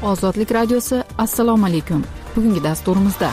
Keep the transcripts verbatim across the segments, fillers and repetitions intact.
Ozodlik radiosi, assalomu alaykum. Bugungi dasturimizda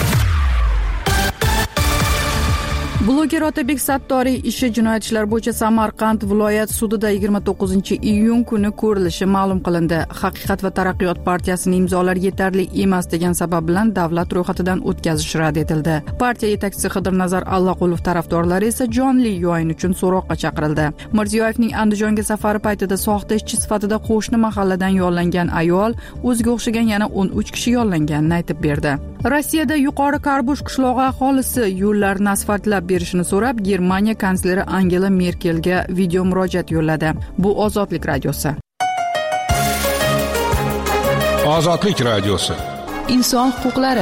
bloger Otabek Sattoriy ishi jinoyat ishlari bo'yicha Samarqand viloyat sudida yigirma to'qqizinchi iyun kuni ko'rilishi ma'lum qilindi. Haqiqat va taraqqiyot partiyasining imzolari yetarli emas degan sabab bilan davlat ro'yxatidan o'tkazish rad etildi. Partiya yetakchisi Xidirnazar Allaqulov tarafdorlari esa jonli yo'yin uchun so'roqqa chaqirildi. Mirziyoyevning Andijonga safari paytida soxta ishchi sifatida qo'shni mahalladan yollangan ayol o'ziga o'xshagan yana o'n uch kishi yollanganini aytib berdi. Rossiyada yuqori Karbush qishlog'i aholisi yo'llarni asfaltlab berishini so'rab Germaniya kansleri Angela Merkelga video murojaat yo'lladi. Bu Ozodlik radiosi. Ozodlik radiosi. Inson huquqlari.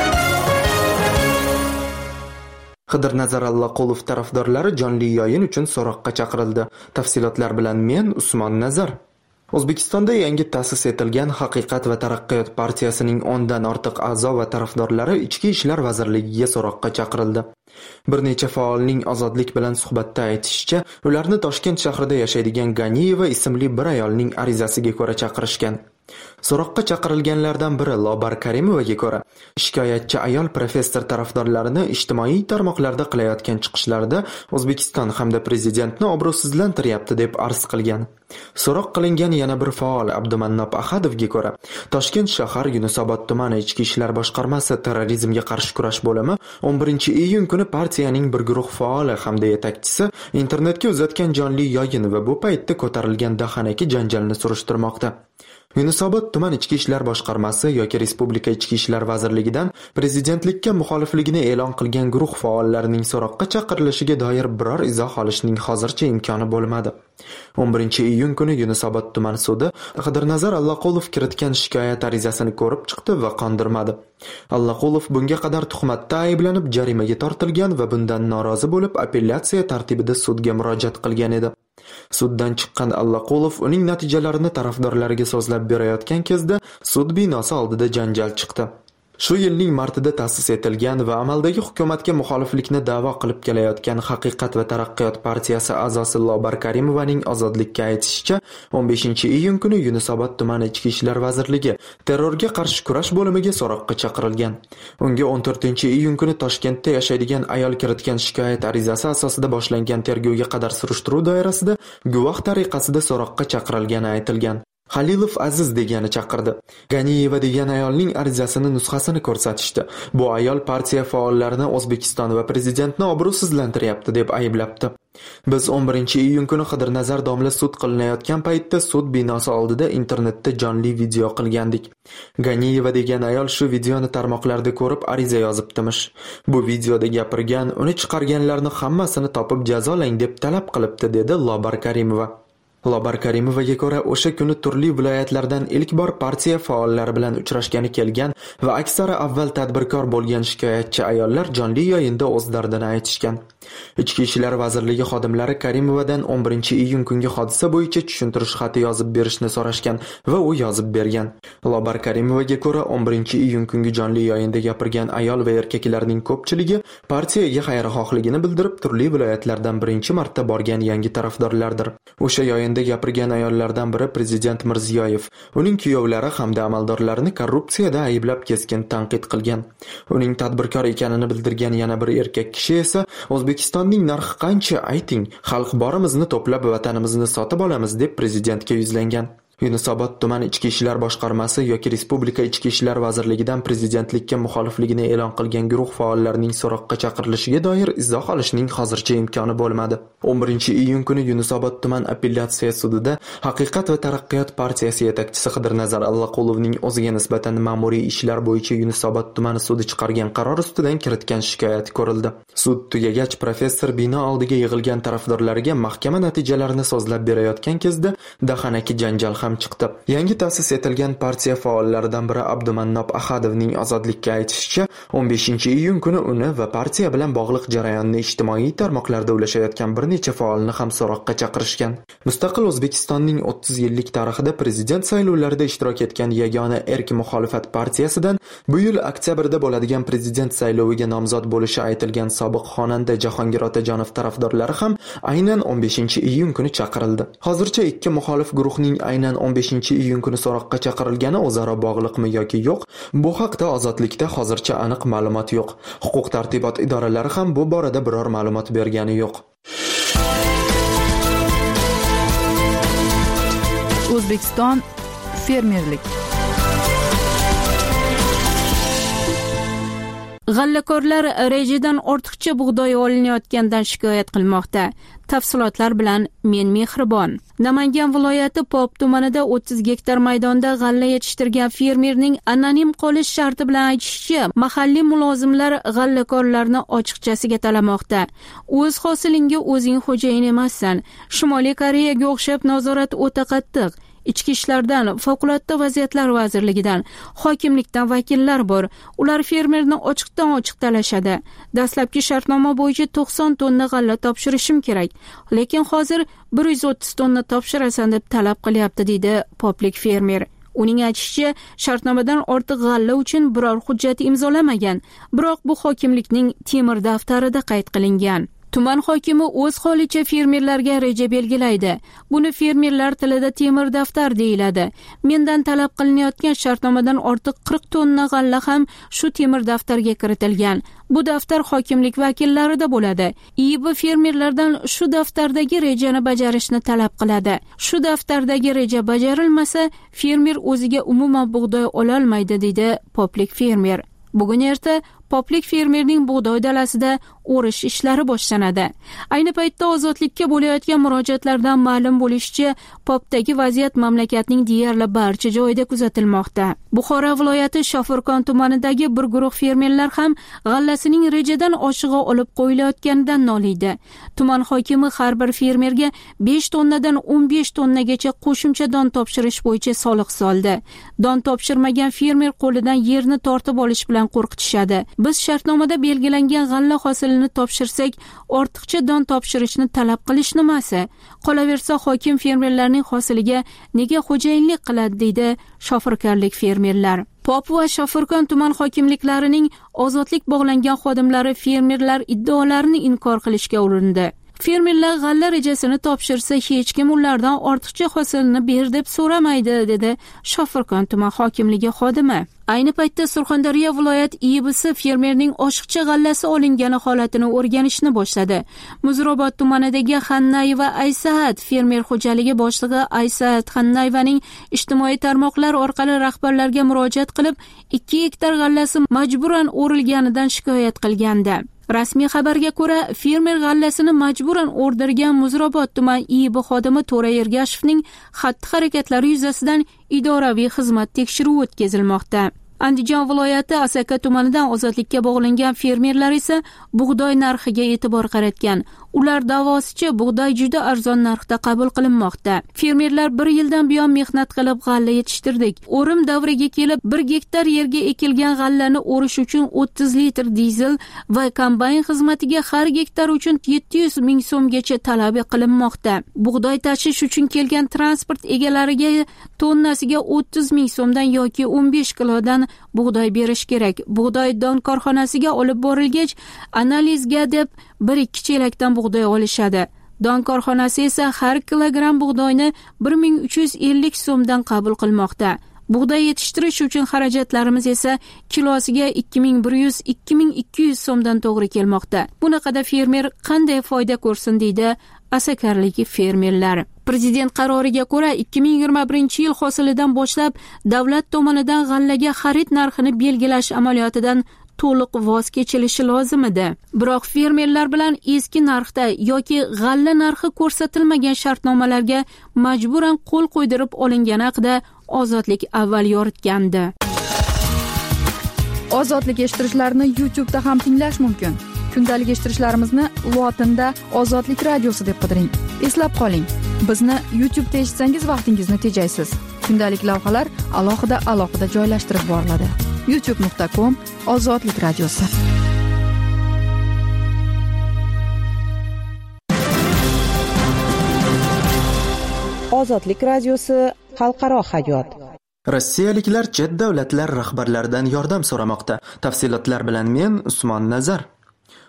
Xidirnazar Allaqulov tarafdorlari jonli yo'yin uchun so'roqqa chaqirildi. Tafsilotlar bilan men Usmon Nazar. O'zbekistonda yangi ta'sis etilgan Haqiqat va taraqqiyot partiyasining o'ndan ortiq a'zo va tarafdorlari Ichki ishlar vazirligiga so'roqqa chaqirildi. Bir necha faolning Ozodlik bilan suhbatda aytishicha, ularni Toshkent shahrida yashaydigan Ganiyeva ismli bir ayolning arizasiga ko'ra chaqirishgan. So'roqqa chaqirilganlardan biri Lobar Karimovaga ko'ra, shikoyatchi ayol professor tarafdorlarini ijtimoiy tarmoqlarda qilayotgan chiqishlarida O'zbekiston hamda prezidentni obro'sizlantiryapti deb arz qilgan. So'roq qilingan yana bir faol Abdumannob Ahadovga ko'ra, Toshkent shahar Yunusobod tumani Ichki ishlar boshqarmasi terrorizmga qarshi kurash bo'limi o'n birinchi iyun kuni partiyaning bir guruh faoli hamda yetakchisi internetga uzatgan jonli yo'yin va bu paytda ko'tarilgan dahanaki janjalni surishtirmoqda. Yunusobod tuman Ichki ishlar boshqarmasi yoki Respublika Ichki ishlar vazirligidan prezidentlikka muxolifligini e'lon qilgan guruh faollarining so'roqqa chaqirilishiga doir biror izoh olishning hozircha imkoni bo'lmadi. o'n birinchi iyun kuni Yunusobod tuman sudi Xidirnazar Allaqulov kiritgan shikoyat arizasini ko'rib chiqdi va qondirmadi. Allaqulov bunga qadar tuhmatda ayblanib jarimaga tortilgan va bundan norozi bo'lib apellyatsiya tartibida sudga murojaat qilgan edi. Suddan chiqqan Allaqulov uning natijalarini tarafdorlariga so'zlab berayotgan kezda sud binosi oldida janjal chiqdi. Shu yilning martida ta'sis etilgan va amaldagi hukumatga muxoliflikni da'vo qilib kelayotgan Haqiqat va taraqqiyot partiyasi a'zosi Lobar Karimovaning Ozodlikka aytishicha, o'n beshinchi iyun kuni Yunusobod tumani Ichki ishlar vazirligi terrorga qarshi kurash bo'limiga so'roqqa chaqirilgan. Unga o'n to'rtinchi iyun kuni Toshkentda yashaydigan ayol kiritgan shikoyat arizasi asosida boshlangan tergovga qadar surishtiruv doirasida guvoh tariqasida so'roqqa chaqirilgani aytilgan. Halilov Aziz degani chaqirdi. Ganiyeva degan ayolning arizasini nusxasini ko'rsatishdi. Bu ayol partiya faollarini O'zbekiston va prezidentni obro'sizlantiryapti deb ayblabdi. Biz o'n birinchi iyun kuni Xidirnazar domla sud qilinayotgan paytda sud binosi oldida internetda jonli video qilgandik. Ganiyeva degan ayol shu videoni tarmoqlarda ko'rib ariza yozibdimish. Bu videoda gapirgan, uni chiqarganlarni hammasini topib jazolang deb talab qilibdi, dedi Lobar Karimova. Lobar Karimovaga ko'ra, o'sha kuni turli viloyatlardan ilk bor partiya faollari bilan uchrashgani kelgan va aksari avval tadbirkor bo'lgan shikoyatchi ayollar jonli yo'yinda o'z dardini aytishgan. Ichki ishlar vazirligi xodimlari Karimovadan o'n birinchi iyun kungi hodisa bo'yicha tushuntirish xati yozib berishni so'rashgan va u yozib bergan. Lobar Karimovaga ko'ra, o'n birinchi iyun kungi jonli yo'yinda gapirgan ayol va erkaklarning ko'pchiligi partiyaga xayrixohligini bildirib, turli viloyatlardan birinchi marta borgan yangi tarafdorlardir. O'sha yo'yin gapirgan ayollardan biri prezident Mirziyoyev, uning kuyovlari hamda amaldorlarini korrupsiyada ayblab keskin tanqid qilgan. Uning tadbirkor ekanini bildirgan yana bir erkak kishi esa O'zbekistonning narxi qancha ayting, xalq borimizni to'plab vatanimizni sotib olamiz deb prezidentga yuzlangan. Yunusobod tuman Ichki ishlar boshqarmasi yoki Respublika Ichki ishlar vazirligidan prezidentlikka muxolifligini e'lon qilgan guruh faollarining so'roqqa chaqirilishiga doir izoh olishning hozircha imkoni bo'lmadi. o'n birinchi iyun kuni Yunusobod tuman apellyatsiya sudida Haqiqat va taraqqiyot partiyasi yetakchisi Xidirnazar Allaqulovning o'ziga nisbatan ma'muriy ishlar bo'yicha Yunusobod tumani sudi chiqargan qaror ustidan kiritgan shikoyat ko'rildi. Sud tugagach, professor bino oldiga yig'ilgan tarafdorlariga mahkama natijalarini so'zlab berayotgan kezda dahanaki janjal ham chiqdi. Yangi ta'sis etilgan partiya faollaridan biri Abdumannob Ahadovning Ozodlikka aytishicha, o'n beshinchi iyun kuni uni va partiya bilan bog'liq jarayonni ijtimoiy tarmoqlarda ulashayotgan bir necha faolni ham so'roqqa chaqirishgan. Mustaqil O'zbekistonning o'ttiz yillik tarixida prezident saylovlarida ishtirok etgan yagona erk muxolifat partiyasidan bu yil oktyabrda bo'ladigan prezident sayloviga nomzod bo'lishi aytilgan sobiq xonanda Jahongir Otajonov tarafdorlari ham aynan o'n beshinchi iyun kuni chaqirildi. Hozircha ikki muxolif guruhning aynan o'n beshinchi iyun kuni so'roqqa chaqirilgani o'zaro bog'liqmi yoki yo'q, bu haqda Ozodlikda hozircha aniq ma'lumot yo'q. Huquq tartibot idoralari ham bu borada biror ma'lumot bergani yo'q. O'zbekiston fermerlik. G'allakorlar rejadan ortiqcha bug'doy olinayotganidan shikoyat qilmoqda. Tafsilotlar bilan men Mehribon. Namangan viloyati Pop tumanida o'ttiz gektar maydonda g'alla yetishtirgan fermerning anonim qolish sharti bilan aytishicha, mahalliy mulozimlar g'allakorlarni ochiqchasiga talamoqda. O'z hosilingga o'zing xo'jayin emassan. Shimoliy Koreyaga o'xshab nazorat o'ta qattiq. Ichki ishlardan, favqulodda vaziyatlar vazirligidan, hokimlikdan vakillar bor. Ular fermerni ochiqdan ochiq talashadi. Dastlabki shartnoma bo'yicha to'qson tonna g'alla topshirishim kerak, lekin hozir bir yuz o'ttiz tonna topshirasan deb talab qilyapti, deydi poplik fermer. Uning aytishicha, shartnomadan ortiq g'alla uchun biror hujjat imzolamagan, biroq bu hokimlikning temir daftarida qayd qilingan. Tuman hokimi o'z holicha fermerlarga reja belgilaydi. Buni fermerlar tilida temir daftar deyiladi. Mendan talab qilinayotgan shartnomadan ortiq qirq tonna g'alla ham shu temir daftarga kiritilgan. Bu daftar hokimlik vakillarida bo'ladi. I B fermerlardan shu daftardagi rejani bajarishni talab qiladi. Shu daftardagi reja bajarilmasa, fermer o'ziga umuman bug'doy ola olmaydi, deydi poplik fermer. Bugun erta poplik fermerning bug'doy dalasida o'rish ishlari boshlanadi. Ayni paytda Ozodlikka bo'layotgan murojaatlardan ma'lum bo'lishicha, popdagi vaziyat mamlakatning deyarli barcha joyida kuzatilmoqda. Buxoro viloyati Shofirkon tumanidagi bir guruh fermerlar ham g'allasining rejadan oshig'i olib qo'yilayotganidan noliydi. Tuman hokimi har bir fermerga besh tonnadan o'n besh tonnagacha qo'shimcha don topshirish bo'yicha soliq soldi. Don topshirmagan fermer qo'lidan yerni tortib olish bilan qo'rqitishadi. Biz shartnomada belgilangan g'alla hosilini topshirsak, ortiqcha don topshirishni talab qilish nimasi? Qolaversa, hokim fermerlarning hosiliga nega xo'jayinlik qiladi, deydi shofirkorlik fermerlar. Pop va Shofirkon tuman hokimliklarining ozodlik bog'langan xodimlari fermerlar iddaolarini inkor qilishga urindi. Fermerlar g'alla rejasini topshirsa, hech kim ulardan ortiqcha hosilni ber deb so'ramaydi, dedi Shofirkon tuman hokimligi xodimi. Ayni paytda Surxondaryo viloyat I B si fermerning oshiqcha g'allasi olingani holatini o'rganishni boshladi. Muzrobod tumanidagi Xannayeva Aysaat fermer xo'jaligi boshlig'i Aysaat Xannayevaning ijtimoiy tarmoqlar orqali rahbarlarga murojaat qilib, ikki gektar g'allasi majburan o'rilganidan shikoyat qilgandi. Rasmiy xabarga ko'ra, fermer g'allasini majburan o'rdirgan Muzrobod tuman I B xodimi To'ra Ergashevning xatti-harakatlari yuzasidan idoraviy xizmat tekshiruvi o'tkazilmoqda. Andijon viloyati Asaka tumanidan ozodlikka bog'langan fermerlar esa bug'doy narxiga e'tibor qaratgan. Ular davosicha bug'doy juda arzon narxda qabul qilinmoqda. Fermerlar bir yildan buyon mehnat qilib g'alla yetishtirdik. O'rim davriga kelib bir gektar yerga ekilgan g'allani o'rish uchun o'ttiz litr dizel va kombayn xizmatiga har gektar uchun yetti yuz ming so'mgacha talab qilinmoqda. Bug'doy tashish uchun kelgan transport egalariga tonnasiga o'ttiz ming so'mdan yoki o'n besh kilodan bug'doy berish kerak. Bug'doy don korxonasiga olib borilgach, analizga deb bir ikki chelakdan bug'doy olishadi. Don korxonasi esa har kilogramm bug'doyni bir ming uch yuz ellik so'mdan qabul qilmoqda. Bug'doy yetishtirish uchun xarajatlarimiz esa kilosiga ikki ming bir yuz - ikki ming ikki yuz so'mdan to'g'ri kelmoqda. Bunaqada fermer qanday foyda ko'rsin, deydi asakarlik fermerlar. Prezident qaroriga ko'ra ikki ming yigirma birinchi yil hosilidan boshlab davlat tomonidan g'allaga xarid narxini belgilash amaliyotidan to'liq voz kechilishi lozim edi. Biroq fermerlar bilan eski narxda yoki g'alla narxi ko'rsatilmagan shartnomalarga majburan qo'l qo'ydirib olingani haqida Ozodlik avval yoritgandi. Ozodlik eshittirishlarni YouTube da ham tinglash mumkin. Kundalik eshittirishlarimizni lotinda Ozodlik radiosi deb qidiring. Eslab qoling, bizni YouTube da eshitsangiz vaqtingizni tejaysiz. Kundalik lavhalar alohida alohida joylashtirib boriladi. youtube nuqta com Ozodlik radiosi. Ozodlik radiosi xalqaro hayot. Rossiyaliklar chet davlatlar rahbarlaridan yordam so'ramoqda. Tafsilotlar bilan men Usmon Nazar.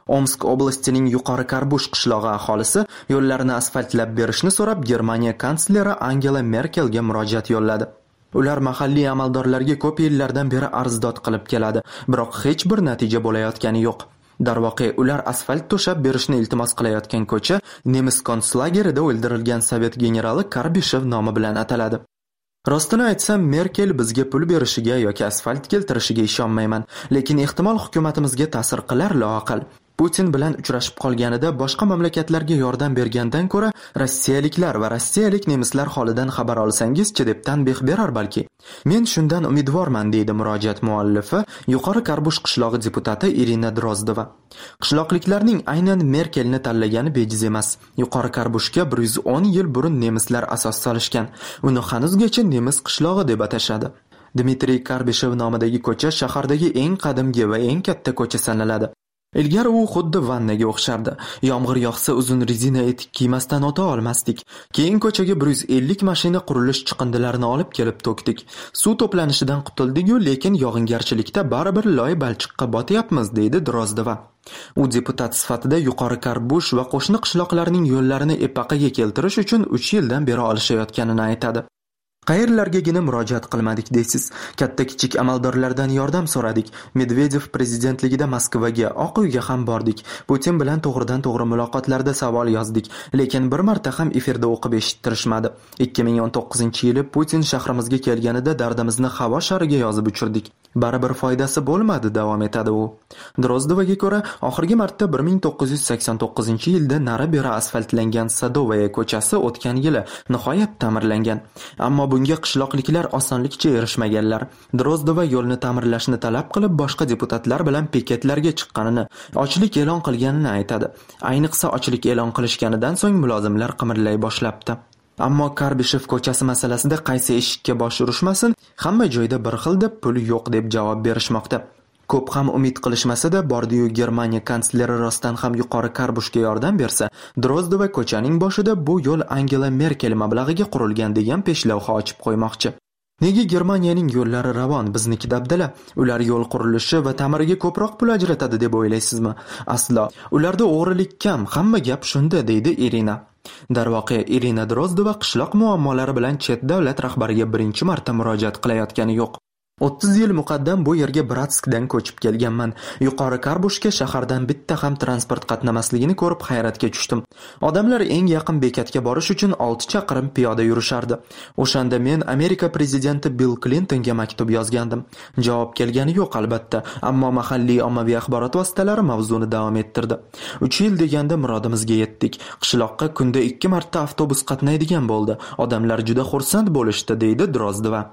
Omsk oblastining Yuqori Karbush qishlog'i aholisi yo'llarni asfaltlab berishni so'rab Germaniya kansleri Angela Merkelga murojaat yo'lladi. Ular mahalliy amaldorlarga ko'p yillardan beri arzdod qilib keladi, biroq hech bir natija bo'layotgani yo'q. Darvoqe, ular asfalt to'shab berishni iltimos qilayotgan ko'cha nemis konslagerida o'ldirilgan sovet generali Karbishev nomi bilan ataladi. Rostini aytsam, Merkel bizga pul berishiga yoki asfalt keltirishiga ishonmayman, lekin ehtimol hukumatimizga ta'sir qilar loaqal. Putin bilan uchrashib qolganida boshqa mamlakatlarga yordam bergandan ko'ra rossiyaliklar va rossiyalik nemislar holidan xabar olsangiz-chi deb tanbeh berar balki. Men shundan umidvorman, deydi murojaat muallifi, Yuqori Karbush qishlog'i deputati Irina Drozdova. Qishloqliklarning aynan Merkelni tanlagani bejiz emas. Yuqori Karbushga bir yuz o'n yil burun nemislar asos solishgan. Uni hanuzgacha nemis qishlog'i deb atashadi. Dmitriy Karbishev nomidagi ko'cha shahardagi eng qadimgi va eng katta ko'cha sanaladi. Ilgari u xuddi vannaga o'xshardi. Yomg'ir yog'sa uzun rezina etik kiymasdan o'ta olmasdik. Keyin ko'chaga bir yuz ellik mashina qurilish chiqindilarini olib kelib to'kdik. Suv to'planishidan qutuldik-ku, lekin yog'ingarchilikda baribir loy balchiqqa botyapmiz, deydi Drozdova. U deputat sifatida Yuqori Karbush va qo'shni qishloqlarning yo'llarini epaqaga keltirish uchun uch yildan beri olishayotganini aytadi. Qayerlargagina murojaat qilmadik deysiz. Katta-kichik amaldorlardan yordam so'radik. Medvedev prezidentligida Moskvaga, Oq uyga ham bordik. Putin bilan to'g'ridan-to'g'ri muloqotlarda savol yozdik, lekin bir marta ham efirda o'qib eshittirishmadi. ikki ming o'n to'qqizinchi yili Putin shahrimizga kelganida dardimizni havo shariga yozib uchirdik. Baribir foydasi bo'lmadi, davom etadi u. Drozdovaga ko'ra, oxirgi marta bir ming to'qqiz yuz sakson to'qqizinchi yilda nari-beri asfaltlangan Sadovaya ko'chasi o'tgan yili nihoyat ta'mirlangan. Ammo bunga qishloqliklar osonlikcha erishmaganlar. Drozdova yo'lni ta'mirlashni talab qilib boshqa deputatlar bilan piketlarga chiqqanini, ochlik e'lon qilganini aytadi. Ayniqsa ochlik e'lon qilishganidan so'ng mulozimlar qimirlay boshlabdi. Ammo Karbishev ko'chasi masalasida qaysi eshikka bosh urishmasin, hamma joyda bir xil deb pul yo'q deb javob berishmoqda. Ko'p ham umid qilishmasa-da, bordi-yu Germaniya kansleri rostdan ham Yuqori Karbushga yordam bersa, Drozdova ko'chaning boshida bu yo'l Angela Merkel mablag'iga qurilgan degan peshlavha ochib qo'ymoqchi. Nega Germaniyaning yo'llari ravon, bizniki dabdala? Ular yo'l qurilishi va ta'miriga ko'proq pul ajratadi deb o'ylaysizmi? Aslo. Ularda o'g'rilik kam, hamma gap shunda, deydi Irina. Darvoqe, Irina Drozdova qishloq muammolari bilan chet davlat rahbariga birinchi marta murojaat qilayotgani yo'q. o'ttiz yil muqaddam bu yerga Bratskdan ko'chib kelganman. Yuqori Karbushga shahardan bitta ham transport qatnamasligini ko'rib hayratga tushdim. Odamlar eng yaqin bekatga borish uchun olti chaqirim piyoda yurishardi. O'shanda men Amerika prezidenti Bill Clintonga maktub yozgandim. Javob kelgani yo'q albatta, ammo mahalliy ommaviy axborot vositalari mavzuni davom ettirdi. uch yil deganda murodimizga yetdik. Qishloqqa kunda ikki marta avtobus qatnaydigan bo'ldi. Odamlar juda xursand bo'lishdi, deydi Drozdova.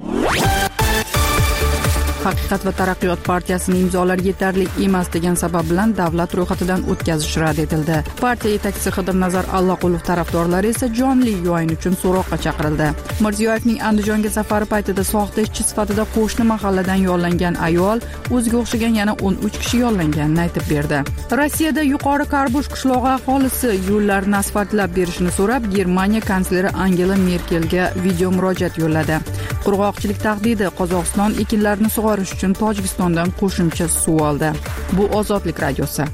Haqiqat va taraqqiyot partiyasining imzolari yetarli emas degan sabab bilan davlat ro'yxatidan o'tkazish rad etildi. Partiya yetakchisi Xidirnazar Allaqulov tarafdorlari esa jonli yo'yin uchun so'roqqa chaqirildi. Mirziyoyevning Andijonga safari paytida soxta ishchi sifatida qo'shni mahalladan yollangan ayol o'ziga o'xshagan yana o'n uch kishi yollanganini aytib berdi. Rossiyada Yuqori Karbush qishlog'i aholisi yo'llarni asfaltlab berishni so'rab Germaniya kansleri Angela Merkelga video murojaat yo'lladi. Qurg'oqchilik tahdidi, Qozog'iston ekinlarni sug'orish uchun Tojikistondan qo'shimcha suv oldi. Bu Ozodlik radiosi.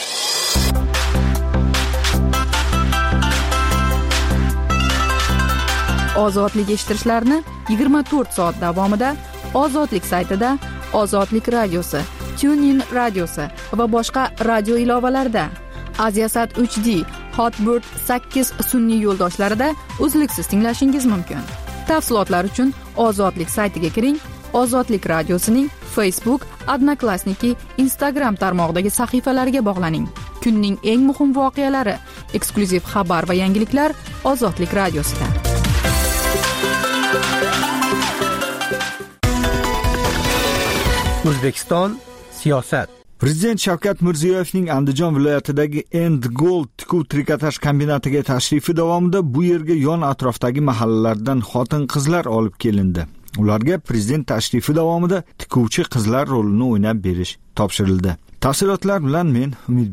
Ozodlik eshittirishlarni yigirma to'rt soat davomida Ozodlik saytida, Ozodlik radiosi, TuneIn radiosi va boshqa radio ilovalarida, Aziasat uch D, Hotbird sakkiz sun'iy yo'ldoshlarida uzluksiz tinglashingiz mumkin. Tafsilotlar uchun Ozodlik saytiga kiring. Ozodlik radiosining Facebook, Odnoklassniki, Instagram tarmog'idagi sahifalariga bog'laning. Kunning eng muhim voqealari, eksklyuziv xabar va yangiliklar Ozodlik radiosida. O'zbekiston siyosat. Prezident Shavkat Mirziyoyevning Andijon viloyatidagi End Gold tikuv trikotaj kombinatiga tashrifi davomida bu yerga yon atrofdagi mahallalardan xotin-qizlar olib kelindi. Ularga prezident tashrifi davomida tikuvchi qizlar rolini o'ynab berish topshirildi. Tafsilotlar bilan men Umidbek.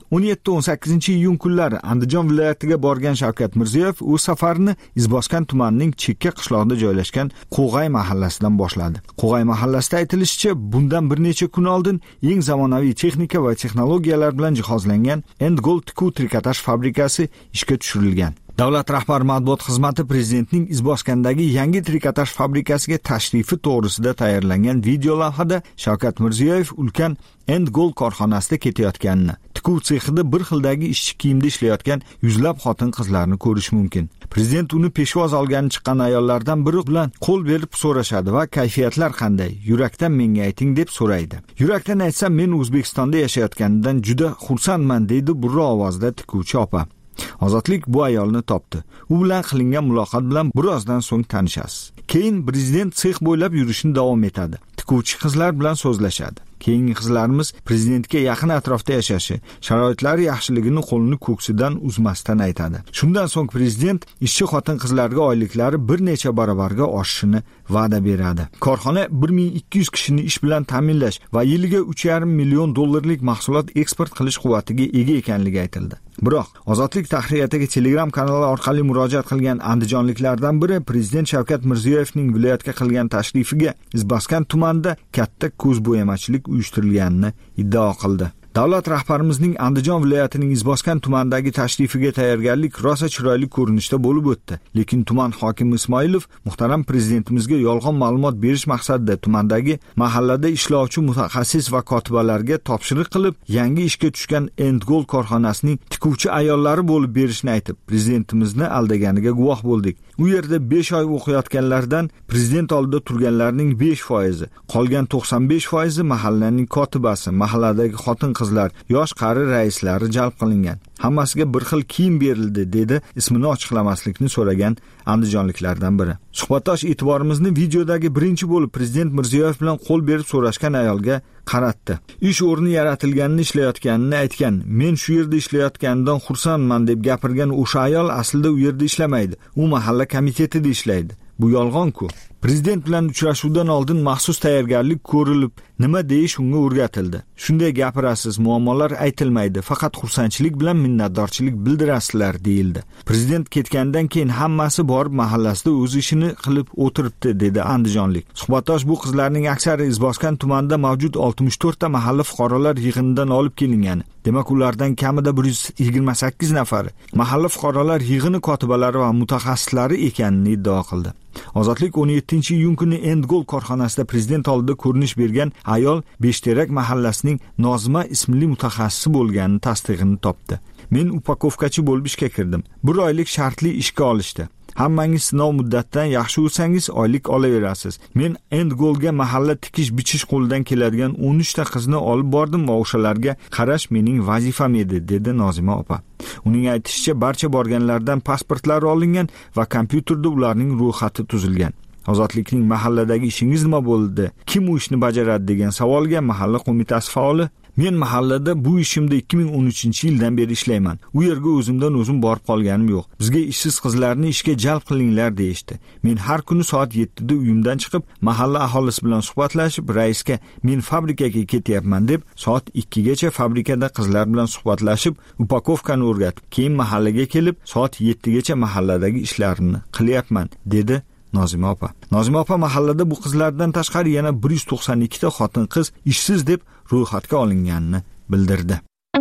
o'n yetti o'n sakkizinchi iyun kunlari Andijon viloyatiga borgan Shavkat Mirziyoyev o'z safarini Izboskan tumanining chekka qishlog'ida joylashgan Qo'g'ay mahallasidan boshladi. Qo'g'ay mahallasida aytilishicha, bundan bir necha kun oldin eng zamonaviy texnika va texnologiyalar bilan jihozlangan Endgold tikuv trikotaj fabrikasi ishga tushirilgan. Davlat rahbari matbuot xizmati prezidentning Izboskandagi yangi trikotaj fabrikasiga tashrifi to'g'risida tayyorlangan video lavhada Shavkat Mirziyoyev ulkan Endgold korxonasida ketayotganini, tikuv sexida bir xildagi ishchi kiyimda ishlayotgan yuzlab xotin-qizlarni ko'rish mumkin. Prezident uni peshvoz olgani chiqqan ayollardan biri bilan qo'l berib so'rashadi va kayfiyatlar qanday, yurakdan menga ayting deb so'raydi. Yurakdan aytsam, men O'zbekistonda yashayotganimdan juda xursandman deydi burra ovozda tikuvchi opa. Ozodlik bu ayolni topdi. U bilan qilingan muloqot bilan birozdan so'ng tanishasiz. Keyin prezident sex bo'ylab yurishni davom etadi. Tikuvchi qizlar bilan so'zlashadi. Keyingi qizlarimiz prezidentga yaqin atrofda yashashi, sharoitlari yaxshiligini qo'lini ko'ksidan uzmasdan aytadi. Shundan so'ng prezident ishchi xotin-qizlarga oyliklari bir necha barobarga oshishini va'da beradi. Korxona bir ming ikki yuz kishini ish bilan ta'minlash va yiliga uch yarim million dollarlik mahsulot eksport qilish quvvatiga ega ekanligi aytildi. Biroq Ozodlik tahririyatiga Telegram kanali orqali murojaat qilgan andijonliklardan biri prezident Shavkat Mirziyoyevning viloyatga qilgan tashrifiga Izboskan tumanida katta ko'zbo'yamachilik uyushtirilganini iddao qildi. Davlat rahbarimizning Andijon viloyatining Izboskan tumanidagi tashrifiga tayyorgarlik rosa chiroyli ko'rinishda bo'lib o'tdi. Lekin tuman hokimi Ismoilov muhtaram prezidentimizga yolg'on ma'lumot berish maqsadida tumandagi mahallada ishlovchi mutaxassis va kotibalarga topshiriq qilib, yangi ishga tushgan Endgold korxonasining tikuvchi ayollari bo'lib berishni aytib, prezidentimizni aldaganiga guvoh bo'ldik. U yerda besh oy o'qiyotganlardan prezident oldida turganlarning besh foizi, qolgan to'qson besh foizi mahallaning kotibasi, mahalladagi xotin-qizlar, yosh qari raislari jalb qilingan. Hammasiga bir xil kiyim berildi, dedi ismini ochiqlamaslikni so'ragan andijonliklardan biri. Suhbatdosh e'tiborimizni videodagi birinchi bo'lib prezident Mirziyoyev bilan qo'l berib so'rashgan ayolga qaratdi. Ish o'rni yaratilganini ishlayotganini aytgan. Men shu yerda ishlayotgandan xursandman deb gapirgan o'sha ayol aslida u yerda ishlamaydi. U mahalla komitetida ishlaydi. Bu yolg'on-ku. Prezident bilan uchrashuvdan oldin maxsus tayyorgarlik ko'rilib, nima deyish unga o'rgatildi. Shunday gapirasiz, muammolar aytilmaydi, faqat xursandchilik bilan minnatdorchilik bildirasizlar, deyildi. Prezident ketgandan keyin hammasi borib mahallasida o'z ishini qilib o'tiribdi, dedi andijonlik. Suhbatdosh bu qizlarning aksari Izboskan tumanida mavjud oltmish to'rt ta mahalla fuqarolar yig'inidan olib kelingani. Demak, ulardan kamida bir yuz yigirma sakkiz nafari mahalla fuqarolar yig'ini kotibalari va mutaxassislari ekanini iddao qildi. Ozodlik o'n yettinchi iyun kuni Endgold korxonasida prezident oldida ko'rinish bergan ayol Beshterak mahallasining Nozima ismli mutaxassisi bo'lganini tasdig'ini topdi. Men upakovkachi bo'lib ishga kirdim. Bir oylik shartli ishga olishdi. Hammangiz sinov muddatidan yaxshi o'tsangiz oylik olaverasiz. Men Endgoldga mahalla tikish bichish qo'lidan keladigan o'n uch ta qizni olib bordim va o'shalarga qarash mening vazifam edi, dedi Nozima opa. Uning aytishicha, barcha borganlardan pasportlari olingan va kompyuterda ularning ro'yxati tuzilgan. Ozodlikning mahalladagi ishingiz nima bo'ldi? Kim u ishni bajaradi degan savolga mahalla qo'mitasi faoli: Men mahallada bu ishimda ikki ming o'n uchinchi yildan beri ishlayman. U yerga o'zimdan o'zim borib qolganim yo'q. Bizga ishsiz qizlarni ishga jalb qilinglar deyishdi. Men har kuni soat yettida uyimdan chiqib, mahalla aholisi bilan suhbatlashib, raisga men fabrikaga ketyapman deb, soat ikkigacha fabrikada qizlar bilan suhbatlashib, upakovkani o'rgatib, keyin mahallaga kelib, soat yettigacha mahalladagi ishlarimni qilyapman, dedi Nozima opa. Nozima opa mahallada bu qizlardan tashqari yana bir yuz to'qson ikki ta xotin-qiz ishsiz deb ro'yxatga olinganini bildirdi.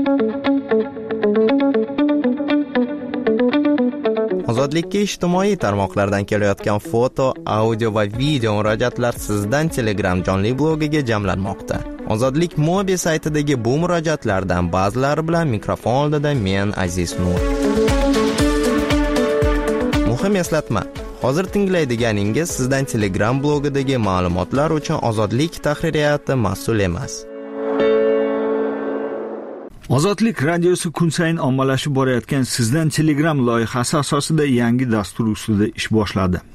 Ozodlikka ijtimoiy tarmoqlardan kelayotgan foto, audio va video murojaatlar sizdan Telegram jonli blogiga jamlanmoqda. Ozodlik Mobi saytidagi bu murojaatlardan ba'zilari bilan mikrofon oldida men Aziz Nur. Muhim eslatma: hozir tinglaydiganingiz sizdan Telegram blogidagi ma'lumotlar uchun Ozodlik tahririyati mas'ul emas. Ozodlik radiosi kun sayin ommalashib borayotgan sizdan Telegram loyihasi asosida yangi dastur ustida ish boshladi.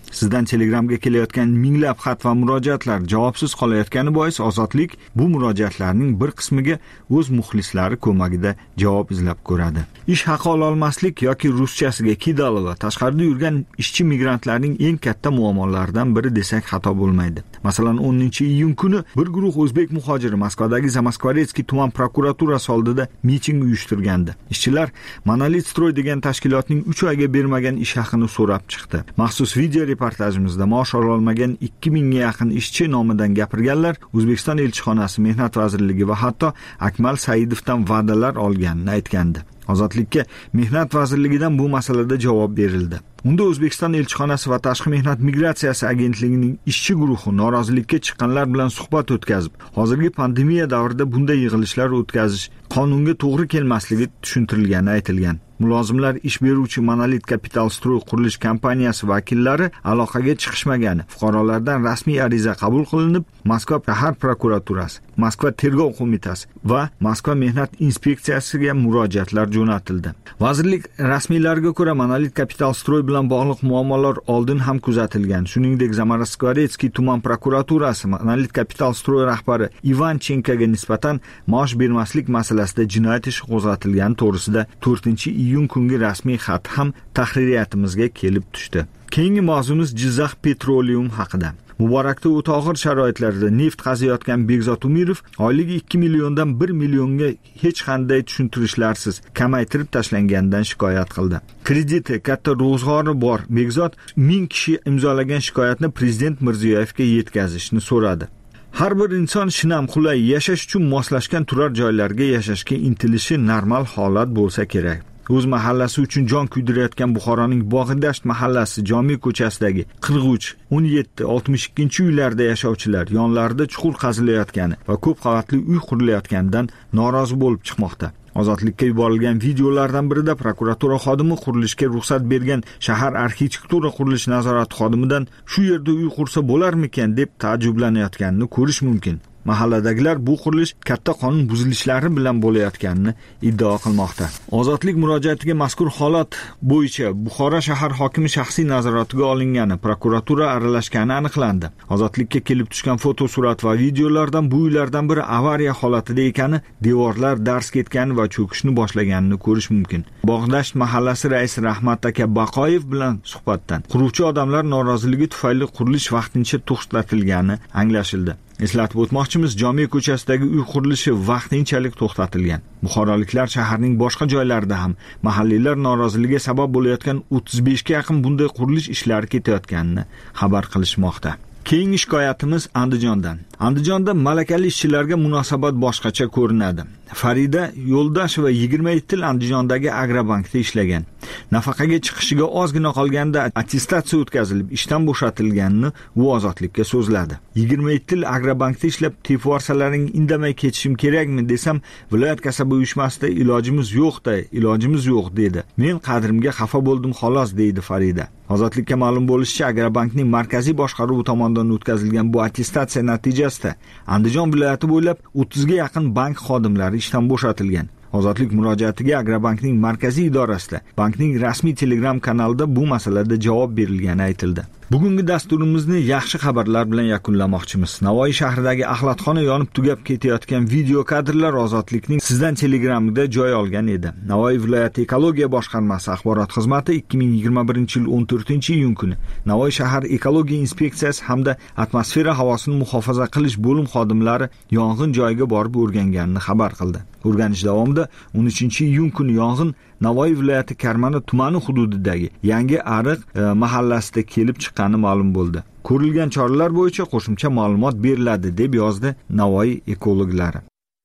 Sizdan Telegramga kelayotgan minglab xat va murojaatlar javobsiz qolayotgani bois Ozodlik bu murojaatlarning bir qismiga o'z muxlislari ko'magida javob izlab ko'radi. Ish haqi ola olmaslik yoki ruschasiga kidalova tashqarida yurgan ishchi migrantlarning eng katta muammolaridan biri desak xato bo'lmaydi. Masalan, o'ninchi iyun kuni bir guruh o'zbek muhojiri Moskvadagi Zamoskvoretskiy tuman prokuraturasi oldida miting uyushtirgandi. Ishchilar Monolit Stroy degan tashkilotning uch oyga bermagan ish haqini so'rab chiqdi. Maxsus video reportajimizda maosh ola olmagan ikki mingga yaqin ishchi nomidan gapirganlar O'zbekiston elchixonasi, Mehnat vazirligi va hatto Akmal Saidovdan va'dalar olganini aytgandi. Ozodlikka Mehnat vazirligidan bu masalada javob berildi. Unda O'zbekiston elchixonasi va Tashqi mehnat migratsiyasi agentligining ishchi guruhi norozilikka chiqqanlar bilan suhbat o'tkazib, hozirgi pandemiya davrida bunday yig'ilishlar o'tkazish qonunga to'g'ri kelmasligi tushuntirilgani aytilgan. Mulozimlar ish beruvchi Monolit Capital Stroy qurilish kompaniyasi vakillari aloqaga chiqishmagani, fuqarolardan rasmiy ariza qabul qilinib, Moskva shahar prokuraturasi, Moskva tergov qo'mitasi va Moskva mehnat inspeksiyasiga murojaatlar jo'natildi. Vazirlik rasmiylariga ko'ra, Monolit Capital Stroy bilan bog'liq muammolar oldin ham kuzatilgan. Shuningdek, Zamoskvoretskiy tuman prokuraturasi Monolit Capital Stroy rahbari Ivan Chenkaga nisbatan maosh bermaslik masalasida jinoyat ishi qo'zg'atilgani to'g'risida to'rtinchi iyun kungi rasmiy xat ham tahririyatimizga kelib tushdi. Keyingi mavzumiz Jizzax Petroleum haqida. Muborakda o'ta og'ir sharoitlarda neft qaziyotgan Begzod Umirov oyligi ikki milliondan bir millionga hech qanday tushuntirishlarsiz kamaytirib tashlanganidan shikoyat qildi. Krediti, katta ro'zg'ori bor Begzod ming kishi imzolagan shikoyatni prezident Mirziyoyevga yetkazishni so'radi. Har bir inson shinam, qulay, yashash uchun moslashgan turar joylarga yashashga intilishi normal holat bo'lsa kerak. O'z mahallasi uchun jon kuydirayotgan Buxoroning Bog'idasht mahallasi Jomiy ko'chasidagi qirq uch, o'n yetti, oltmish ikkinchi uylarda yashovchilar yonlarida chuqur qazilayotgani va ko'p qavatli uy qurilayotganidan norozi bo'lib chiqmoqda. Ozodlikka yuborilgan videolardan birida prokuratura xodimi qurilishga ruxsat bergan shahar arxitektura qurilish nazorati xodimidan shu yerda uy qursa bo'larmikan deb taajjublanayotganini ko'rish mumkin. Mahalladagilar bu qurilish katta qonun buzilishlari bilan bo'layotganini iddao qilmoqda. Ozodlik murojaatiga mazkur holat bo'yicha Buxoro shahar hokimi shaxsiy nazoratiga olingani, prokuratura aralashgani aniqlandi. Ozodlikka kelib tushgan foto, surat va videolardan bu uylardan biri avariya holatida ekani, devorlar dars ketgani va cho'kishni boshlaganini ko'rish mumkin. Bog'dasht mahallasi raisi Rahmat aka Baqoyev bilan suhbatdan quruvchi odamlar noroziligi tufayli qurilish vaqtincha to'xtatilgani anglashildi. Eslatib o'tmoqchimiz, Jomiy ko'chasidagi uy qurilishi vaqtinchalik to'xtatilgan. Buxoroliklar shaharning boshqa joylarida ham mahalliylar noroziligiga sabab bo'layotgan o'ttiz besh ga yaqin bunday qurilish ishlari ketayotganini xabar qilishmoqda. Keyingi shikoyatimiz Andijondan. Andijonda malakali ishchilarga munosabat boshqacha ko'rinadi. Farida Yo'ldasheva yigirma yetti yil Andijondagi Agrobankda ishlagan. Nafaqaga chiqishiga ozgina qolganda attestatsiya o'tkazilib, ishdan bo'shatilganini u Ozodlikka so'zladi. yigirma yetti yil Agrobankda ishlab, teparsalaring indamay ketishim kerakmi desam, viloyat kasaba uyushmasida ilojimiz yo'q-da, ilojimiz yo'q dedi. Men qadrimga xafa bo'ldim xolos deydi Farida. Ozodlikka ma'lum bo'lishicha, Agrobankning markaziy boshqaruvi tomonidan o'tkazilgan bu attestatsiya natijasida Andijon viloyati bo'ylab o'ttiz ga yaqin bank xodimlari ishdan bo'shatilgan. Ozodlik murojaatiga Agrobankning markaziy idorasida, bankning rasmiy Telegram kanalida bu masalada javob berilgani aytildi. Bugungi dasturimizni yaxshi xabarlar bilan yakunlamoqchimiz. Navoiy shahridagi axlatxona yonib tugab ketayotgan video kadrlar Ozodlikning sizdan Telegramida joy olgan edi. Navoiy viloyati ekologiya boshqarmasi axborot xizmati ikki ming yigirma birinchi yil o'n to'rtinchi iyun kuni Navoiy shahar ekologiya inspeksiyasi hamda atmosfera havosini muhofaza qilish bo'lim xodimlari yong'in joyiga borib o'rganganini xabar qildi. O'rganish davomida o'n uchinchi iyun kuni yong'in Navoiy viloyati Karmana tumani hududidagi Yangi Ariq e, mahallasida kelib chiqqani ma'lum bo'ldi. Ko'rilgan choralar bo'yicha qo'shimcha ma'lumot beriladi deb yozdi Navoiy ekologlari.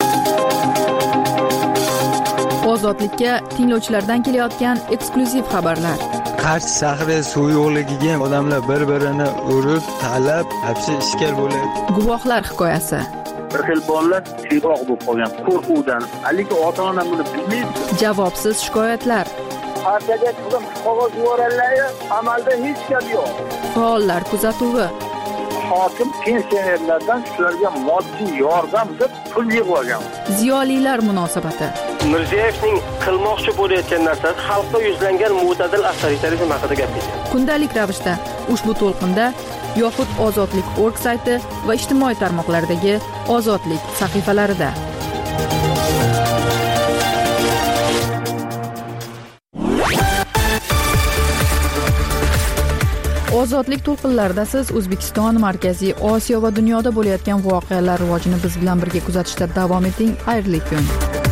Ozodlikka tinglovchilardan kelayotgan eksklyuziv xabarlar. Qarshi shahri suv yo'qligiga odamlar bir-birini urib, talab, hapsi ishkal bo'ladi. Guvohlar hikoyasi. Bir xil bolalar tiyroq bo'lib qolgan qo'rquvdan, lekin ota-ona buni bilmaydi. Javobsiz shikoyatlar. Partiyaga chiqib qog'oz yuborganlar, amalda hech gap yo'q. Faollar kuzatuvi. Hokim pensionerlardan shularga moddiy yordam deb pul yig'ib olgan. Ziyolilar munosabati. Mirziyoyevning qilmoqchi bo'layotgan narsasi xalqqa yuzlangan mo'tadil avtoritarizm haqida gapirgan. Kundalik ravishda ushbu to'lqinda yoxud Ozodlik nokta org sayti va ijtimoiy tarmoqlardagi Ozodlik sahifalarida. Ozodlik to'lqinlarida siz O'zbekiston, Markaziy Osiyo va dunyoda bo'layotgan voqealar rivojini biz bilan birga kuzatishda davom eting. Xayrli kun.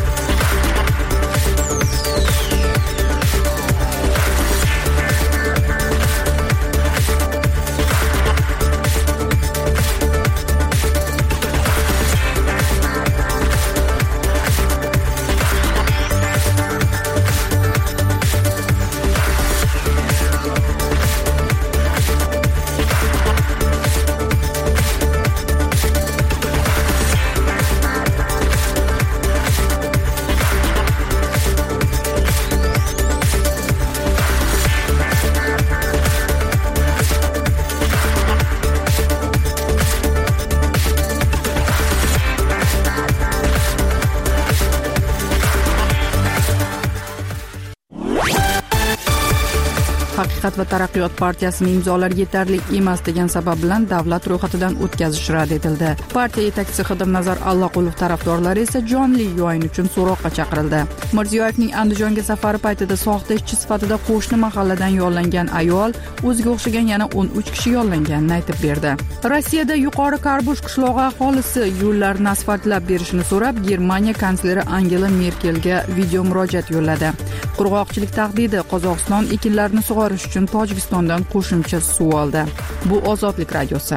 Haqiqat va taraqqiyot partiyasining imzolari yetarli emas degan sabab bilan davlat ro'yxatidan o'tkazish rad etildi. Partiya yetakchisi Xidmnazar Allaqulov tarafdorlari esa jonli yo'yin uchun so'roqqa chaqirildi. Mirziyoyevning Andijonga safari paytida soxta ishchi sifatida qo'shni mahalladan yollangan ayol o'ziga o'xshagan yana o'n uch kishi yollanganini aytib berdi. Rossiyada Yuqori Karbush qishlog'i aholisi yo'llarni asfaltlab berishini so'rab Germaniya kansleri Angela Merkelga video murojaat yo'lladi. Qurg'oqchilik tahdidi: Qozog'iston ekinlarni sug'orish uchun Tojikistondan qo'shimcha suv oldi. Bu Ozodlik radiosi.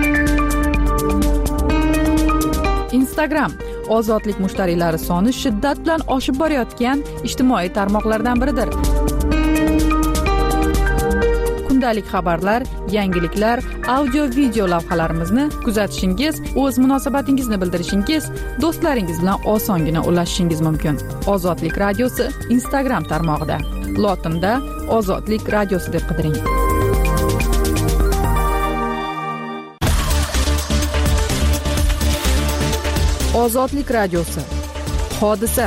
Instagram Ozodlik mushtariylari soni shiddat bilan oshib borayotgan ijtimoiy tarmoqlardan biridir. Kundalik xabarlar, yangiliklar, audio-video lavhalarimizni kuzatishingiz, o'z munosabatingizni bildirishingiz, do'stlaringiz bilan osongina ulashishingiz mumkin. Ozodlik radiosi Instagram tarmog'ida. Lotinda Ozodlik radiosi deb qidiring. Ozodlik radiosi. Hodisa.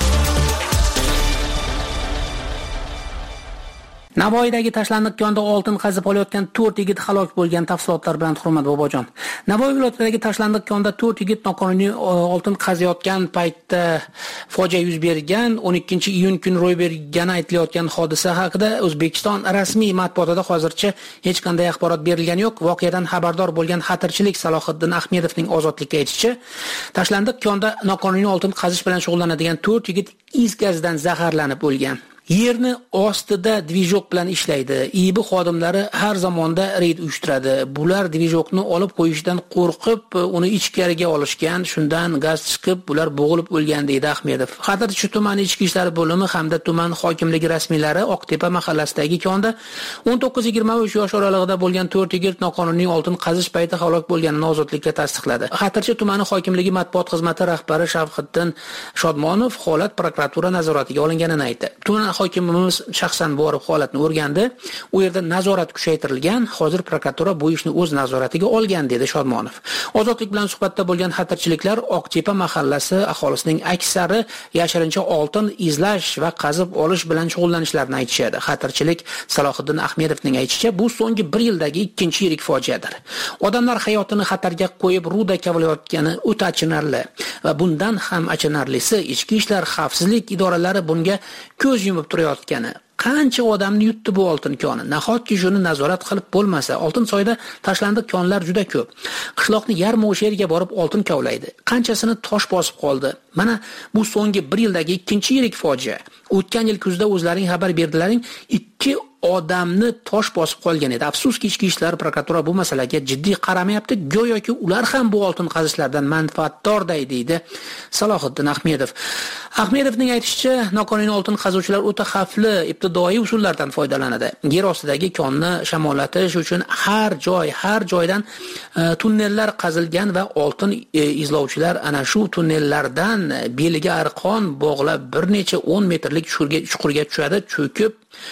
Navoiydagi tashlandiq konda oltin qazib olayotgan to'rt yigit halok bo'lgan. Tafsilotlar bilan Hurmat Bobojon. Navoiy viloyatidagi tashlandiq konda to'rt yigit noqonuniy oltin qaziyotgan paytda fojia yuz bergan. o'n ikkinchi iyun kuni ro'y bergani aytilayotgan hodisa haqida O'zbekiston rasmiy matbuotida hozircha hech qanday axborot berilgani yo'q. Voqeadan xabardor bo'lgan xatirchilik Salohiddin Ahmedovning Ozodlikka aytishicha, tashlandiq konda noqonuniy oltin qazish bilan shug'ullanadigan to'rt yigit is gazidan zaharlanib o'lgan. Yerni ostida dvijok bilan ishlaydi. I B xodimlari har zamonda reyd uyushtiradi. Bular dvijokni olib qo'yishdan qo'rqib, uni ichkariga olishgan. Shundan gaz chiqib, bular bo'g'ilib o'lgan deydi Ahmedov. Xatirchi tumani ichki ishlar bo'limi hamda tuman hokimligi rasmiylari Oqtepa mahallasidagi konda o'n to'qqiz yigirma uch yosh oralig'ida bo'lgan to'rt yigit noqonuniy oltin qazish payti halok bo'lganini Ozodlikka tasdiqladi. Xatirchi tumani hokimligi matbuot xizmati rahbari Shavhiddin Shodmonov holat prokuratura nazoratiga olinganini aytdi. Tuman hokimimiz shaxsan borib holatni o'rgandi. U yerda nazorat kuchaytirilgan. Hozir prokuratura bu ishni o'z nazoratiga olgan dedi Shodmonov. Ozodlik bilan suhbatda bo'lgan xatirchiliklar Oqtepa mahallasi aholisining aksari yashirincha oltin izlash va qazib olish bilan shug'ullanishlarini aytishadi. Xatirchilik Salohiddin Ahmedovning aytishicha, bu so'nggi bir yildagi ikkinchi yirik fojiadir. Odamlar hayotini xatarga qo'yib ruda kavlayotgani o'ta achinarli va bundan ham achinarlisi ichki ishlar xavfsizlik idoralari bunga ko'z yumib turayotgani. Qancha odamni yutdi bu oltin koni? Nahotki shuni nazorat qilib bo'lmasa? Oltinsoyda tashlandiq konlar juda ko'p. Qishloqni yarmi o'sha yerga borib oltin kavlaydi. Qanchasini tosh bosib qoldi. Mana bu so'nggi bir yildagi ikkinchi yirik fojia. O'tgan yil kuzda o'zlaring xabar berdilaring, ikki odamni tosh bosib qolgan edi. Afsuski ichki ishlar prokuratura bu masalaga jiddiy qaramayapti. Go'yoki ular ham bu oltin qazishlardan manfaatdorday deydi Salohiddin Ahmedov. Ahmedovning aytishicha, noqonuniy oltin qazuvchilar o'ta xavfli ibtidoiy usullardan foydalanadi. Yer ostidagi konni shamollatish uchun har joy, har joydan e, tunnellar qazilgan va oltin e, izlovchilar ana shu tunnellardan beliga arqon bog'lab bir necha o'n metrlik chuqurga tushadi, cho'kib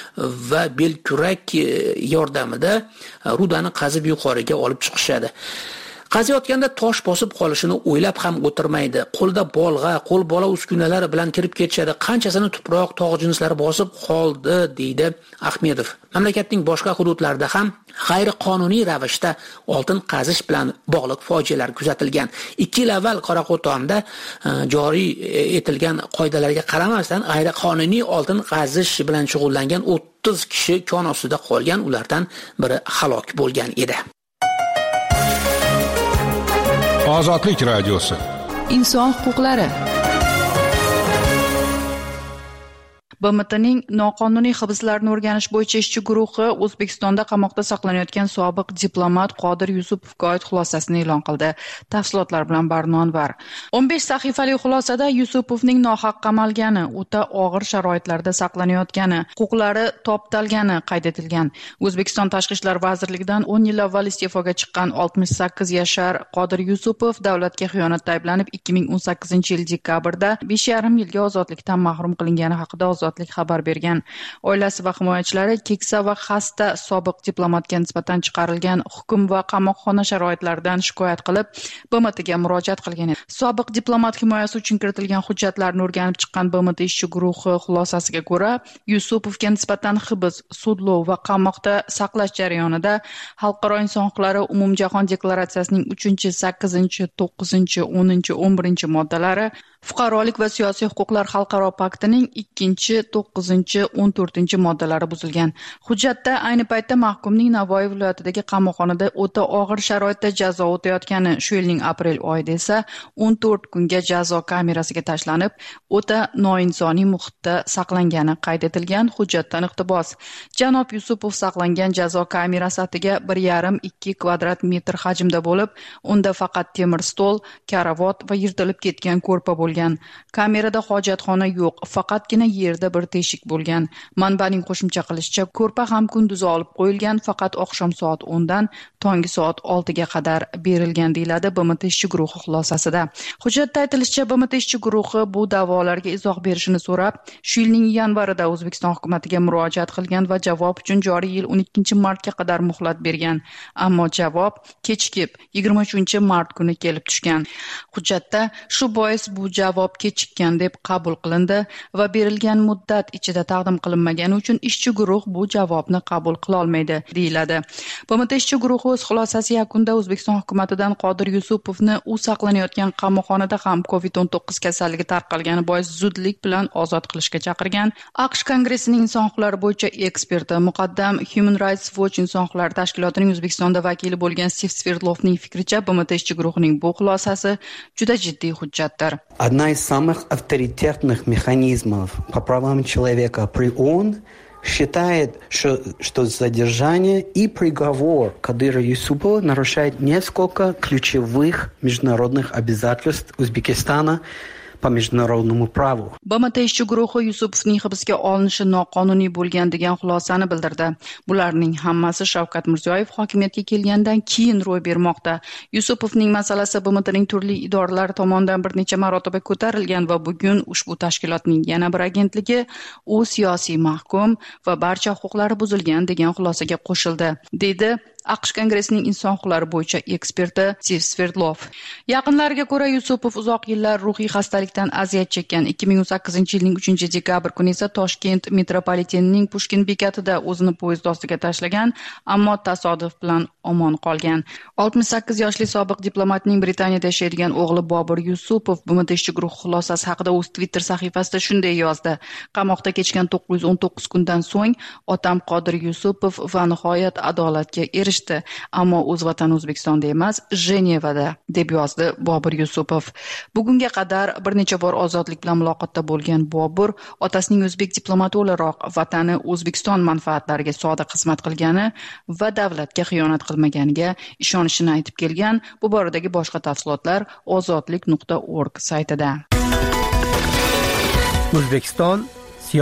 va belkurak yordamida rudani qazib yuqoriga olib chiqishadi. Qaziyotganda tosh bosib qolishini o'ylab ham o'tirmaydi. Qo'lda bolg'a, qo'l bola uskunalari bilan kirib ketishadi. Qanchasini tuproq, tog' jinslari bosib qoldi, deydi Ahmedov. Mamlakatning boshqa hududlarida ham g'ayriqonuniy ravishda oltin qazish bilan bog'liq fojialar kuzatilgan. ikki yil avval Qoraqo'tonda joriy etilgan qoidalarga qaramasdan g'ayriqonuniy oltin qazish bilan shug'ullangan o'ttiz kishi kon ostida qolgan, ulardan biri halok bo'lgan edi. Ozodlik radiosi. Inson huquqlari. B M Tning noqonuniy hibslarni o'rganish bo'yicha ishchi guruhi O'zbekistonda qamoqda saqlanayotgan sobiq diplomat Qodir Yusupovga oid xulosasini e'lon qildi. Tafsilotlar bilan Barnon var. o'n besh sahifali xulosada Yusupovning nohaq qamalgani, o'ta og'ir sharoitlarda saqlanayotgani, huquqlari toptalgani qayd etilgan. O'zbekiston Tashqi ishlar vazirligidan o'n yil avval iste'foga chiqqan oltmish sakkiz yashar Qodir Yusupov davlatga xiyonatda ayblanib ikki ming o'n sakkizinchi yil dekabrda besh yarim yilga ozodlikdan mahrum qilingani haqida ozod xabar bergan. Oilasi va himoyachilari keksa va xasta sobiq diplomatga nisbatan chiqarilgan hukm va qamoqxona sharoitlaridan shikoyat qilib B M Tga murojaat qilgan edi. Sobiq diplomat himoyasi uchun kiritilgan hujjatlarni o'rganib chiqqan B M T ishchi guruhi xulosasiga ko'ra, Yusupovga nisbatan hibs, sudlov va qamoqda saqlash jarayonida Xalqaro inson huquqlari umumjahon deklaratsiyasining uchinchi, sakkizinchi, to'qqizinchi, o'ninchi, o'n birinchi moddalari, Fuqarolik va siyosiy huquqlar xalqaro paktining ikkinchi, to'qqizinchi, o'n to'rtinchi moddalari buzilgan. Hujjatda ayni paytda mahkumning Navoiy viloyatidagi qamoqxonada o'ta og'ir sharoitda jazo o'tayotgani, shu yilning aprel oyida esa o'n to'rt kunga jazo kamerasiga tashlanib, o'ta noinsoniy muhitda saqlangani qayd etilgan. Hujjatdan iqtibos: Janob Yusupov saqlangan jazo kamerasi atiga bir yarim ikki kvadrat metr hajmda bo'lib, unda faqat temir stol, karavot va yirtilib ketgan ko'rpa bo'lgan. Kamerada hojatxona yo'q, faqatgina yerda bir teshik bo'lgan. Manbaning qo'shimcha qilishicha, ko'rpa ham kunduzi olib qo'yilgan, faqat oqshom soat o'ndan tongi soat oltiga qadar berilgan, deyiladi B M T ishchi guruhi xulosasida. Hujjatda aytilishicha, B M T ishchi guruhi bu da'volarga izoh berishini so'rab, shu yilning yanvarida O'zbekiston hukumatiga murojaat qilgan va javob uchun joriy yil o'n ikkinchi martga qadar muhlat bergan. Ammo javob kechikib yigirma uchinchi mart kuni kelib tushgan. Hujjatda shu bois bu javob kechikkan deb qabul qilindi va berilgan muddat ichida taqdim qilinmagani uchun ishchi guruh bu javobni qabul qila olmaydi, deyiladi. B M T ishchi guruhi o'z xulosasi yakunida O'zbekiston hukumatidan Qodir Yusupovni u saqlanayotgan qamoqxonada ham kovid o'n to'qqiz kasalligi tarqalgani bois zudlik bilan ozod qilishga chaqirgan. AQSh Kongressining inson huquqlari bo'yicha eksperti, muqaddam Human Rights Watch inson huquqlari tashkilotining O'zbekistonda vakili bo'lgan Stiv Sverdlovning fikricha, B M T ishchi guruhining bu xulosasi juda jiddiy hujjatdir. Одна из самых авторитетных механизмов по правам человека при ООН считает, что, что задержание и приговор Кадыра Юсупова нарушает несколько ключевых международных обязательств Узбекистана по международному праву. B M T ishchi guruhi Yusupovning hibsga olinishi noqonuniy bo'lgan degan xulosani bildirdi. Bularning hammasi Shavkat Mirziyoyev hokimiyatga kelgandan keyin ro'y bermoqda. Yusupovning masalasi B M Tning turli idoralari tomonidan bir necha marotaba ko'tarilgan va bugun ushbu tashkilotning yana bir agentligi u siyosiy mahkum va barcha huquqlari buzilgan degan xulosaga qo'shildi, dedi AQSh Kongressining inson huquqlari bo'yicha eksperti Stiv Sverdlov. Yaqinlariga ko'ra, Yusupov uzoq yillar ruhiy xastalikdan aziyat chekkan. ikki ming o'n sakkizinchi yilning uchinchi dekabr kuni esa Toshkent metropolitenining Pushkin bekatida o'zini poyezd ostiga tashlagan, ammo tasodif bilan omon qolgan. oltmish sakkiz yoshli sobiq diplomatning Britaniyada yashaydigan o'g'li Bobur Yusupov B M T ishchi guruhi xulosasi haqida o'z Twitter sahifasida shunday yozdi: Qamoqda kechgan to'qqiz yuz o'n to'qqiz kundan so'ng otam Qodir Yusupov va nihoyat adolatga erishdi, ammo o'z vatani O'zbekistonda emas, Jenevada, deb yozdi Bobur Yusupov. Bugunga qadar bir necha bor ozodlik bilan muloqotda bo'lgan Bobur otasining o'zbek diplomati o'laroq vatani O'zbekiston manfaatlariga sodiq xizmat qilgani va davlatga xiyonat qilmaganiga ishonishini aytib kelgan. Bu boradagi boshqa tafsilotlar ozodlik nuqta org saytida. O'zbekiston siyosat.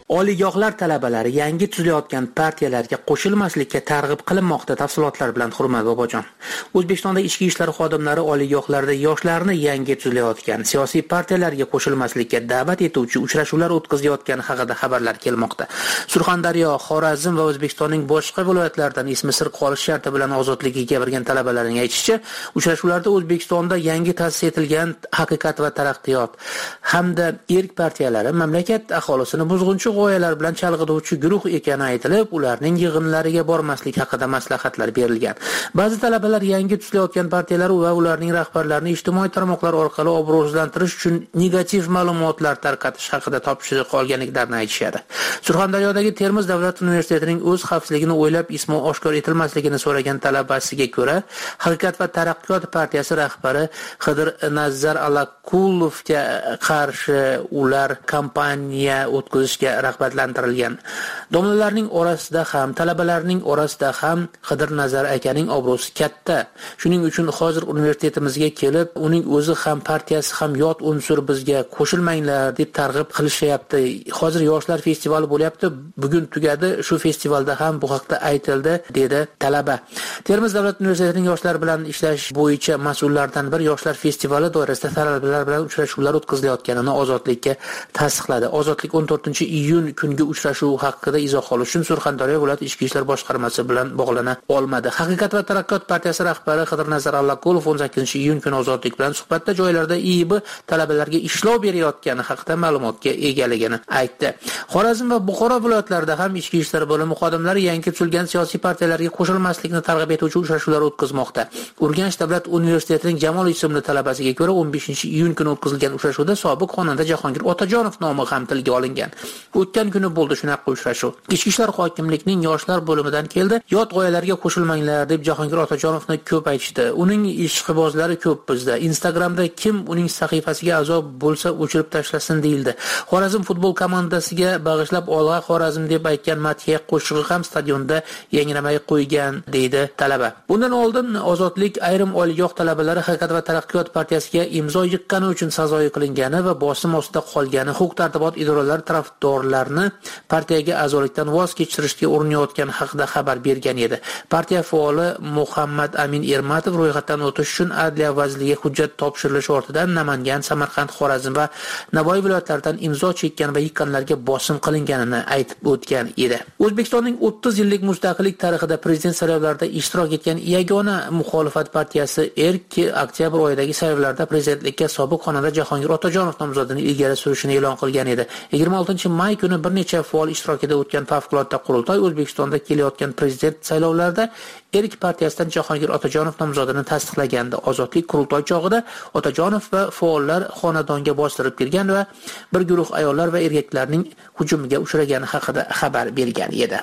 Oliygohlar talabalari yangi tuzilayotgan partiyalarga qo'shilmaslikka targ'ib qilinmoqda. Tafsilotlar bilan Hurmat Bobojon. O'zbekistonda ichki ishlar xodimlari oliygohlarda yoshlarni yangi tuzilayotgan siyosiy partiyalarga qo'shilmaslikka da'vat etuvchi uchrashuvlar o'tkazayotgani haqida xabarlar kelmoqda. Surxondaryo, Xorazm va O'zbekistonning boshqa viloyatlaridan ismi sir qolish sharti bilan ozodlikka gapirgan talabalarning aytishicha, uchrashuvlarda O'zbekistonda yangi ta'sis etilgan Haqiqat va taraqqiyot hamda erk partiyalari mamlakat aholisini buzg'unchi g'oyalar bilan chalg'ituvchi guruh ekani aytilib, ularning yig'inlariga bormaslik haqida maslahatlar berilgan. Ba'zi talabalar yangi tuzilayotgan partiyalar va ularning rahbarlarini ijtimoiy tarmoqlar orqali obro'sizlantirish uchun negativ ma'lumotlar tarqatish haqida topshiriq olganliklarini aytishadi. Surxondaryodagi Termiz davlat universitetining o'z xavfsizligini o'ylab ismi oshkor etilmasligini so'ragan talabasiga ko'ra, Haqiqat va taraqqiyot partiyasi rahbari Xidir Nazar Alaqulovga qarshi ular kampaniya o'tkazishga rag'batlantirilgan. Domlalarning orasida ham, talabalarning orasida ham Xidir Nazar akaning obro'si katta. Shuning uchun hozir universitetimizga kelib, uning o'zi ham partiyasi ham yot unsur bizga qo'shilmanglar deb targ'ib qilishyapti. Hozir yoshlar festivali bo'lyapti. Bugun tugadi. Shu festivalda ham bu haqda aytildi, dedi talaba. Termiz davlat universitetining yoshlar bilan ishlash bo'yicha mas'ullardan bir yoshlar festivali doirasida talabalar bilan uchrashuvlar o'tkazilayotganini Ozodlikka tasdiqladi. Ozodlik o'n to'rtinchi iyun kungi uchrashuv haqida izoh olish uchun Surxondaryo viloyat ichki ishlar boshqarmasi bilan bog'lana olmadi. Haqiqat va taraqqiyot partiyasi rahbari Xidir Nazar Allaqulov o'n sakkizinchi iyun kuni Ozodlik bilan suhbatda joylarda I I B talabalarga ishlov berayotgani haqida ma'lumotga egaligini aytdi. Xorazm va Buxoro viloyatlarida ham ichki ishlar bo'limi xodimlari yangi tuzilgan siyosiy partiyalarga qo'shilmaslikni targ'ib etuvchi uchrashuvlar o'tkazmoqda. Urganch davlat universitetining Jamol ismli talabasiga ko'ra o'n beshinchi iyun kuni o'tkazilgan uchrashuvda sobiq xonanda Jahongir Otajonov nomi ham tilga olingan. O'tgan kuni bo'ldi shunaqa uchrashuv. Ichki ishlar hokimlikning yoshlar bo'limidan keldi. Yot g'oyalarga qo'shilmanglar deb Jahongir Otajonovni ko'p aytishdi. Uning ishqibozlari ko'p bizda. Instagramda kim uning sahifasiga a'zo bo'lsa o'chirib tashlasin deyildi. Xorazm futbol komandasiga bag'ishlab Olg'a Xorazm deb aytgan madhiya qo'shig'i ham stadionda yangramay qo'ygan, deydi talaba. Bundan oldin Ozodlik ayrim oliygoh talabalari Haqiqat va taraqqiyot partiyasiga imzo yiqqani uchun sazoyi qilingani va bosim ostida qolgani huquq-tartibot idoralari tarafdorlarni partiyaga a'zolikdan voz kechirishga urinayotgani haqida xabar bergan edi. Partiya faoli Muhammad Amin Ermatov ro'yxatdan o'tish uchun Adliya vaziriga hujjat topshirilishi ortidan Namangan, Samarqand, Xorazm va Navoiy viloyatlaridan imzo chekkan va yiqqanlarga bosim qilinganini aytib o'tgan edi. O'zbekistonning o'ttiz yillik mustaqillik tarixida prezident saylovlarida ishtirok etgan yagona muxolifat partiyasi Erk oktyabr oyidagi saylovlarda prezidentlikka sobiq xonanda Jahongir Otajonov nomzodini ilgari surishini e'lon qilgan edi. yigirma oltinchi may kuni bir necha faol ishtirokida o'tgan favqulodda qurultoy O'zbekistonda kelayotgan prezident saylovlarida Erk partiyasidan Jahongir Otajonov nomzodini tasdiqlagandi. Ozodlik qurultoy chog'ida Otajonov va faollar xonadonga bostirib kirgan va bir guruh ayollar va erkaklarning hujumiga uchragani haqida xabar bergan edi.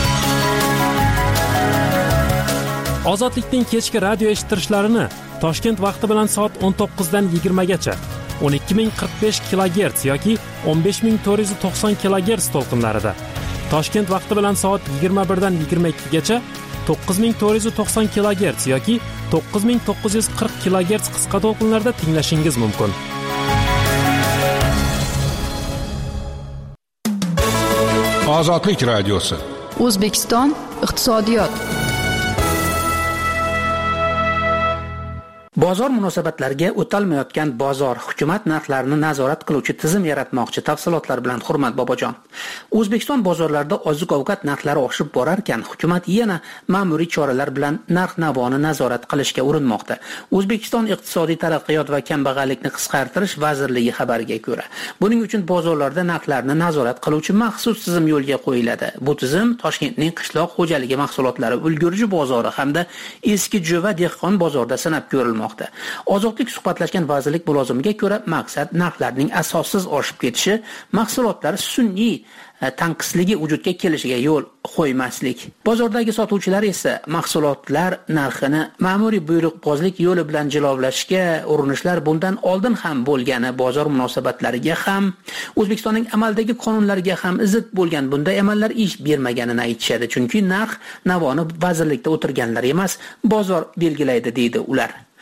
Ozodlikning kechki radio eshittirishlarini Toshkent vaqti bilan soat o'n to'qqizdan yigirma gacha o'n ikki ming qirq besh kilogerts yoki o'n besh ming to'rt yuz to'qson kilogerts to'lqinlarida, Toshkent vaqti bilan soat yigirma birdan yigirma ikki gacha to'qqiz ming to'rt yuz to'qson kilogerts yoki to'qqiz ming to'qqiz yuz qirq kilogerts qisqa to'lqinlarda tinglashingiz mumkin. Ozodlik radiosi. O'zbekiston iqtisodiyot. Bozor munosabatlariga o'talmayotgan bozor hukumat narxlarini nazorat qiluvchi tizim yaratmoqchi. Tafsilotlar bilan Hurmat Bobojon. O'zbekiston bozorlarida oziq-ovqat narxlari oshib borar ekan, hukumat yana ma'muriy choralar bilan narx-navoni nazorat qilishga urinmoqda. O'zbekiston iqtisodiy taraqqiyot va kambag'allikni qisqartirish vazirligi xabariga ko'ra, buning uchun bozorlarda narxlarni nazorat qiluvchi maxsus tizim yo'lga qo'yiladi. Bu tizim Toshkentning qishloq xo'jaligi mahsulotlari ulgurji bozori hamda eski Jo'va dehqon bozorida sinab ko'rilmoqda. Ozodlik suhbatlashgan vazirlik mulozimiga ko'ra, maqsad narxlarning asossiz oshib ketishi, mahsulotlar sun'iy tanqisligi vujudga kelishiga yo'l qo'ymaslik. Bozordagi sotuvchilar esa mahsulotlar narxini ma'muriy buyruqbozlik yo'li bilan jilovlashga urinishlar bundan oldin ham bo'lgani, bozor munosabatlariga ham, O'zbekistonning amaldagi qonunlariga ham zid bo'lgan bunday amallar ish bermaganini aytishadi. Chunki narx navoni vazirlikda o'tirganlar emas, bozor belgilaydi, deydi ular.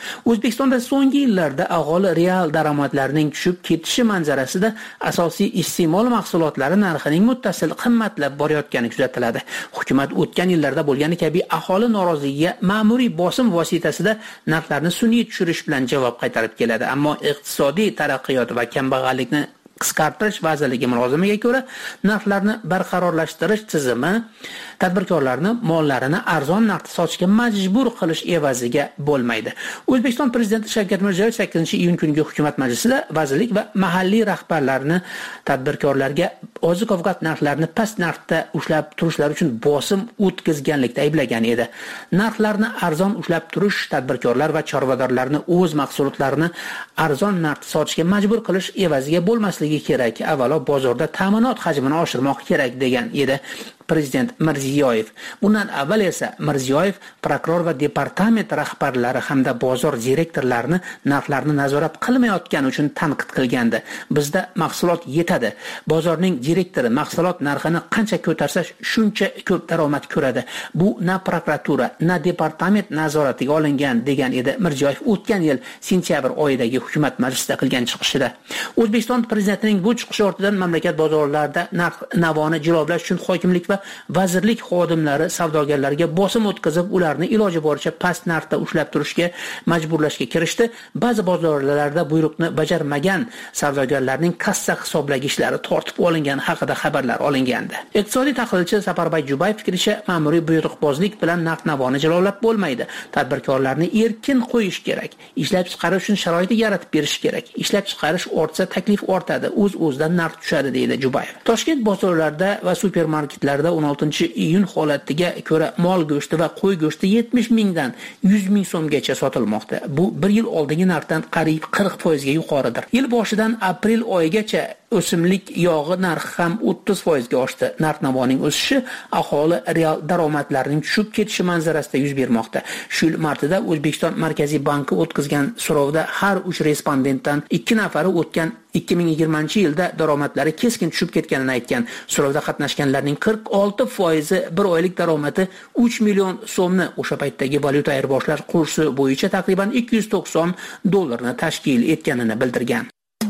O'zbekistonda so'nggi yillarda aholi real daromadlarining tushib ketishi manzarasida asosiy iste'mol mahsulotlari narxining muttasil qimmatlab borayotgani kuzatiladi. Hukumat o'tgan yillarda bo'lgani kabi aholi noroziligiga ma'muriy bosim vositasida narxlarni sun'iy tushirish bilan javob qaytarib keladi. Ammo iqtisodiy taraqqiyot va kambag'allikni qisqartirish vazirligi mulozimiga ko'ra, narxlarni barqarorlashtirish tizimi tadbirkorlarni mollarini arzon narxda sotishga majbur qilish evaziga bo'lmaydi. O'zbekiston prezidenti Shavkat Mirziyoyev sakkizinchi iyun kungi hukumat majlisida vazirlik va mahalliy rahbarlarni tadbirkorlarga oziq-ovqat narxlarini past narxda ushlab turishlari uchun bosim o'tkazganlikda ayblagan edi. Narxlarni arzon ushlab turish tadbirkorlar va chorvadorlarni o'z mahsulotlarini arzon narxda sotishga majbur qilish evaziga bo'lmasligi kerak. Avvalo bozorda ta'minot hajmini oshirmoq kerak degan edi Prezident Mirziyoyev. Bundan avval esa Mirziyoyev prokuror va departament rahbarlari hamda bozor direktorlarini narxlarni nazorat qilmayotgani uchun tanqid qilgandi. Bizda mahsulot yetadi. Bozorning direktori mahsulot narxini qancha ko'tarsa shuncha ko'p daromad ko'radi. Bu na prokuratura, na departament nazoratiga olingan degan edi Mirziyoyev o'tgan yil sentyabr oyidagi hukumat majlisida qilgan chiqishida. O'zbekiston prezidentining bu chiqishi ortidan mamlakat bozorlarida narx navoni jilovlash uchun hokimlik va vazirlik xodimlari savdogarlarga bosim o'tkazib, ularni iloji boricha past narxda ushlab turishga majburlashga kirishdi. Ba'zi bozorlarda buyruqni bajarmagan savdogarlarning kassa hisoblagichlari tortib olingani haqida xabarlar olingandi. Iqtisodiy tahlilchi Saparboy Jubayev fikricha, ma'muriy buyruqbozlik bilan narx navoni jilovlab bo'lmaydi. Tadbirkorlarni erkin qo'yish kerak. Ishlab chiqarish uchun sharoit yaratib berish kerak. Ishlab chiqarish ortsa, taklif ortadi, o'z-o'zidan narx tushadi deydi Jubayev. Toshkent bozorlarida va supermarketlarda o'n oltinchi iyun holatiga ko'ra mol go'shti va qo'y go'shti yetmish mingdan yuz ming so'mgacha sotilmoqda. Bu bir yil oldingi narxdan qariyb qirq foiz ga yuqoridir. Yil boshidan aprel oyigacha o'simlik yog'i narxi ham o'ttiz foiz ga oshdi. Narx-navoning o'sishi aholi real daromadlarining tushib ketishi manzarasida yuz bermoqda. Shu yil martida O'zbekiston Markaziy banki o'tkazgan so'rovda har uch respondentdan ikki nafari o'tgan ikki ming yigirmanchi yilda daromadlari keskin tushib ketganini aytgan. So'rovda qatnashganlarning qirq olti foizi bir oylik daromadi uch million so'mni, o'sha paytdagi valyuta ayirboshlash kursi bo'yicha taqriban ikki yuz to'qson dollarni tashkil etganini bildirgan.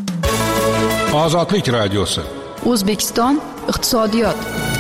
Ozodlik radiosi. O'zbekiston iqtisodiyot.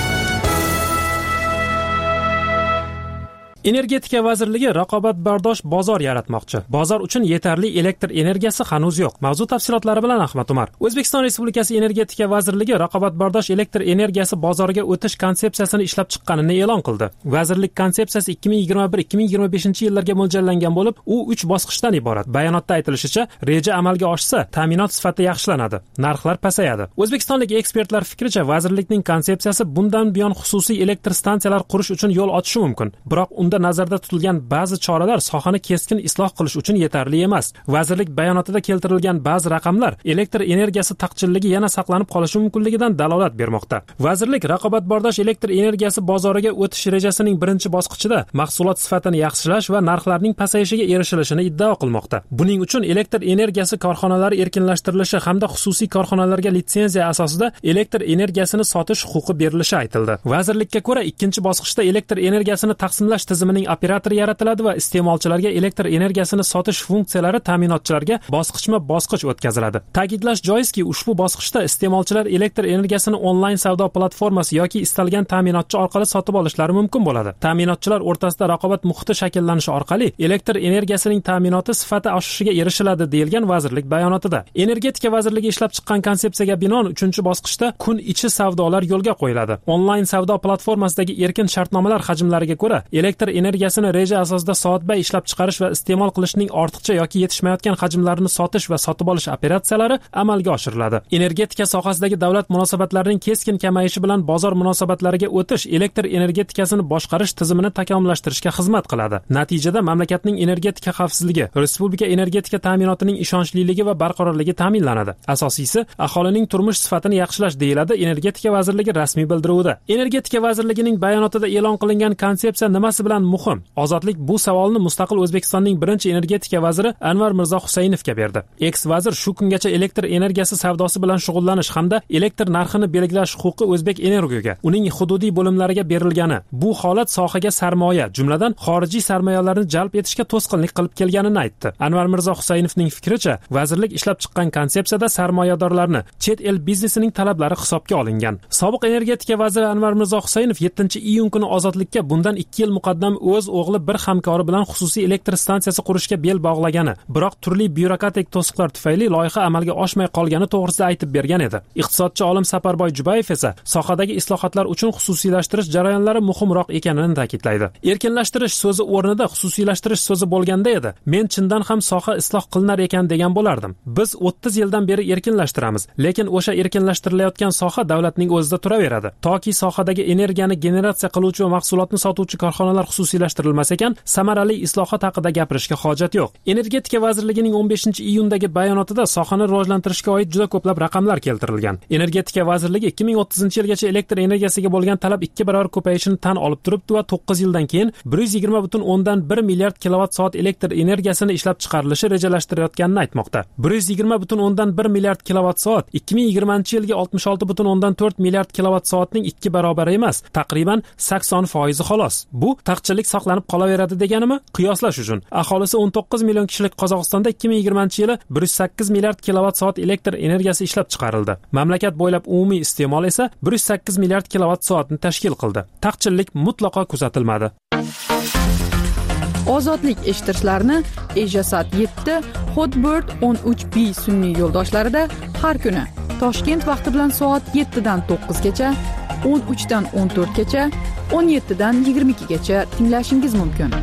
Energetika vazirligi raqobatbardosh bozor yaratmoqchi. Bozor uchun yetarli elektr energiyasi hanuz yo'q. Mavzu tafsilotlari bilan Ahmad Umar. O'zbekiston Respublikasi Energetika vazirligi raqobatbardosh elektr energiyasi bozoriga o'tish konsepsiyasini ishlab chiqqanini e'lon qildi. Vazirlik konsepsiyasi ikki ming yigirma bir ikki ming yigirma beshinchi yillarga mo'ljallangan bo'lib, u uch bosqichdan iborat. Bayonotda aytilishicha, reja amalga oshsa, ta'minot sifati yaxshilanadi, narxlar pasayadi. O'zbekistonlik ekspertlar fikricha, vazirlikning konsepsiyasi bundan buyon xususiy elektr stansiyalar qurish uchun yo'l ochishi mumkin. Biroq unda nazarda tutilgan ba'zi choralar sohani keskin isloh qilish uchun yetarli emas. Vazirlik bayonotida keltirilgan ba'zi raqamlar elektr energiyasi taqchilligi yana saqlanib qolishi mumkinligidan dalolat bermoqda. Vazirlik raqobatbardosh elektr energiyasi bozoriga o'tish rejasining birinchi bosqichida mahsulot sifatini yaxshilash va narxlarning pasayishiga erishilishini iddao qilmoqda. Buning uchun elektr energiyasi korxonalari erkinlashtirilishi hamda xususiy korxonalarga litsenziya asosida elektr energiyasini sotish huquqi berilishi aytildi. Vazirlikka ko'ra, ikkinchi bosqichda elektr energiyasini taqsimlash tizimining operatori yaratiladi va iste'molchilarga elektr energiyasini sotish funksiyalari ta'minotchilarga bosqichma-bosqich o'tkaziladi. Ta'kidlash joizki, ushbu bosqichda iste'molchilar elektr energiyasini onlayn savdo platformasi yoki istalgan ta'minotchi orqali sotib olishlari mumkin bo'ladi. Ta'minotchilar o'rtasida raqobat muhiti shakllanishi orqali elektr energiyasining ta'minoti sifati oshishiga erishiladi, deyilgan vazirlik bayonotida. Energetika vazirligi ishlab chiqqan konsepsiyaga binoan uchinchi bosqichda kun ichi savdolar yo'lga qo'yiladi. Onlayn savdo platformasidagi erkin shartnomalar hajmlariga ko'ra, elektr energiyasini reja asosida soatbay ishlab chiqarish va iste'mol qilishning ortiqcha yoki yetishmayotgan hajmlarini sotish va sotib olish operatsiyalari amalga oshiriladi. Energetika sohasidagi davlat munosabatlarining keskin kamayishi bilan bozor munosabatlariga o'tish elektr energetikasini boshqarish tizimini takomillashtirishga xizmat qiladi. Natijada mamlakatning energetika xavfsizligi, respublika energetika ta'minotining ishonchliligi va barqarorligi ta'minlanadi. Asosiysi, aholining turmush sifatini yaxshilash, deyiladi Energetika vazirligi rasmiy bildiruvida. Energetika vazirligining bayonotida e'lon qilingan konsepsiya nimasi bilan bilan muhim? Ozodlik bu savolni mustaqil O'zbekistonning birinchi energetika vaziri Anvar Mirzo Husaynovga berdi. Eks-vazir shu kungacha elektr energiyasi savdosi bilan shug'ullanish hamda elektr narxini belgilash huquqi O'zbek Energoga, uning hududiy bo'limlariga berilgani, bu holat sohaga sarmoya, jumladan xorijiy sarmoyalarni jalb etishga to'sqinlik qilib kelganini aytdi. Anvar Mirzo Husaynovning fikricha, vazirlik ishlab chiqqan konsepsiyada sarmoyadorlarni, chet el biznesining talablari hisobga olingan. Sobiq energetika vaziri Anvar Mirzo Husaynov yettinchi iyun kuni Ozodlikka bundan ikki yil muqaddam o'z o'g'li bir hamkori bilan xususiy elektr stansiyasi qurishga bel bog'lagani, biroq turli byurokratik to'siqlar tufayli loyiha amalga oshmay qolgani to'g'risida aytib bergan edi. Iqtisodchi olim Saparboy Jubayev esa sohadagi islohotlar uchun xususiylashtirish jarayonlari muhimroq ekanini ta'kidlaydi. Erkinlashtirish so'zi o'rnida xususiylashtirish so'zi bo'lganda edi, men chindan ham soha isloh qilinar ekan degan bo'lardim. Biz o'ttiz yildan beri erkinlashtiramiz, lekin o'sha erkinlashtirilayotgan soha davlatning o'zida turaveradi. Toki sohadagi energiyani generatsiya qiluvchi va mahsulotni sotuvchi korxonalar xususiylashtirilmas ekan, samarali islohot haqida gapirishga hojat yo'q. Energetika vazirligining o'n beshinchi iyundagi bayonotida sohani rivojlantirishga oid juda ko'plab raqamlar keltirilgan. Energetika vazirligi ikki ming o'ttizinchi yilgacha elektr energiyasiga bo'lgan talab ikki barobar ko'payishini tan olib turibdi va to'qqiz yildan keyin bir yuz yigirma butun o'ndan bir milliard kilovat soat elektr energiyasini ishlab chiqarilishi rejalashtirayotganini aytmoqda. bir yuz yigirma butun o'ndan bir milliard kilovat soat ikki ming yigirmanchi yilga oltmish olti butun o'ndan to'rt milliard kilovat soatning ikki barobari emas, taqriban sakson foiz xolos. Bu taqchillik saqlanib qolaveradi deganimi? Qiyoslash uchun aholisi o'n to'qqiz million kishilik Qozog'istonda ikki ming yigirmanchi yili bir yuz sakkiz milliard kilovat soat elektr energiyasi ishlab chiqarildi. Mamlakat bo'ylab umumiy iste'mol esa bir yuz sakkiz milliard kilovat soatni tashkil qildi. Taqchillik mutlaqo kuzatilmadi. Ozodlik eshittirishlarni Ejasat yetti, Hotbird o'n uch B sun'iy yo'ldoshlarida har kuni Toshkent vaqti bilan soat yettidan to'qqizgacha, o'n uchdan o'n to'rtgacha, o'n yettidan yigirma ikkigacha tinglashingiz mumkin.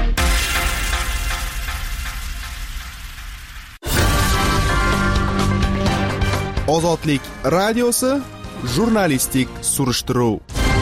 Ozodlik radiosi jurnalistik surishtiruv.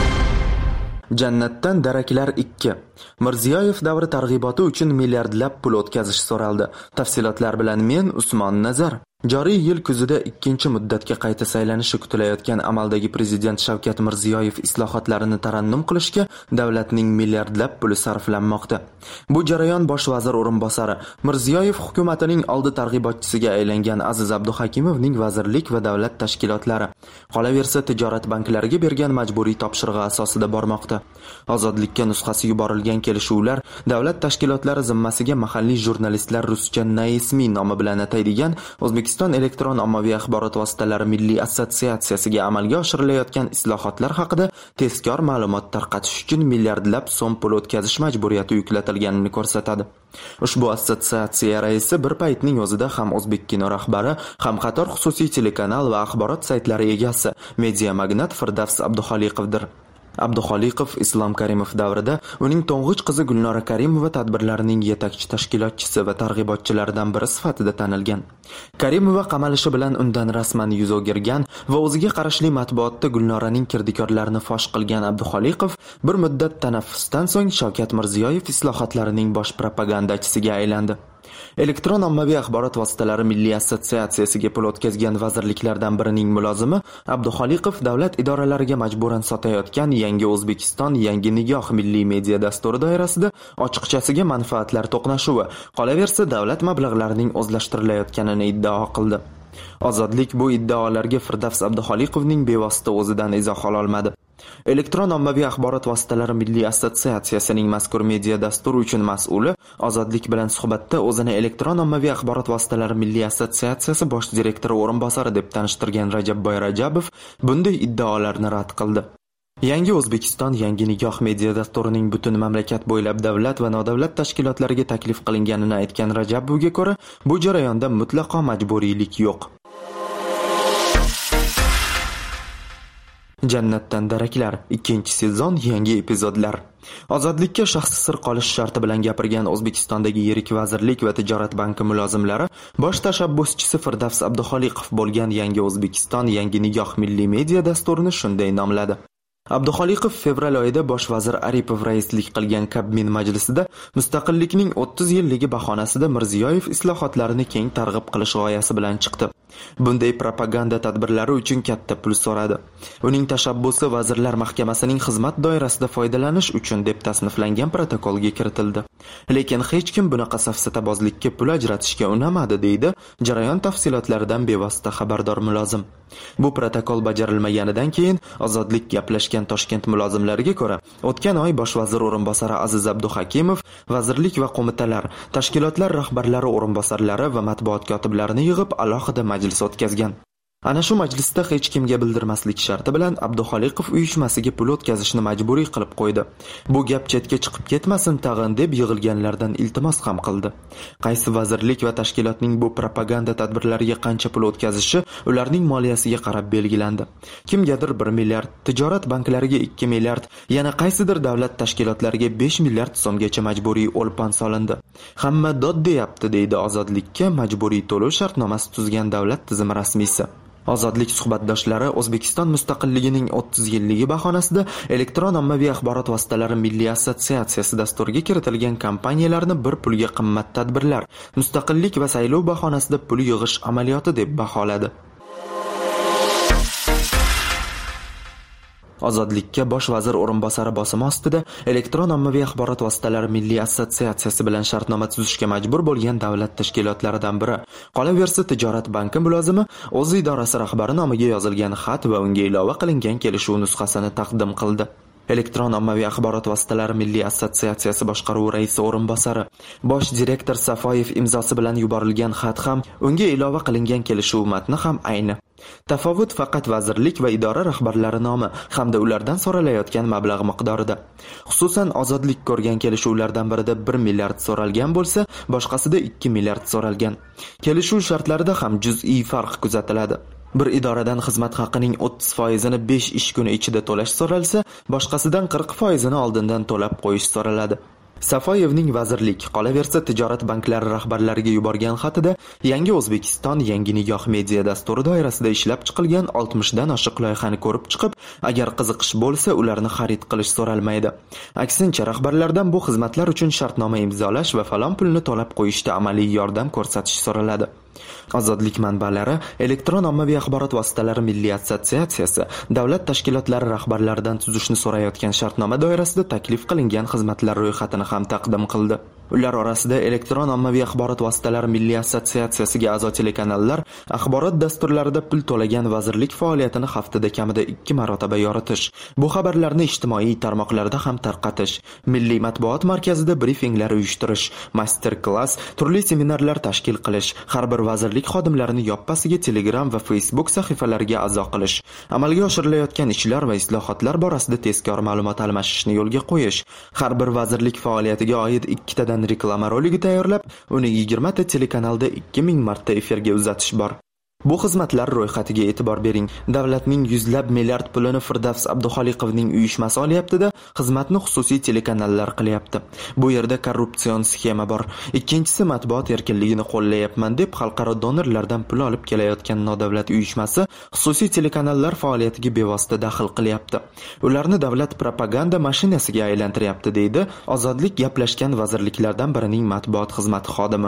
Jannatdan daraklar ikki. Mirziyoyev davri targ'iboti uchun milliardlab pul o'tkazish so'raldi. Tafsilotlar bilan men Usmon Nazar. Joriy yil kuzida ikkinchi muddatga qayta saylanishi kutilayotgan amaldagi prezident Shavkat Mirziyoyev islohotlarini tarannum qilishga davlatning milliardlab puli sarflanmoqda. Bu jarayon bosh vazir o'rinbosari Mirziyoyev hukumatining oldi targ'ibotchisiga aylangan Aziz Abduhakimovning vazirlik va davlat tashkilotlari, qolaversa tijorat banklariga bergan majburiy topshirig'i asosida bormoqda. Ozodlikka nusxasi yuborilgan kelishuvlar davlat tashkilotlari zimmasiga mahalliy jurnalistlar ruscha Naismi nomi bilan ataydigan O'zbekiston elektron ommaviy axborot vositalari milliy assotsiatsiyasiga amalga oshirilayotgan islohotlar haqida tezkor ma'lumot tarqatish uchun milliardlab so'm pul o'tkazish majburiyati yuklatilganini ko'rsatadi. Ushbu assotsiatsiya raisi bir paytning o'zida ham O'zbekkino rahbari, ham qator xususiy telekanal va axborot saytlari egasi, media magnat Firdavs Abduxoliqovdir. Abduxoliqov Islom Karimov davrida uning to'ng'ich qizi Gulnora Karimova tadbirlarining yetakchi tashkilotchisi va targ'ibotchilaridan biri sifatida tanilgan. Karimova qamalishi bilan undan rasman yuz o'girgan va o'ziga qarashli matbuotda Gulnoraning kirdikorlarini fosh qilgan Abduxoliqov bir muddat tanaffusdan so'ng Shavkat Mirziyoyev islohotlarining bosh propagandachisiga aylandi. Elektron ommaviy axborot vositalari milliy assotsiatsiyasiga pul o'tkazgan vazirliklardan birining mulozimi Abduxoliqov davlat idoralariga majburan sotayotgan Yangi O'zbekiston, Yangi Nigoh milliy media dasturi doirasida ochiqchasiga manfaatlar to'qnashuvi, qolaversa davlat mablag'larining o'zlashtirilayotganini iddao qildi. Ozodlik bu iddaolarga Firdavs Abduxoliqovning bevosita o'zidan izoh ola olmadi. Elektron ommaviy axborot vositalari milliy assotsiatsiyasining mazkur media dasturi uchun mas'uli Ozodlik bilan suhbatda o'zini elektron ommaviy axborot vositalari milliy assotsiatsiyasi bosh direktori o'rinbosari deb tanishtirgan Rajabboy Rajabov bunday iddaolarni rad qildi. Yangi O'zbekiston, Yangi Nigoh media dasturining butun mamlakat bo'ylab davlat va nodavlat tashkilotlariga taklif qilinganini aytgan Rajabovga ko'ra, bu jarayonda mutlaqo majburiylik yo'q. Jannatdan daraklar ikkinchi sezon yangi epizodlar. Ozodlikka shaxsi sir qolish sharti bilan gapirgan O'zbekistondagi yirik vazirlik va tijorat banki mulozimlari bosh tashabbuschisi Firdavs Abduxoliqov bo'lgan Yangi O'zbekiston, Yangi Nigoh milliy media dasturini shunday nomladi. Abduxoliqov fevral oyida bosh vazir Aripov raislik qilgan Kabmin majlisida mustaqillikning o'ttiz yilligi bahonasida Mirziyoyev islohotlarini keng targ'ib qilish g'oyasi bilan chiqdi. Bunday propaganda tadbirlari uchun katta pul so'radi. Uning tashabbusi Vazirlar Mahkamasining xizmat doirasida foydalanish uchun deb tasniflangan protokolga kiritildi. Lekin hech kim bunaqa safsatabozlikka pul ajratishga unamadi, deydi jarayon tafsilotlaridan bevosita xabardor mulozim. Bu protokol bajarilmaganidan keyin Ozodlik gaplashgan Toshkent mulozimlariga ko'ra, o'tgan oy bosh vazir o'rinbosari Aziz Abduhakimov vazirlik va qo'mitalar, tashkilotlar rahbarlari o'rinbosarlari va matbuot kotiblarini yig'ib alohida majlis o'tkazgan. Ana shu majlisda hech kimga bildirmaslik sharti bilan Abduxoliqov uyushmasiga pul o'tkazishni majburiy qilib qo'ydi. Bu gap chetga chiqib ketmasin tag'in deb yig'ilganlardan iltimos ham qildi. Qaysi vazirlik va tashkilotning bu propaganda tadbirlariga qancha pul o'tkazishi ularning moliyasiga qarab belgilandi. Kimgadir bir milliard, tijorat banklariga ikki milliard, yana qaysidir davlat tashkilotlariga besh milliard so'mgacha majburiy o'lpon solindi. Hamma dod deyapti, deydi Ozodlikka majburiy to'lov shartnomasi tuzgan davlat tizimi rasmiysi. Ozodlik suhbatdoshlari O'zbekiston mustaqilligining o'ttiz yilligi bahonasida elektron ommaviy axborot vositalari milliy assotsiatsiyasi dasturiga kiritilgan kompaniyalarni bir pulga qimmat tadbirlar, mustaqillik va saylov bahonasida pul yig'ish amaliyoti deb baholadi. Ozodlikka bosh vazir o'rinbosari bosimi ostida elektron ommaviy axborot vositalari milliy assotsiatsiyasi bilan shartnoma tuzishga majbur bo'lgan davlat tashkilotlaridan biri. Qolaversa, Tijorat banki mulozimi o'z idorasi rahbari nomiga yozilgan xat va unga ilova qilingan kelishuv nusxasini taqdim qildi. Elektron ommaviy axborot vositalari milliy assotsiatsiyasi boshqaruvi raisi o'rinbosari, bosh direktor Safoyev imzosi bilan yuborilgan xat ham, unga ilova qilingan kelishuv matni ham ayni. Tafovut faqat vazirlik va idora rahbarlari nomi hamda ulardan so'ralayotgan mablag' miqdorida. Xususan, Ozodlik ko'rgan kelishuvlardan birida bir milliard so'ralgan bo'lsa, boshqasida ikki milliard so'ralgan. Kelishuv shartlarida ham juz'iy farq kuzatiladi. Bir idoradan xizmat haqining o'ttiz foizini besh ish kuni ichida to'lash so'ralsa, boshqasidan qirq foizini oldindan to'lab qo'yish so'raladi. Safoyevning vazirlik, qolaversa tijorat banklari rahbarlariga yuborgan xatida Yangi O'zbekiston Yangi nigoh media dasturi doirasida ishlab chiqilgan oltmishdan oshiq loyihani ko'rib chiqib, agar qiziqish bo'lsa, ularni xarid qilish so'ralmaydi. Aksincha, rahbarlardan bu xizmatlar uchun shartnoma imzolash va falon pulni to'lab qo'yishda amaliy yordam ko'rsatish so'raladi. Ozodlik manbalari elektron ommaviy axborot vositalari milliy assotsiatsiyasi davlat tashkilotlari rahbarlaridan tuzishni so'rayotgan shartnoma doirasida taklif qilingan xizmatlar ro'yxatini ham taqdim qildi. Ular orasida elektron ommaviy axborot vositalari milliy assotsiatsiyasiga a'zo telekanallar axborot dasturlarida pul to'lagan vazirlik faoliyatini haftada kamida ikki marotaba yoritish, bu xabarlarni ijtimoiy tarmoqlarda ham tarqatish, milliy matbuot markazida brifinglar uyushtirish, master-klass, turli seminarlar tashkil qilish, har bir vazirlik xodimlarini yoppasiga Telegram va Facebook sahifalariga a'zo qilish, amalga oshirilayotgan ishlar va islohotlar borasida tezkor ma'lumot almashishni yo'lga qo'yish, har bir vazirlik faoliyatiga oid ikkitadan reklama roligi tayyorlab, uni yigirma ta telekanalda ikki ming marta efirga uzatish bor. Bu xizmatlar ro'yxatiga e'tibor bering. Davlatning yuzlab milliard pulini Firdavs Abduxoliqovning uyushmasi olyapti-da, xizmatni xususiy telekanallar qilyapti. Bu yerda korrupsion sxema bor. Ikkinchisi, matbuot erkinligini qo'llayapman deb xalqaro donorlardan pul olib kelayotgan nodavlat uyushmasi xususiy telekanallar faoliyatiga bevosita daxl qilyapti. Ularni davlat propaganda mashinasiga aylantiryapti, deydi Ozodlik gaplashgan vazirliklardan birining matbuot xizmati xodimi.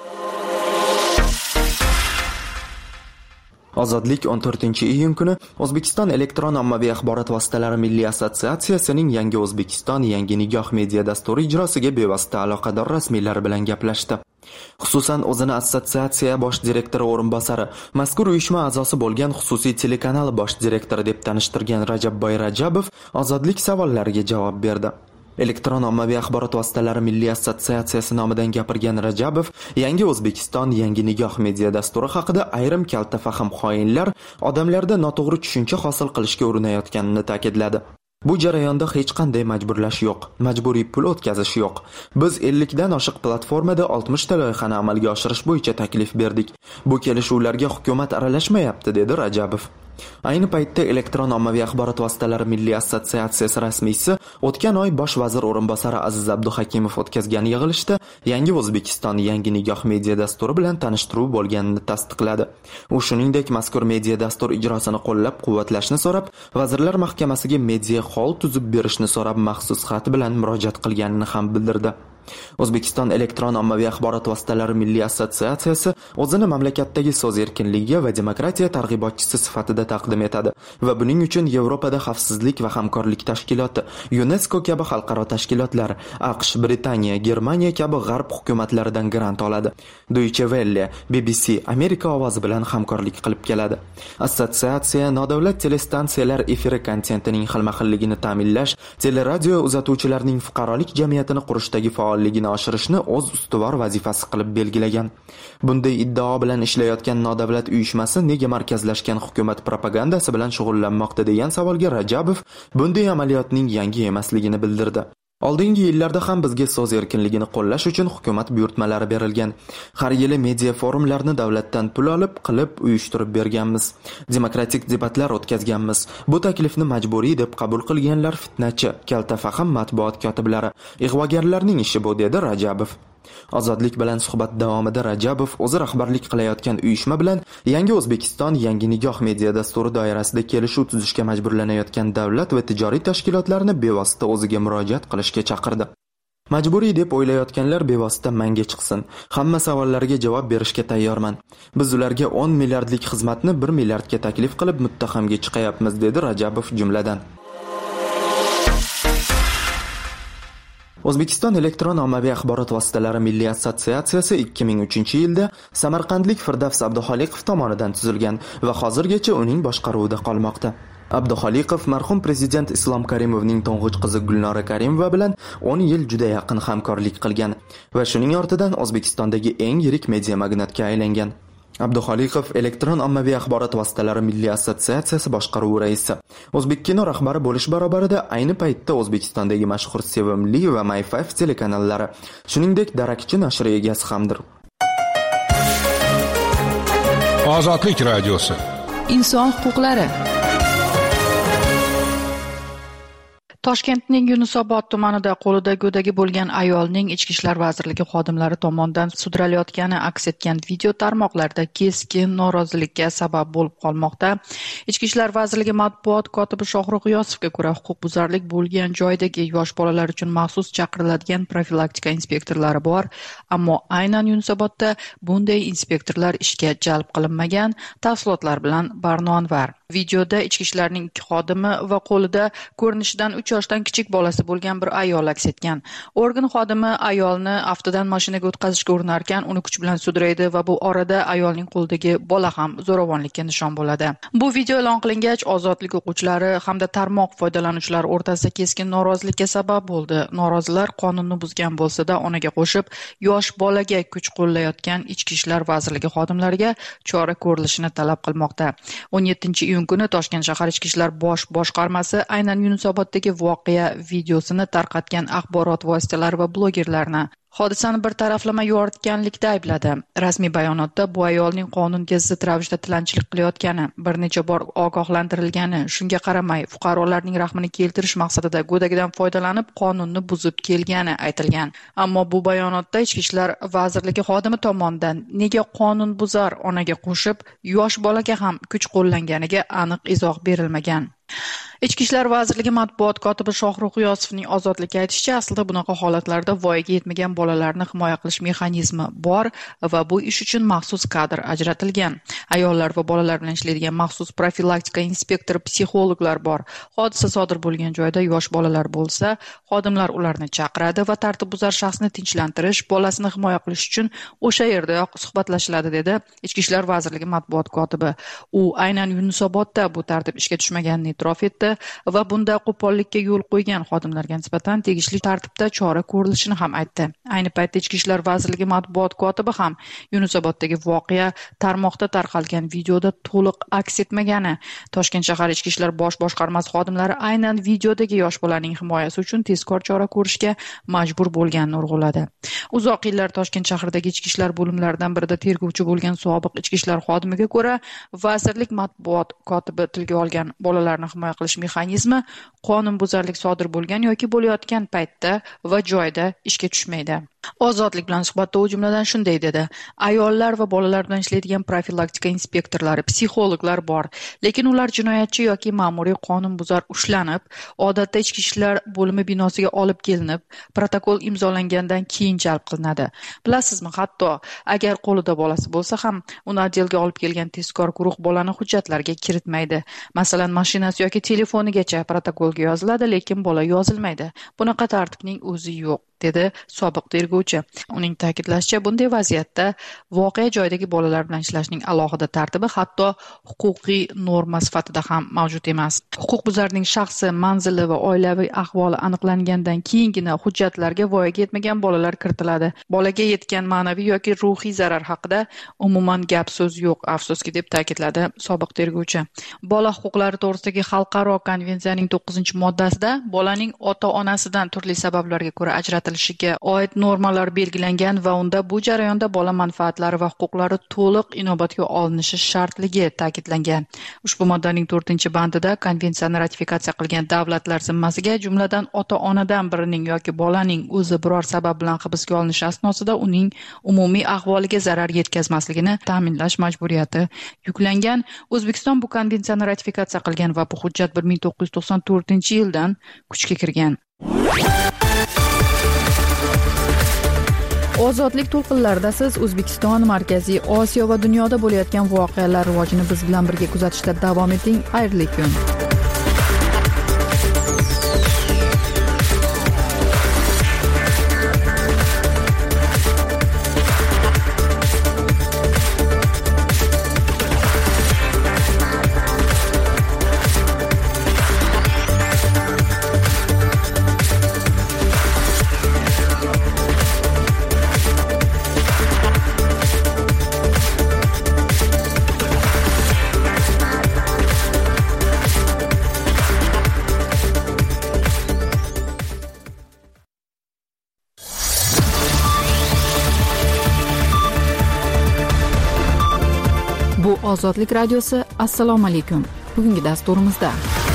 Ozodlik o'n to'rtinchi iyun kuni O'zbekiston elektron ommaviy axborot vositalari milliy assotsiatsiyasining Yangi O'zbekiston Yangi nigoh media dasturi ijrosiga bevosita aloqador rasmiylar bilan gaplashdi. Xususan, o'zini assotsiatsiya bosh direktori o'rinbosari, mazkur uyushma a'zosi bo'lgan xususiy telekanal bosh direktori deb tanishtirgan Rajabboy Rajabov Ozodlik savollariga javob berdi. Elektron ommaviy axborot vositalari milliy assotsiatsiyasi nomidan gapirgan Rajabov Yangi O'zbekiston Yangi nigoh media dasturi haqida ayrim kalta fahm xoinlar odamlarda noto'g'ri tushuncha hosil qilishga urinayotganini ta'kidladi. Bu jarayonda hech qanday majburlash yo'q, majburiy pul o'tkazish yo'q. Biz ellik dan oshiq platformada oltmish ta loyihani amalga oshirish bo'yicha taklif berdik. Bu kelishuvlarga hukumat aralashmayapti, dedi Rajabov. Ayni paytda elektron ommaviy axborot vositalari milliy assotsiatsiyasi rasmiysi o'tgan oy bosh vazir o'rinbosari Aziz Abduhakimov o'tkazgan yig'ilishda yangi O'zbekiston yangi nigoh media dasturi bilan tanishtiruv bo'lganini tasdiqladi. U shuningdek mazkur media dastur ijrosini qo'llab-quvvatlashni so'rab, Vazirlar Mahkamasiga media hol tuzib berishni so'rab maxsus xat bilan murojaat qilganini ham bildirdi. O'zbekiston elektron ommaviy axborot vositalari milliy assotsiatsiyasi o'zini mamlakatdagi so'z erkinligi va demokratiya targ'ibotchisi sifatida taqdim etadi va buning uchun Yevropada xavfsizlik va hamkorlik tashkiloti, UNESCO kabi xalqaro tashkilotlar, AQSh, Britaniya, Germaniya kabi g'arb hukumatlaridan grant oladi. Deutsche Welle, B B C, Amerika ovozi bilan hamkorlik qilib keladi. Assotsiatsiya nodavlat telestansiyalar efiri kontentining xilma-xilligini ta'minlash, teleradio uzatuvchilarning fuqarolik jamiyatini qurishdagi faolligini oshirishni o'z ustuvor vazifasi qilib belgilagan. Bunday iddao bilan ishlayotgan nodavlat uyushmasi nega markazlashgan hukumat propagandasi bilan shug'ullanmoqda degan savolga Rajabov bunday amaliyotning yangi emasligini bildirdi. Oldingi yillarda ham bizga so'z erkinligini qo'llash uchun hukumat buyurtmalari berilgan. Har yili media forumlarni davlatdan pul olib qilib uyushtirib berganmiz. Demokratik debatlar o'tkazganmiz. Bu taklifni majburiy deb qabul qilganlar fitnachi, kaltafahm matbuot kotiblari, ig'vogarlarning ishi bu, dedi Rajabov. Ozodlik bilan suhbat davomida Rajabov o'zi rahbarlik qilayotgan uyushma bilan Yangi O'zbekiston yangi nigoh media dasturi doirasida kelishuv tuzishga majburlanayotgan davlat va tijoriy tashkilotlarni bevosita o'ziga murojaat qilishga chaqirdi. Majburiy deb o'ylayotganlar bevosita manga chiqsin. Hamma savollarga javob berishga tayyorman. Biz ularga o'n milliardlik xizmatni bir milliardga taklif qilib muttahamga chiqayapmiz, dedi Rajabov jumladan. O'zbekiston elektron ommaviy axborot vositalari milliy assotsiatsiyasi ikki ming uchinchi yilda samarqandlik Firdavs Abduxoliqov tomonidan tuzilgan va hozirgacha uning boshqaruvida qolmoqda. Abduxoliqov marhum prezident Islom Karimovning to'ng'ich qizi Gulnora Karimova bilan o'n yil juda yaqin hamkorlik qilgan va shuning ortidan O'zbekistondagi eng yirik media magnatga aylangan. Abduxoliqov elektron ommaviy axborot vositalari milliy assotsiatsiyasi boshqaruvi raisi. O'zbekkino rahbari bo'lish barobarida ayni paytda O'zbekistondagi mashhur Sevimli va My Five telekanallari, shuningdek Darakchi nashri egasi hamdir. Ozodlik radiosi. Inson huquqlari. Toshkentning Yunusobod tumanida qo'lida go'dagi bo'lgan ayolning Ichki ishlar vazirligi xodimlari tomonidan sudiralayotgani aks etgan video tarmoqlarda keskin norozilikka sabab bo'lib qolmoqda. Ichki ishlar vazirligi matbuot kotibi Shohrux G'iyosovga ko'ra, huquqbuzarlik bo'lgan joydagi yosh bolalar uchun maxsus chaqiriladigan profilaktika inspektorlari bor, ammo aynan Yunusobodda bunday inspektorlar ishga jalb qilinmagan. Tafsilotlar bilan Barnonvar. Videoda ichki ishlarning ikki xodimi va qo'lida ko'rinishidan uch yoshdan kichik bolasi bo'lgan bir ayol aks etgan. Organ xodimi ayolni aftidan mashinaga o'tkazishga urinarkan, uni kuch bilan sudraydi va bu orada ayolning qo'lidagi bola ham zo'ravonlikka nishon bo'ladi. Bu video e'lon qilingach, ozodlik o'quvchilari hamda tarmoq foydalanuvchilari o'rtasida keskin norozilikka sabab bo'ldi. Norozilar qonunni buzgan bo'lsa-da, onaga qo'shib, yosh bolaga kuch qo'llayotgan Ichki ishlar vazirligi xodimlariga chora ko'rilishini talab qilmoqda. o'n yettinchi iyun kuni Toshkent shahar Ichki ishlar bosh boshqarmasi aynan Yunusoboddagi voqea videosini tarqatgan axborot vositalari va blogerlarni hodisani bir taraflama yoritganlikda aybladi. Rasmiy bayonotda bu ayolning qonunga zid ravishda tilanchilik qilayotgani, bir necha bor ogohlantirilgani, shunga qaramay fuqarolarning rahmini keltirish maqsadida go'dagidan foydalanib qonunni buzib kelgani aytilgan. Ammo bu bayonotda Ichki ishlar vazirligi xodimi tomonidan nega qonun buzar onaga qo'shib yosh bolaga ham kuch qo'llanganiga aniq izoh berilmagan. Ichki ishlar vazirligi matbuot kotibi Shohrux G'iyosovning ozodlikka aytishicha, aslida bunaqa holatlarda voyaga yetmagan bolalarni himoya qilish mexanizmi bor va bu ish uchun maxsus kadr ajratilgan. Ayollar va bolalar bilan ishlaydigan maxsus profilaktika inspektor, psixologlar bor. Hodisa sodir bo'lgan joyda yosh bolalar bo'lsa, xodimlar ularni chaqiradi va tartibbuzar shaxsni tinchlantirish, bolasini himoya qilish uchun o'sha yerdayoq suhbatlashiladi, dedi Ichki ishlar vazirligi matbuot kotibi. U aynan Yunusobodda bu tartib ishga tushmaganini e'tirof etdi va bunda qo'pollikka yo'l qo'ygan xodimlarga nisbatan tegishli tartibda chora ko'rilishini ham aytdi. Ayni paytda Ichki ishlar vazirligi matbuot kotibi ham Yunusoboddagi voqea tarmoqda tarqalgan videoda to'liq aks etmagani, Toshkent shahar Ichki ishlar bosh boshqarmasi xodimlari aynan videodagi yosh bolaning himoyasi uchun tezkor chora ko'rishga majbur bo'lganini urg'uladi. Uzoq yillar Toshkent shahridagi ichki ishlar bo'limlaridan birida tergovchi bo'lgan sobiq ichki ishlar xodimiga ko'ra, vazirlik matbuot kotibi tilga olgan bolalarni himoya qilish mexanizmi qonunbuzarlik sodir bo'lgan yoki bo'layotgan paytda va joyda ishga tushmaydi. Ozodlik bilan suhbatda u jumladan shunday dedi: ayollar va bolalar bilan ishlaydigan profilaktika inspektorlari, psixologlar bor, lekin ular jinoyatchi yoki ma'muriy qonunbuzar ushlanib, odatda ichki ishlar bo'limi binosiga olib kelinib, protokol imzolangandan keyin jalb qilinadi. Bilasizmi, hatto agar qo'lida bolasi bo'lsa ham, uni oddelga olib kelgan tezkor guruh bolani hujjatlarga kiritmaydi. Masalan, mashinasi yoki telefonigacha protokolga yoziladi, lekin bola yozilmaydi. Bunaqa tartibning o'zi yo'q, dedi sobiq tergovchi. Uning ta'kidlashicha, bunday vaziyatda voqea joyidagi bolalar bilan ishlashning alohida tartibi hatto huquqiy norma sifatida ham mavjud emas. Huquqbuzarning shaxsi, manzili va oilaviy ahvoli aniqlangandan keyingina hujjatlarga voyaga yetmagan bolalar kiritiladi. Bolaga yetgan ma'naviy yoki ruhiy zarar haqida umuman gap so'z yo'q, afsuski, deb ta'kidladi sobiq tergovchi. Bola huquqlari to'g'risidagi xalqaro konvensiyaning to'qqizinchi moddasida bolaning ota-onasidan turli sabablarga ko'ra ajratilishiga oid normalar belgilangan va unda bu jarayonda bola manfaatlari va huquqlari to'liq inobatga olinishi shartligi ta'kidlangan. Ushbu moddaning to'rtinchi bandida konvensiyani ratifikatsiya qilgan davlatlar zimmasiga, jumladan ota-onadan birining yoki bolaning o'zi biror sabab bilan hibsga olinishi asnosida uning umumiy ahvoliga zarar yetkazmasligini ta'minlash majburiyati yuklangan. O'zbekiston bu konvensiyani ratifikatsiya qilgan va bu hujjat bir ming to'qqiz yuz to'qson to'rtinchi yildan kuchga kirgan. Ozodlik to'lqinlarida siz O'zbekiston, Markaziy Osiyo va dunyoda bo'layotgan voqealar rivojini biz bilan birga kuzatishda davom eting. Xayrli kun. Bu Ozodlik radiosi. Assalomu alaykum. Bugungi dasturimizda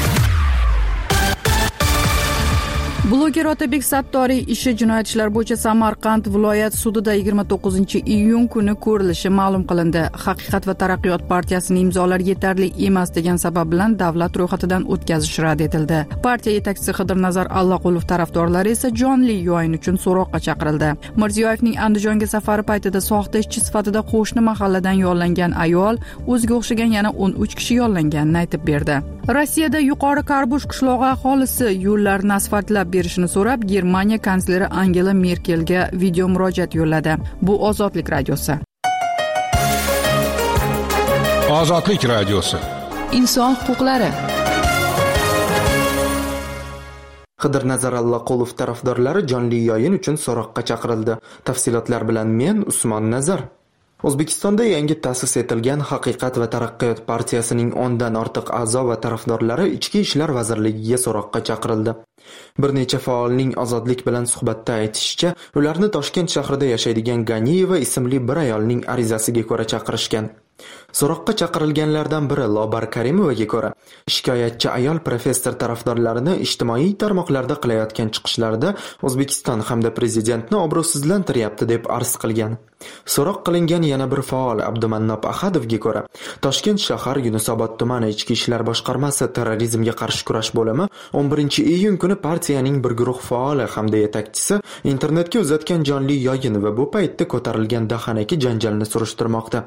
bloger Otabek Sattoriy ishi jinoyat ishlar bo'yicha Samarqand viloyat sudida yigirma to'qqizinchi iyun kuni ko'rilishi ma'lum qilindi. Haqiqat va taraqqiyot partiyasining imzolari yetarli emas degan sabab bilan davlat ro'yxatidan o'tkazish rad etildi. Partiya yetakchisi Xidirnazar Allaqulov tarafdorlari esa jonli yo'yin uchun so'roqqa chaqirildi. Mirziyoyevning Andijonga safari paytida soxta ishchi sifatida qo'shni mahalladan yollangan ayol o'ziga o'xshagan yana o'n uch kishi yollanganini aytib berdi. Rossiyada yuqori Karbush qishlog'i aholisi yo'llarni asfaltlab berishini so'rab Germaniya kansleri Angela Merkelga video murojaat yo'lladi. Bu Ozodlik radiosi. Ozodlik radiosi. Inson huquqlari. Xidirnazar Allaqulov tarafdorlari jonli yo'yin uchun so'roqqa chaqirildi. Tafsilotlar bilan men Usmon Nazar. O'zbekistonda yangi ta'sis etilgan Haqiqat va taraqqiyot partiyasining o'ndan ortiq a'zo va tarafdorlari Ichki ishlar vazirligiga so'roqqa chaqirildi. Bir necha faolning Ozodlik bilan suhbatda aytishicha, ularni Toshkent shahrida yashaydigan Ganiyeva ismli bir ayolning arizasiga ko'ra chaqirishgan. So'roqqa chaqirilganlardan biri Lobar Karimovaga ko'ra, shikoyatchi ayol professor tarafdorlarini ijtimoiy tarmoqlarda qilayotgan chiqishlarida O'zbekiston hamda prezidentni obro'sizlantiryapti deb arz qilgan. So'roq qilingan yana bir faol Abdumannob Ahadovga ko'ra, Toshkent shahar Yunusobod tumani Ichki ishlar boshqarmasi terrorizmga qarshi kurash bo'limi o'n birinchi iyun kuni partiyaning bir guruh faoli hamda yetakchisi internetga uzatgan jonli yo'yin va bu paytda ko'tarilgan dahanaki janjalni surishtirmoqda.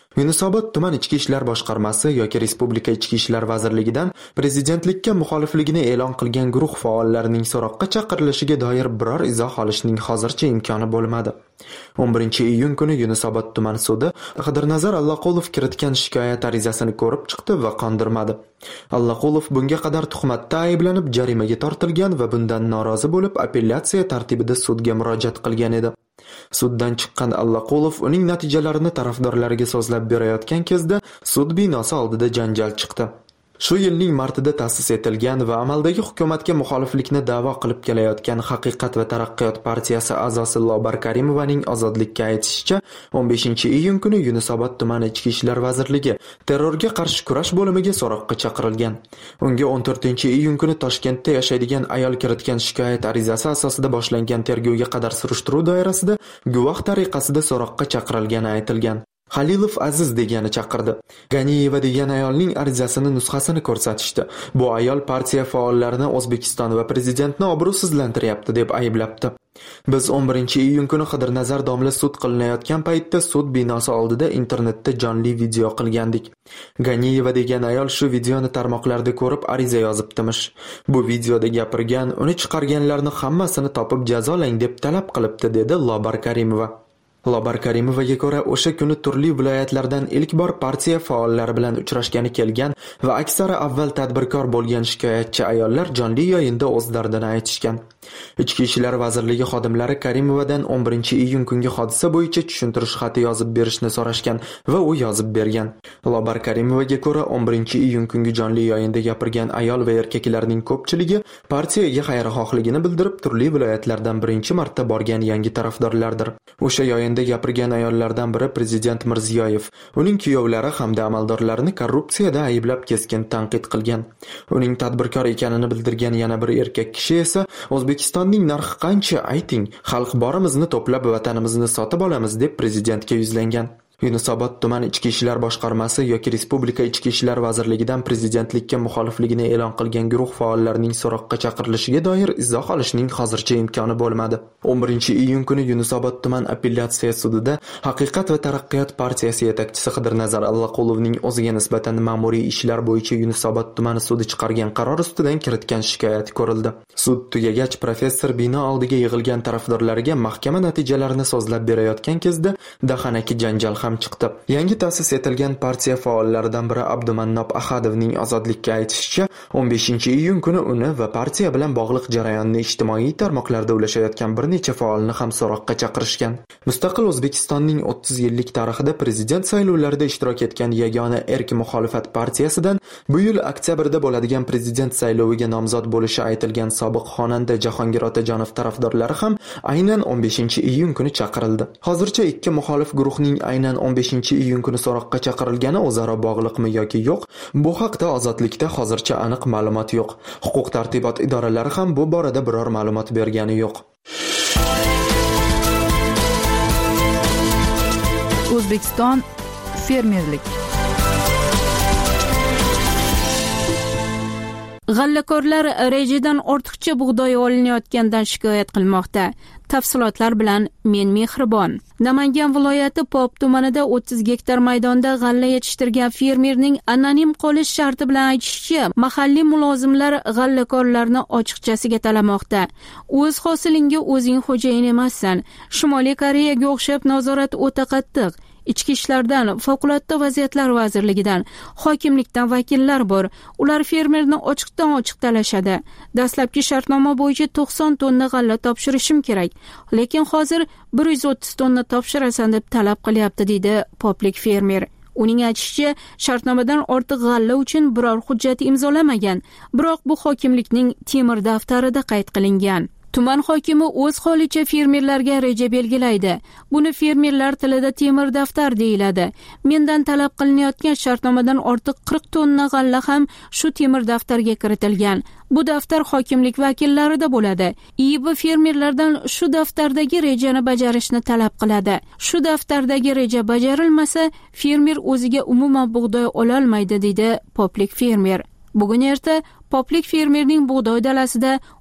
Yunusobod tuman ichki ishlar boshqarmasi yoki Respublika ichki ishlar vazirligidan prezidentlikka muxolifligini e'lon qilgan guruh faollarining so'roqqa chaqirilishiga doir biror izoh olishning hozircha imkoni bo'lmadi. o'n birinchi iyun kuni Yunusobod tuman sudi Qidirnazar Allaqulov kiritgan shikoyat arizasini ko'rib chiqdi va qondirmadi. Allaqulov bunga qadar tuhmatda ayblanib jarimaga tortilgan va bundan norozi bo'lib apellyatsiya tartibida sudga murojaat qilgan edi. Suddan chiqqan Allaqulov uning natijalarini tarafdorlariga so'zlab berayotgan kezda sud binosi oldida janjal chiqdi. Shu yilning martida ta'sis etilgan va amaldagi hukumatga muxoliflikni da'vo qilib kelayotgan Haqiqat va taraqqiyot partiyasi a'zosi Lobar Karimovaning ozodlikka aytishicha, o'n beshinchi iyun kuni Yunusobod tumani ichki ishlar vazirligi terrorga qarshi kurash bo'limiga so'roqqa chaqirilgan. Unga o'n to'rtinchi iyun kuni Toshkentda yashaydigan ayol kiritgan shikoyat arizasi asosida boshlangan tergovga qadar surishtiruv doirasida guvoh tariqasida so'roqqa chaqirilgani aytilgan. Halilov Aziz degani chaqirdi. Ganiyeva degan ayolning arizasini nusxasini ko'rsatishdi. Bu ayol partiya faollarini O'zbekiston va prezidentni obro'sizlantiryapti deb ayblabdi. Biz o'n birinchi iyun kuni Qidirnazar domla sud qilinayotgan paytda sud binosi oldida internetda jonli video qilgandik. Ganiyeva degan ayol shu videoni tarmoqlarda ko'rib ariza yozibdimish. Bu videoda gapirgan, uni chiqarganlarni hammasini topib jazolang deb talab qilibdi, dedi Lobar Karimova. Lobar Karimovaga ko'ra, o'sha kuni turli viloyatlardan ilk bor partiya faollari bilan uchrashgani kelgan va aksari avval tadbirkor bo'lgan shikoyatchi ayollar jonli yayinda o'z dardini aytishgan. Ichki ishlar vazirligi xodimlari Karimovadan o'n birinchi iyun kungi hodisa bo'yicha tushuntirish xati yozib berishni so'rashgan va u yozib bergan. Lobar Karimovaga ko'ra, o'n birinchi iyun kungi jonli yayinda gapirgan ayol va erkaklarning ko'pchiligi partiyaga xayrixohligini bildirib, turli viloyatlardan birinchi marta borgan yangi tarafdorlardir. O'sha yayinda gapirgan ayollardan biri prezident Mirziyoyev, uning kuyovlari hamda amaldorlarini korrupsiyada ayblab keskin tanqid qilgan. Uning tadbirkor ekanini bildirgan yana bir erkak kishi esa O'zbekistonning narxi qancha ayting, xalq borimizni to'plab vatanimizni sotib olamiz deb prezidentga yuzlangan. Yunusobod tuman ichki ishlar boshqarmasi yoki Respublika ichki ishlar vazirligidan prezidentlikka muxolifligini e'lon qilgan guruh faollarining so'roqqa chaqirilishiga doir izoh olishning hozircha imkoni bo'lmadi. o'n birinchi iyun kuni Yunusobod tuman apellyatsiya sudida Haqiqat va taraqqiyot partiyasi yetakchisi Qidirnazar Allaqulovning o'ziga nisbatan ma'muriy ishlar bo'yicha Yunusobod tumani sudi chiqargan qaror ustidan kiritgan shikoyat ko'rildi. Sud tugagach professor bino oldiga yig'ilgan tarafdorlariga mahkama natijalarini so'zlab berayotgan kezda dahanaki janjal chiqdi. Yangi ta'sis etilgan partiya faollaridan biri Abdumannob Ahadovning ozodlikka aytishicha, o'n beshinchi iyun kuni uni va partiya bilan bog'liq jarayonni ijtimoiy tarmoqlarda ulashayotgan bir necha faolni ham so'roqqa chaqirishgan. Mustaqil O'zbekistonning o'ttiz yillik tarixida prezident saylovlarida ishtirok etgan yagona erk muxolifat partiyasidan bu yil oktyabrda bo'ladigan prezident sayloviga nomzod bo'lishi aytilgan sobiq xonanda Jahongir Otajonov tarafdorlari ham aynan o'n beshinchi iyun kuni chaqirildi. Hozircha ikki muxolif guruhning aynan o'n beshinchi iyun kuni so'roqqa chaqirilgani o'zaro bog'liqmi yoki yo'q? Bu haqda Ozodlikda hozircha aniq ma'lumot yo'q. Huquq tartibot idoralari ham bu borada biror ma'lumot bergani yo'q. O'zbekiston fermerlik. G'allakorlar rejadan ortiqcha bug'doy olinayotgandan shikoyat qilmoqda. Tafsilotlar bilan men Mehribon. Namangan viloyati Pop tumanida o'ttiz gektar maydonda g'alla yetishtirgan fermerning anonim qolish sharti bilan aytishicha, mahalliy mulozimlar g'allakorlarni ochiqchasiga talamoqda. O'z hosilingga o'zing xo'jayin emassan. Shimoliy Koreyaga o'xshab nazorat o'ta qattiq. Ichki ishlardan, favqulodda vaziyatlar vazirligidan, hokimlikdan vakillar bor. Ular fermerni ochiqdan ochiq talashadi. Dastlabki shartnoma bo'yicha to'qson tonna g'alla topshirishim kerak, lekin hozir bir yuz o'ttiz tonna topshirasan deb talab qilyapti, deydi poplik fermer. Uning aytishicha, shartnomadan ortiq g'alla uchun biror hujjat imzolamagan, biroq bu hokimlikning temir daftarida qayd qilingan. Tuman hokimi o'z holicha fermerlarga reja belgilaydi. Buni fermerlar tilida temir daftar deyiladi. Mendan talab qilinayotgan shartnomadan ortiq qirq tonna g'alla ham shu temir daftarga kiritilgan. Bu daftar hokimlik vakillarida bo'ladi. I B fermerlardan shu daftardagi rejani bajarishni talab qiladi. Shu daftardagi reja bajarilmasa, fermer o'ziga umuman bug'doy ola olmaydi, deydi poplik fermer. Bugun erta poplik fermerning bug'doy dalasida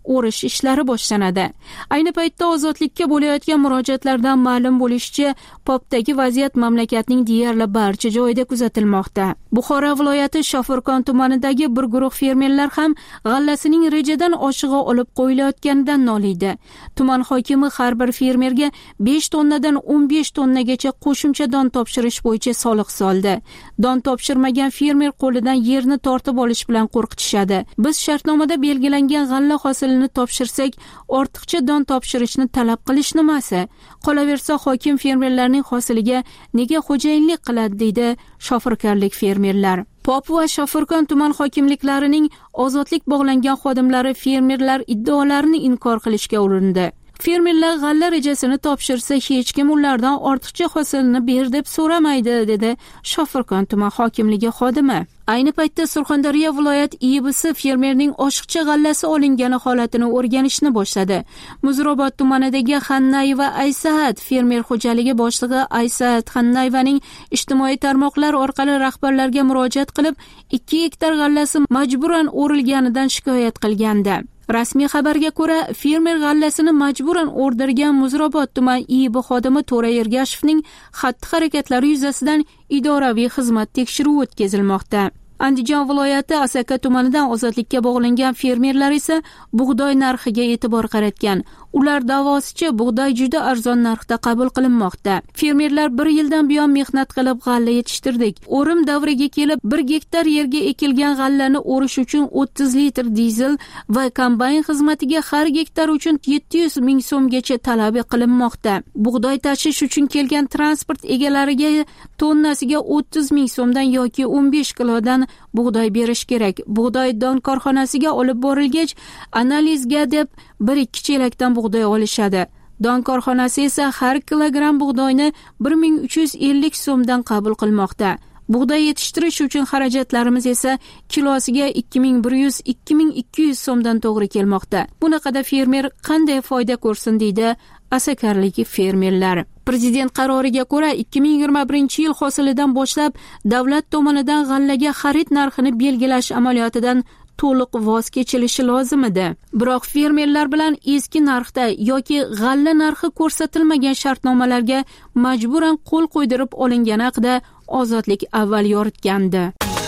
o'rish ishlari boshlanadi. Ayni paytda ozodlikka bo'layotgan murojaatlardan ma'lum bo'lishicha, Popdagi vaziyat mamlakatning deyarli barcha joyida kuzatilmoqda. Buxoro viloyati Shofirkon tumanidagi bir guruh fermerlar ham g'allasining rejadan oshig'i olib qo'yilayotganidan noliydi. Tuman hokimi har bir fermerga besh tonnadan o'n besh tonnagacha qo'shimcha don topshirish bo'yicha soliq soldi. Don topshirmagan fermer qo'lidan yerni tortib olish bilan qo'rqitishadi. Biz shartnomada belgilangan g'alla hosilini topshirsak, ortiqcha don topshirishni talab qilish nimasi? Qolaversa, hokim fermerlarning hosiliga nega xo'jayinlik qiladi, deydi shofirkorlik fermerlar. Pop va Shofirkon tuman hokimliklarining ozodlik bog'langan xodimlari fermerlar iddaolarini inkor qilishga urindi. Fermerlar g'alla rejasini topshirsa, hech kim ulardan ortiqcha hosilni ber deb so'ramaydi, dedi Shofirkon tuman hokimligi xodimi. Ayni paytda Surxondaryo viloyat I B S fermerning oshiqcha g'allasi olingani holatini o'rganishni boshladi. Muzrobot tumanidagi Xannayeva Aysaat fermer xo'jaligi boshlig'i Aysaat Xannayvaning ijtimoiy tarmoqlar orqali rahbarlarga murojaat qilib, ikki gektar g'allasi majburan o'rilganidan shikoyat qilgandi. Rasmiy xabarga ko'ra, fermer g'allasini majburan o'rdirgan Muzrobot tuman I B xodimi To'ra Ergashevning xatti-harakatlari yuzasidan idoraviy xizmat tekshiruvi o'tkazilmoqda. Andijon viloyati Asaka tumanidan ozodlikka bog'langan fermerlar esa bug'doy narxiga e'tibor qaratgan. Ular davosicha bug'doy juda arzon narxda qabul qilinmoqda. Fermerlar bir yildan buyon mehnat qilib g'alla yetishtirdik. O'rim davriga kelib bir gektar yerga ekilgan g'allani o'rish uchun o'ttiz litr dizel va kombayn xizmatiga har gektar uchun yetti yuz ming so'mgacha talab qilinmoqda. Bug'doy tashish uchun kelgan transport egalariga tonnasiga o'ttiz ming so'mdan yoki o'n besh kilodan bug'doy berish kerak. Bug'doy don korxonasiga olib borilgach, analizga deb bir ikki chelakdan bug'doy olishadi. Don korxonasi esa har kilogramm bug'doyni bir ming uch yuz ellik so'mdan qabul qilmoqda. Bug'doy yetishtirish uchun xarajatlarimiz esa kilosiga ikki ming bir yuz - ikki ming ikki yuz so'mdan to'g'ri kelmoqda. Bunaqada fermer qanday foyda ko'rsin, deydi asakarlik fermerlar. Prezident qaroriga ko'ra ikki ming yigirma birinchi yil hosilidan boshlab davlat tomonidan g'allaga xarid narxini belgilash amaliyotidan to'liq voz kechilishi lozim edi. Biroq fermerlar bilan eski narxda yoki g'alla narxi ko'rsatilmagan shartnomalarga majburan qo'l qo'ydirib olingani haqida Ozodlik avval yoritgandi.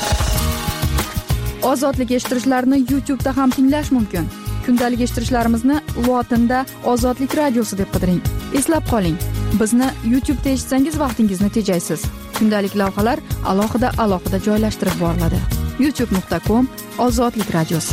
Ozodlik eshittirishlarni YouTube da ham tinglash mumkin. Kundalik eshittirishlarimizni lotinda Ozodlik radiosi deb qidiring. Eslab qoling, bizni YouTube da eshitsangiz vaqtingizni tejaysiz. Kundalik lavhalar alohida alohida joylashtirib boriladi. youtube nuqta com Ozodlik radiosi.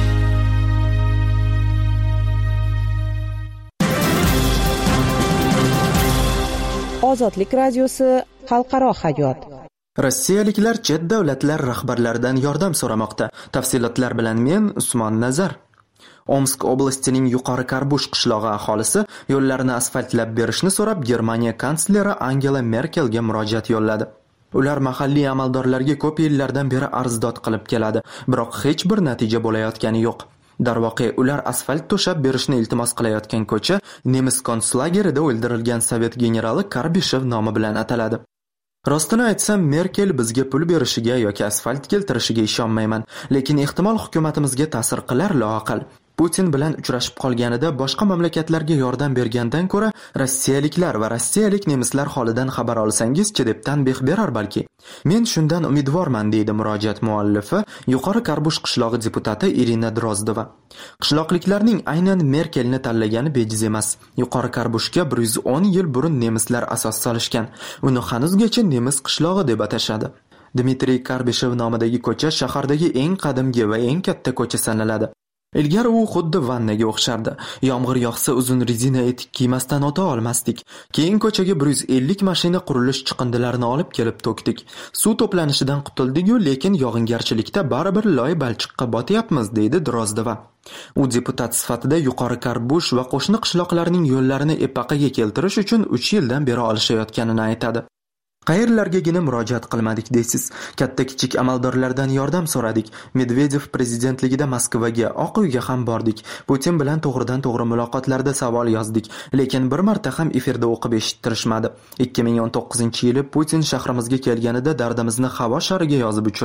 Ozodlik radiosi xalqaro hayot. Rossiyaliklar chet davlatlar rahbarlaridan yordam so'ramoqda. Tafsilotlar bilan men Usmon Nazar. Omsk oblastining Yuqori Karbush qishlog'i aholisi yo'llarni asfaltlab berishni so'rab Germaniya kansleri Angela Merkelga murojaat yo'lladi. Ular mahalliy amaldorlarga ko'p yillardan beri arzdod qilib keladi, biroq hech bir natija bo'layotgani yo'q. Darvoqe, ular asfalt to'shab berishni iltimos qilayotgan ko'cha nemis konslagerida o'ldirilgan sovet generali Karbishev nomi bilan ataladi. Rostini aytsam, Merkel bizga pul berishiga yoki asfalt keltirishiga ishonmayman, lekin ehtimol hukumatimizga ta'sir qilar loaqal. Putin bilan uchrashib qolganida boshqa mamlakatlarga yordam bergandan ko'ra rossiyaliklar va rossiyalik nemislar holidan xabar olsangiz-chi deb tanbeh berar balki. Men shundan umidvorman, deydi murojaat muallifi, Yuqori Karbush qishlog'i deputati Irina Drozdova. Qishloqliklarning aynan Merkelni tanlagani bejiz emas. Yuqori Karbushga bir yuz o'n yil burun nemislar asos solishgan. Uni hanuzgacha nemis qishlog'i deb atashadi. Dmitriy Karbishev nomidagi ko'cha shahardagi eng qadimgi va eng katta ko'cha sanaladi. Ilgari u xuddi vannaga o'xshardi. Yomg'ir yog'sa uzun rezina etik kiymasdan o'ta olmasdik. Keyin ko'chaga bir yuz ellik mashina qurilish chiqindilarini olib kelib to'kdik. Suv to'planishidan qutuldik-ku, lekin yog'ingarchilikda baribir loy balchiqqa botyapmiz, deydi Drozdova. U deputat sifatida Yuqori Karbush va qo'shni qishloqlarning yo'llarini epaqaga keltirish uchun uch yildan beri olishayotganini aytadi. Qayerlargagina murojaat qilmadik deysiz? Katta kichik amaldorlardan yordam so'radik. Medvedev prezidentligida Moskvaga, Oq uyga ham bordik. Putin bilan to'g'ridan to'g'ri muloqotlarda savol yozdik, lekin bir marta ham efirda o'qib eshittirishmadi. ikki ming o'n to'qqizinchi yili Putin shahrimizga kelganida dardimizni havo shariga yozib uchirdik.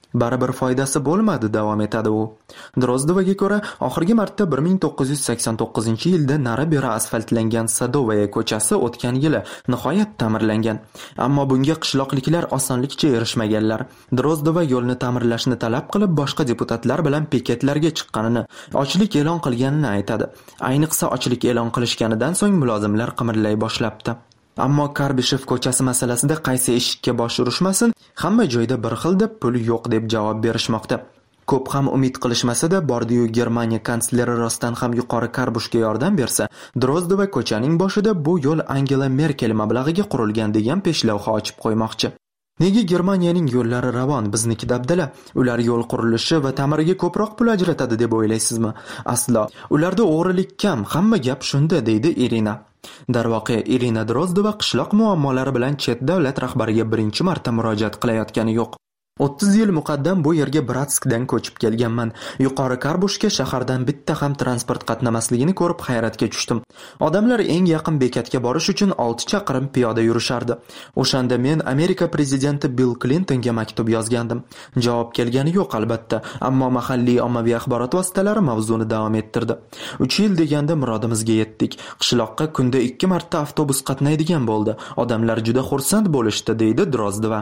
baribir foydasi bo'lmadi, davom etadi u. Drozdovaga ko'ra, oxirgi marta bir ming to'qqiz yuz sakson to'qqizinchi yilda nari-beri asfaltlangan Sadovaya ko'chasi o'tgan yili nihoyat ta'mirlangan. Ammo bunga qishloqliklar osonlikcha erishmaganlar. Drozdova yo'lni ta'mirlashni talab qilib boshqa deputatlar bilan piketlarga chiqqanini, ochlik e'lon qilganini aytadi. Ayniqsa ochlik e'lon qilishganidan so'ng mulozimlar qimirlay boshlabdi. Ammo Karbishev ko'chasi masalasida qaysi eshikka bosh urishmasin, hamma joyda bir xil deb pul yo'q deb javob berishmoqda. Ko'p ham umid qilishmasa-da, bordi-yu Germaniya kansleri rostdan ham yuqori Karbushga yordam bersa, Drozdova ko'chaning boshida bu yo'l Angela Merkel mablag'iga qurilgan degan peshlavha ochib qo'ymoqchi. Nega Germaniyaning yo'llari ravon, bizniki dabdala? Ular yo'l qurilishi va ta'miriga ko'proq pul ajratadi deb o'ylaysizmi? Aslo. Ularda o'g'rilik kam, hamma gap shunda, deydi Irina. Darvoqe, Irina Drozdova qishloq muammolari bilan chet davlat rahbariga birinchi marta murojaat qilayotgani yo'q. o'ttiz yil muqaddam bu yerga Bratskdan ko'chib kelganman. Yuqori Karbushga shahardan bitta ham transport qatnamasligini ko'rib hayratga tushdim. Odamlar eng yaqin bekatga borish uchun olti chaqirim piyoda yurishardi. O'shanda men Amerika prezidenti Bill Clintonga maktub yozgandim. Javob kelgani yo'q albatta, ammo mahalliy ommaviy axborot vositalari mavzuni davom ettirdi. uch yil deganda murodimizga yetdik. Qishloqqa kunda ikki marta avtobus qatnaydigan bo'ldi. Odamlar juda xursand bo'lishdi, deydi Drozdova.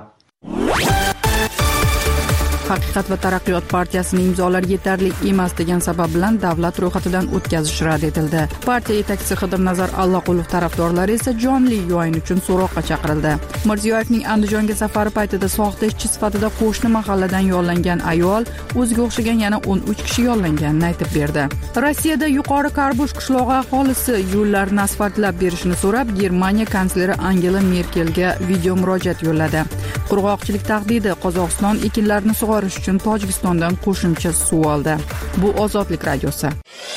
Haqiqat va taraqqiyot partiyasining imzolari yetarli emas degan sabab bilan davlat ro'yxatidan o'tkazish rad etildi. Partiya yetakchisi Xidirnazar Allaqulov tarafdorlari esa jonli yo'yin uchun so'roqqa chaqirildi. Mirziyoyevning Andijonga safari paytida soxta ishchi sifatida qo'shni mahalladan yollangan ayol o'ziga o'xshagan yana o'n uch kishi yollanganini aytib berdi. Rossiyada yuqori Karbush qishlog'i aholisi yo'llarni asfaltlab berishni so'rab Germaniya kansleri Angela Merkelga video murojaat yo'lladi. Qurg'oqchilik tahdidi, Qozog'iston ekinlarni sug'orish uchun Tojikistondan qo'shimcha suv oldi. Bu Ozodlik radiosi.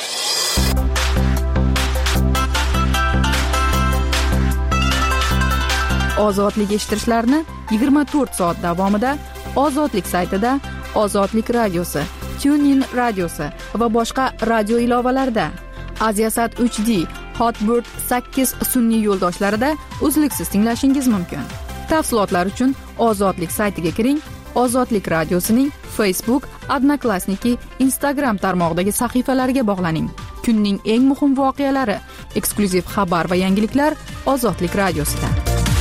Ozodlik eshittirishlarni yigirma to'rt soat davomida Ozodlik saytida, Ozodlik radiosi, TuneIn radiosi va boshqa radio ilovalarida, Aziasat uch D, Hotbird sakkiz sun'iy yo'ldoshlarida uzluksiz tinglashingiz mumkin. Tafsilotlar uchun Ozodlik saytiga kiring. Ozodlik radiosining Facebook, Odnoklassniki, Instagram tarmog'idagi sahifalariga bog'laning. Kunning eng muhim voqealari, eksklyuziv xabar va yangiliklar Ozodlik radiosida.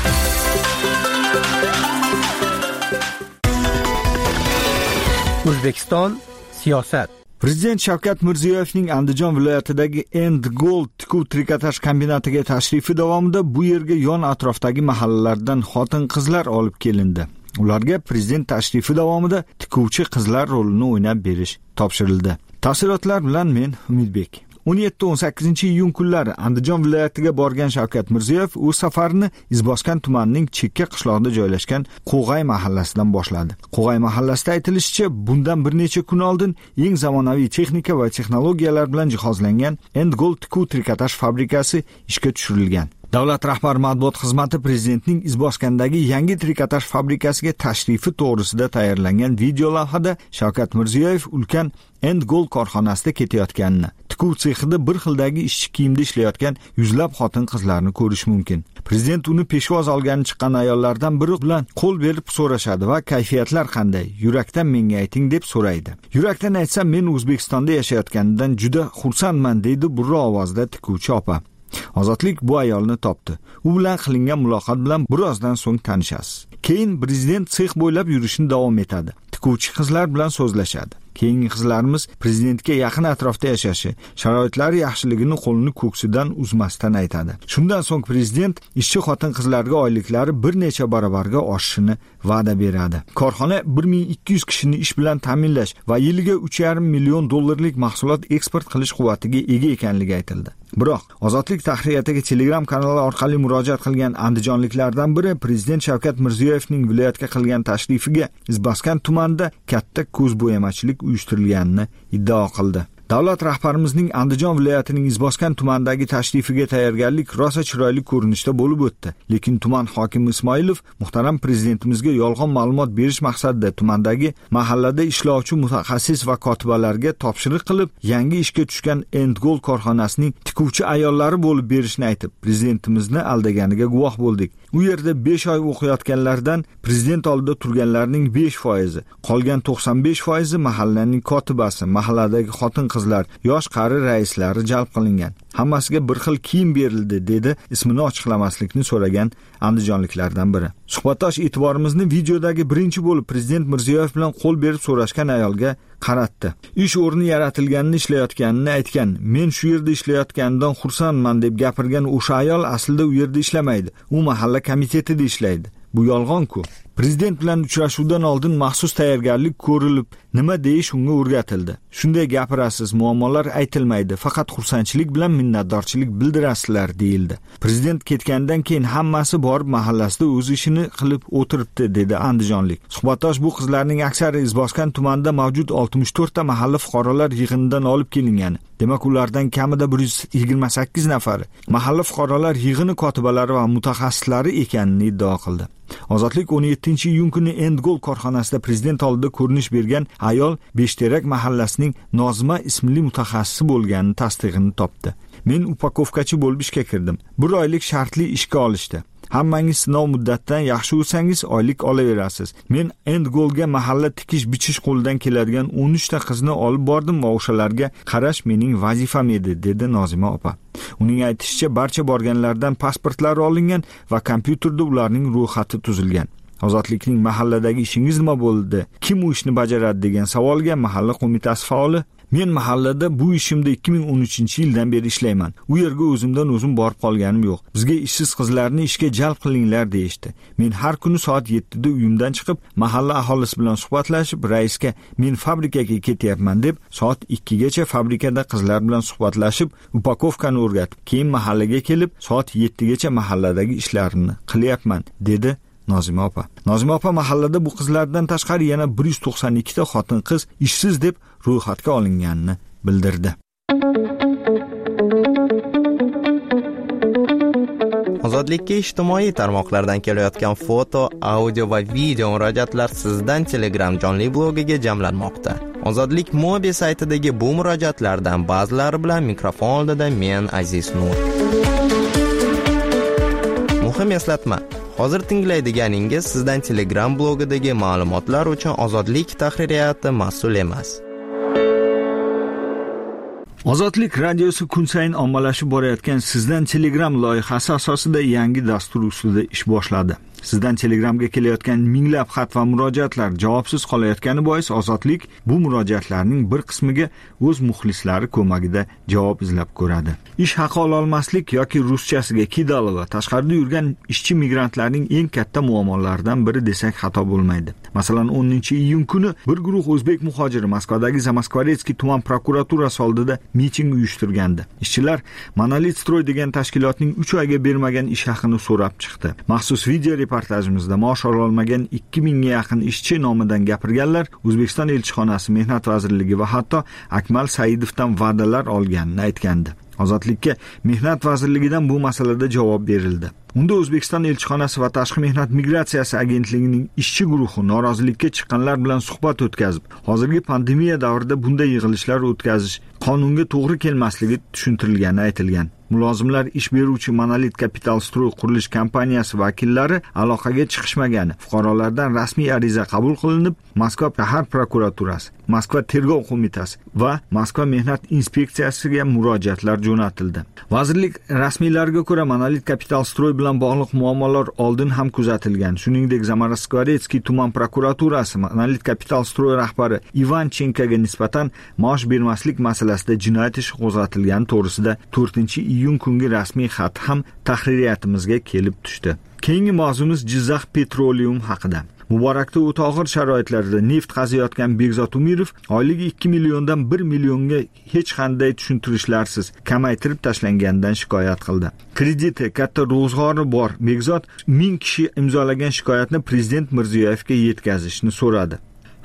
O'zbekiston siyosat. Prezident Shavkat Mirziyoyevning Andijon viloyatidagi End Gold tikuv trikotaj kombinatiga tashrifi davomida bu yerga yon atrofdagi mahallalardan xotin-qizlar olib kelindi. Ularga prezident tashrifi davomida tikuvchi qizlar rolini o'ynab berish topshirildi. Tafsilotlar bilan men Umidbek. o'n yetti o'n sakkizinchi iyun kunlari Andijon viloyatiga borgan Shavkat Mirziyoyev o'z safarini Izboskan tumanining chekka qishlog'ida joylashgan Qo'g'ay mahallasidan boshladi. Qo'g'ay mahallasida aytilishicha, bundan bir necha kun oldin eng zamonaviy texnika va texnologiyalar bilan jihozlangan End Gold tikuv trikotaj fabrikasi ishga tushirilgan. Davlat rahbar matbuot xizmati prezidentning Izboskandagi yangi trikotaj fabrikasiga tashrifi to'g'risida tayyorlangan video lavhada Shavkat Mirziyoyev ulkan End Gold korxonasida ketayotganini, tikuv sexida bir xildagi ishchi kiyimda ishlayotgan yuzlab xotin-qizlarni ko'rish mumkin. Prezident uni peshvoz olgani chiqqan ayollardan biri bilan qo'l berib so'rashadi va kayfiyatlar qanday, yurakdan menga ayting deb so'raydi. Yurakdan aytsam, men O'zbekistonda yashayotganimdan juda xursandman, deydi burra ovozda tikuvchi opa. Ozodlik bu ayolni topdi. U bilan qilingan muloqot bilan birozdan so'ng tanishasiz. Keyin prezident sex bo'ylab yurishni davom etadi. Tikuvchi qizlar bilan so'zlashadi. Keyingi qizlarimiz prezidentga yaqin atrofda yashashi, sharoitlari yaxshiligini qo'lini ko'ksidan uzmasdan aytadi. Shundan so'ng prezident ishchi xotin-qizlarga oyliklari bir necha barobarga oshishini va'da beradi. Korxona bir ming ikki yuz kishini ish bilan ta'minlash va yiliga uch yarim million dollarlik mahsulot eksport qilish quvvatiga ega ekanligi aytildi. Biroq Ozodlik tahririyatiga Telegram kanali orqali murojaat qilgan andijonliklardan biri prezident Shavkat Mirziyoyevning viloyatga qilgan tashrifiga Izboskan tumanida katta ko'z bo'yamachilik uyushtirilganini iddao qildi. Davlat rahbarimizning Andijon viloyatining Izboskan tumanidagi tashrifiga tayyorgarlik rosa chiroyli ko'rinishda bo'lib o'tdi. Lekin tuman hokimi Ismoilov muhtaram prezidentimizga yolg'on ma'lumot berish maqsadida tumandagi mahallada ishlovchi mutaxassis va kotibalarga topshiriq qilib, yangi ishga tushgan Endgol korxonasining tikuvchi ayollari bo'lib berishni aytib, prezidentimizni aldaganiga guvoh bo'ldik. U yerda besh oy o'qiyotganlardan prezident oldida turganlarning besh foizi, qolgan to'qson besh foizi mahallaning kotibasi, mahalladagi xotin qizlar, yosh qari raislari jalb qilingan. Hammasiga bir xil kiyim berildi, dedi ismini ochiqlamaslikni so'ragan andijonliklardan biri. Suhbatdosh e'tiborimizni videodagi birinchi bo'lib prezident Mirziyoyev bilan qo'l berib so'rashgan ayolga qaratdi. Ish o'rni yaratilganini ishlayotganini aytgan. Men shu yerda ishlayotganidan xursandman deb gapirgan o'sha ayol aslida u yerda ishlamaydi. U mahalla komitetida ishlaydi. Bu yolg'on-ku. Prezident bilan uchrashuvdan oldin maxsus tayyorgarlik ko'rilib, nima deyish unga o'rgatildi. Shunday gapirasiz, muammolar aytilmaydi, faqat xursandchilik bilan minnatdorchilik bildirasizlar, deyildi. Prezident ketgandan keyin hammasi borib mahallasida o'z ishini qilib o'tiribdi, dedi andijonlik. Suhbatdosh bu qizlarning aksari Izboskan tumanida mavjud oltmish to'rt ta mahalla fuqarolar yig'inidan olib kelingan. Demak, ulardan kamida bir yuz yigirma sakkiz nafari mahalla fuqarolar yig'ini kotibalari va mutaxassislari ekanini iddao qildi. Ozodlik o'n yettinchi iyun kuni Endgol korxonasida prezident oldida ko'rinish bergan ayol Beshterak mahallasining Nozima ismli mutaxassisi bo'lganini tasdig'ini topdi. Men upakovkachi bo'lib ishga kirdim. Bir oylik shartli ishga olishdi. Hammangiz sinov muddatidan yaxshi o'tsangiz oylik olaverasiz. Men Endgolga mahalla tikish bichish qo'lidan keladigan o'n uch ta qizni olib bordim va o'shalarga qarash mening vazifam edi, dedi Nozima opa. Uning aytishicha, barcha borganlardan pasportlari olingan va kompyuterda ularning ro'yxati tuzilgan. Ozodlikning mahalladagi ishingiz nima bo'ldi? Kim u ishni bajaradi degan savolga mahalla qo'mitasi faoli: Men mahallada bu ishimda ikki ming o'n uchinchi yildan beri ishlayman. U yerga o'zimdan o'zim borib qolganim yo'q. Bizga ishsiz qizlarni ishga jalb qilinglar deyishdi. Men har kuni soat yettida uyimdan chiqib, mahalla aholisi bilan suhbatlashib, raisga men fabrikaga ketyapman deb, soat ikkigacha fabrikada qizlar bilan suhbatlashib, upakovkani o'rgatib, keyin mahallaga kelib, soat yettigacha mahalladagi ishlarini qilyapman, dedi Nozima opa. Nozima opa mahallada bu qizlardan tashqari yana bir yuz to'qson ikki ta xotin qiz ishsiz deb ro'yxatga olinganini bildirdi. Ozodlikka ijtimoiy tarmoqlardan kelayotgan foto, audio va video murojaatlar sizdan Telegram jonli blogiga jamlanmoqda. Ozodlik Mobi saytidagi bu murojaatlardan ba'zilari bilan mikrofon oldida men Aziz Nur. Muhim eslatma: hozir tinglaydiganingiz sizdan Telegram blogidagi ma'lumotlar uchun Ozodlik tahririyati mas'ul emas. Ozodlik radiosi kun sayin ommalashib borayotgan sizdan Telegram loyihasi asosida yangi dastur ustida ish boshladi. Sizdan Telegramga kelayotgan minglab xat va murojaatlar javobsiz qolayotgani bois Ozodlik bu murojaatlarning bir qismiga o'z muxlislari ko'magida javob izlab ko'radi. Ish haqi ololmaslik yoki ruschasiga kidalova tashqarida yurgan ishchi migrantlarning eng katta muammolaridan biri desak xato bo'lmaydi. Masalan, o'ninchi iyun kuni bir guruh o'zbek muhojiri Moskvadagi Zamoskvoretskiy tuman prokuraturasi oldida miting uyushtirgandi. Ishchilar Monolit Stroy degan tashkilotning uch oyga bermagan ish haqini so'rab chiqdi. Maxsus video reportajimizda maosh ololmagan ikki mingga yaqin ishchi nomidan gapirganlar O'zbekiston elchixonasi, Mehnat vazirligi va hatto Akmal Saidovdan va'dalar olganini aytgandi. Ozodlikka Mehnat vazirligidan bu masalada javob berildi. Unda O'zbekiston elchixonasi va Tashqi mehnat migratsiyasi agentligining ishchi guruhi norozilikka chiqqanlar bilan suhbat o'tkazib, hozirgi pandemiya davrida bunday yig'ilishlar o'tkazish qonunga to'g'ri kelmasligi tushuntirilgani aytilgan. Mulozimlar ish beruvchi Monolit Capital Stroy qurilish kompaniyasi vakillari aloqaga chiqishmagani, fuqarolardan rasmiy ariza qabul qilinib, Moskva shahar prokuraturasi, Moskva tergov qo'mitasi va Moskva mehnat inspeksiyasiga murojaatlar jo'natildi. Vazirlik rasmiylariga ko'ra, Monolit Capital Stroy bilan bog'liq muammolar oldin ham kuzatilgan. Shuningdek, Zamoskvoretskiy tuman prokuraturasi Monolit Capital Stroy rahbari Ivanchenkoga nisbatan maosh bermaslik masalasida jinoyat ishi qo'zg'atilgani to'g'risida to'rtinchi iyun kungi rasmiy xat ham tahririyatimizga kelib tushdi. Keyingi mavzumiz Jizzax Petroleum haqida. Muborakda o'ta og'ir sharoitlarda neft qaziyotgan Begzod Umirov oyligi ikki milliondan bir millionga hech qanday tushuntirishlarsiz kamaytirib tashlanganidan shikoyat qildi. Krediti, katta ro'zg'ori bor Begzod ming kishi imzolagan shikoyatni prezident Mirziyoyevga yetkazishni so'radi.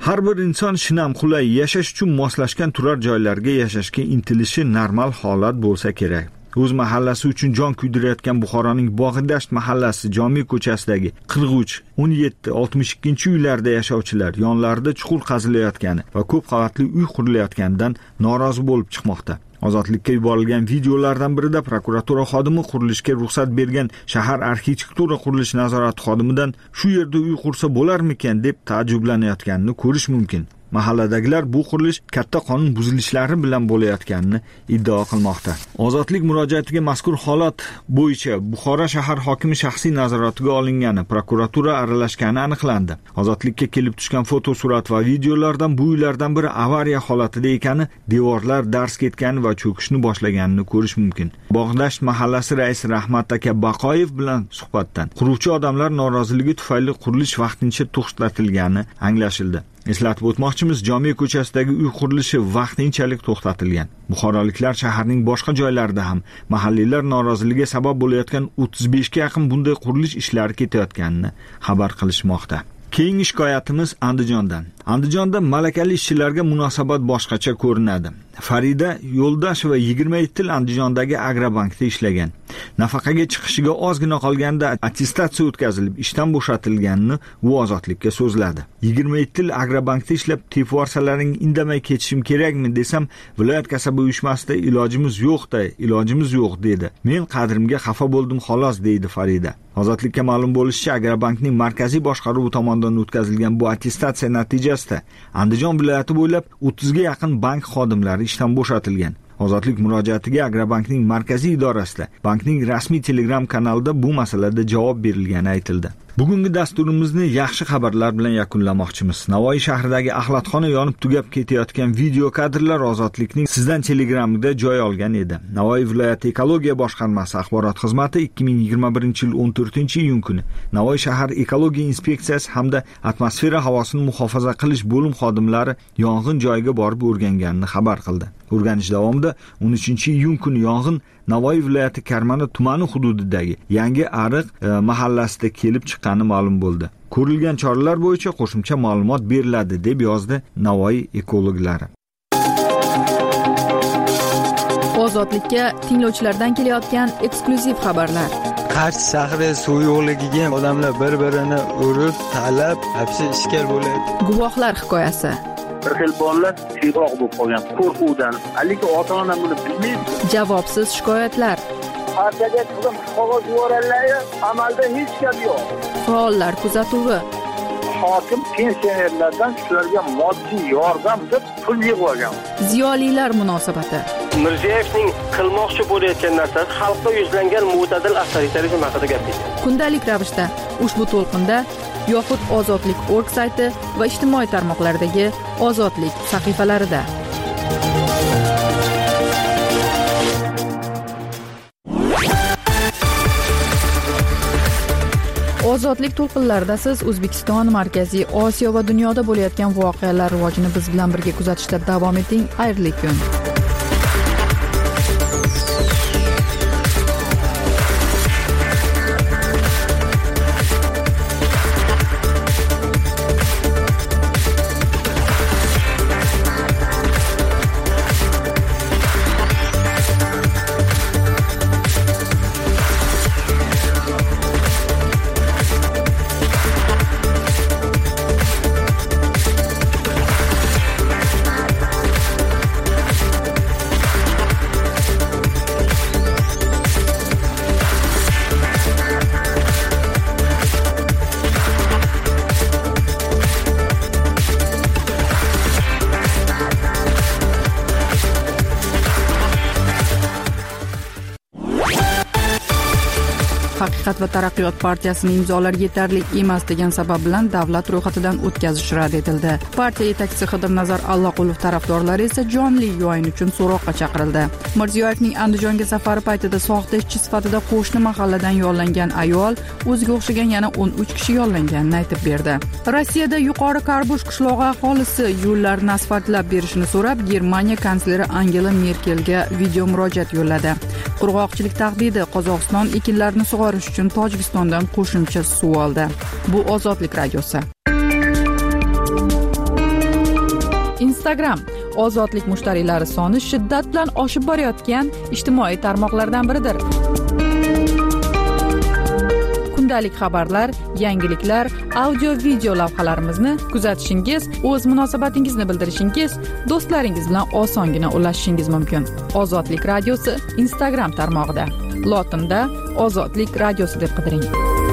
Har bir inson shinam qulay yashash uchun moslashgan turar joylarga yashashga intilishi normal holat bo'lsa kerak. O'z mahallasi uchun jon kuydirayotgan Buxoroning Bog'idasht mahallasi Jami ko'chasidagi qirq uch, o'n yetti, oltmish ikkinchi uylarda yashovchilar yonlarida chuqur qazilayotgani va ko'p qavatli uy qurilayotganidan norozi bo'lib chiqmoqda. Ozodlikka yuborilgan videolardan birida prokuratura xodimi qurilishga ruxsat bergan shahar arxitektura qurilish nazorati xodimidan shu yerda uy qursa bo'larmikan deb taajjublanayotganini ko'rish mumkin. Mahalladagilar bu qurilish katta qonun buzilishlari bilan bo'layotganini iddao qilmoqda. Ozodlik murojaatiga mazkur holat bo'yicha Buxoro shahar hokimi shaxsiy nazoratiga olingani, prokuratura aralashgani aniqlandi. Ozodlikka kelib tushgan foto, surat va videolardan bu uylardan biri avariya holatida ekani, devorlar dars ketgani va cho'kishni boshlaganini ko'rish mumkin. Bog'dasht mahallasi raisi Rahmat aka Baqoyev bilan suhbatdan quruvchi odamlar noroziligi tufayli qurilish vaqtincha to'xtatilgani anglashildi. Eslatib o'tmoqchimiz, Jami ko'chasidagi uy qurilishi vaqtinchalik to'xtatilgan. Buxoroliklar shaharning boshqa joylarida ham mahalliylar noroziligiga sabab bo'layotgan o'ttiz besh ga yaqin bunday qurilish ishlari ketayotganini xabar qilishmoqda. Keyingi shikoyatimiz Andijondan. Andijonda malakali ishchilarga munosabat boshqacha ko'rinadi. Farida Yo'ldasheva yigirma yetti yil Andijondagi Agrobankda ishlagan. Nafaqaga chiqishiga ozgina qolganda attestatsiya o'tkazilib, ishdan bo'shatilganini u ozodlikka so'zladi. yigirma yetti yil Agrobankda ishlab, teparsalaring indamay ketishim kerakmi desam, viloyat kasaba uyushmasida ilojimiz yo'q-da, ilojimiz yo'q dedi. Men qadrimga xafa bo'ldim xolos deydi Farida. Ozodlikka ma'lum bo'lishicha, Agrobankning markaziy boshqaruvi tomonidan o'tkazilgan bu attestatsiya natijasida Andijon viloyati bo'ylab o'ttiz ga yaqin bank xodimlari ishdan bo'shatilgan. Ozodlik murojaatiga Agrobankning markaziy idorasida, bankning rasmiy Telegram kanalida bu masalada javob berilgani aytildi. Bugungi dasturimizni yaxshi xabarlar bilan yakunlamoqchimiz. Navoiy shahridagi axlatxona yonib tugab ketayotgan video kadrlar Ozodlikning sizdan Telegramida joy olgan edi. Navoiy viloyati ekologiya boshqarmasi axborot xizmati ikki ming yigirma birinchi yil o'n to'rtinchi iyun kuni Navoiy shahar ekologiya inspeksiyasi hamda atmosfera havosini muhofaza qilish bo'lim xodimlari yong'in joyiga borib o'rganganini xabar qildi. O'rganish davomida o'n uchinchi iyun kuni yong'in Navoiy viloyati Karmana tumani hududidagi Yangi Ariq e, mahallasida kelib chiqqani ma'lum bo'ldi. Ko'rilgan choralar bo'yicha qo'shimcha ma'lumot beriladi deb yozdi Navoiy ekologlari. Ozodlikka tinglovchilardan kelayotgan eksklyuziv xabarlar. Qarshi shahri suv yo'qligiga odamlar bir-birini urib, talab, hapsi ishkal bo'layapti. Guvohlar hikoyasi. Bir xil bolalar tiyroq bo'lib qolgan qo'rquvdan, aliki ota-ona buni bilmaydi. Javobsiz shikoyatlar. Partiyaga qizim qog'oz yuborganlar, amalda hech gap yo'q. Faollar kuzatuvi. Hokim pensionerlardan shularga moddiy yordam deb pul yig'ib. Ziyolilar munosabati. Mirziyoyevning qilmoqchi bo'layotgan narsasi xalqqa yuzlangan mo'tadil avtoritarizm haqida gapirdi. Kundalik ravishda ushbu to'lqinda yoxud Ozodlik nokta org sayti va ijtimoiy tarmoqlardagi Ozodlik sahifalarida. Ozodlik to'lqinlarida siz O'zbekiston, Markaziy Osiyo va dunyoda bo'layotgan voqealar rivojini biz bilan birga kuzatishda davom eting. Xayrli kun. Haqiqat va taraqqiyot partiyasining imzolari yetarli emas degan sabab bilan davlat ro'yxatidan o'tkazish rad etildi. Partiya yetakchisi Xidirnazar Allaqulov tarafdorlari esa jonli o'yin uchun so'roqqa chaqirildi. Mirziyoyevning Andijonga safari paytida soxta ishchi sifatida qo'shni mahalladan yollangan ayol o'ziga o'xshagan yana o'n uch kishi yollanganini aytib berdi. Rossiyada yuqori Karbush qishlog'i aholisi yo'llarni asfaltlab berishini so'rab Germaniya kansleri Angela Merkelga video murojaat yo'lladi. Qurg'oqchilik tahdidi: Qozog'iston ekinlarni sug'orish uchun Tojikistondan qo'shimcha suv oldi. Bu Ozodlik radiosi. Instagram ozodlik mushtariylari soni shiddat bilan oshib borayotgan ijtimoiy tarmoqlardan biridir. Kundalik xabarlar, yangiliklar, audio video lavhalarimizni kuzatishingiz, o'z munosabatingizni bildirishingiz, do'stlaringiz bilan osongina ulashishingiz mumkin. Ozodlik radiosi Instagram tarmog'ida. Lotinda Ozodlik radiosi deb qidiring.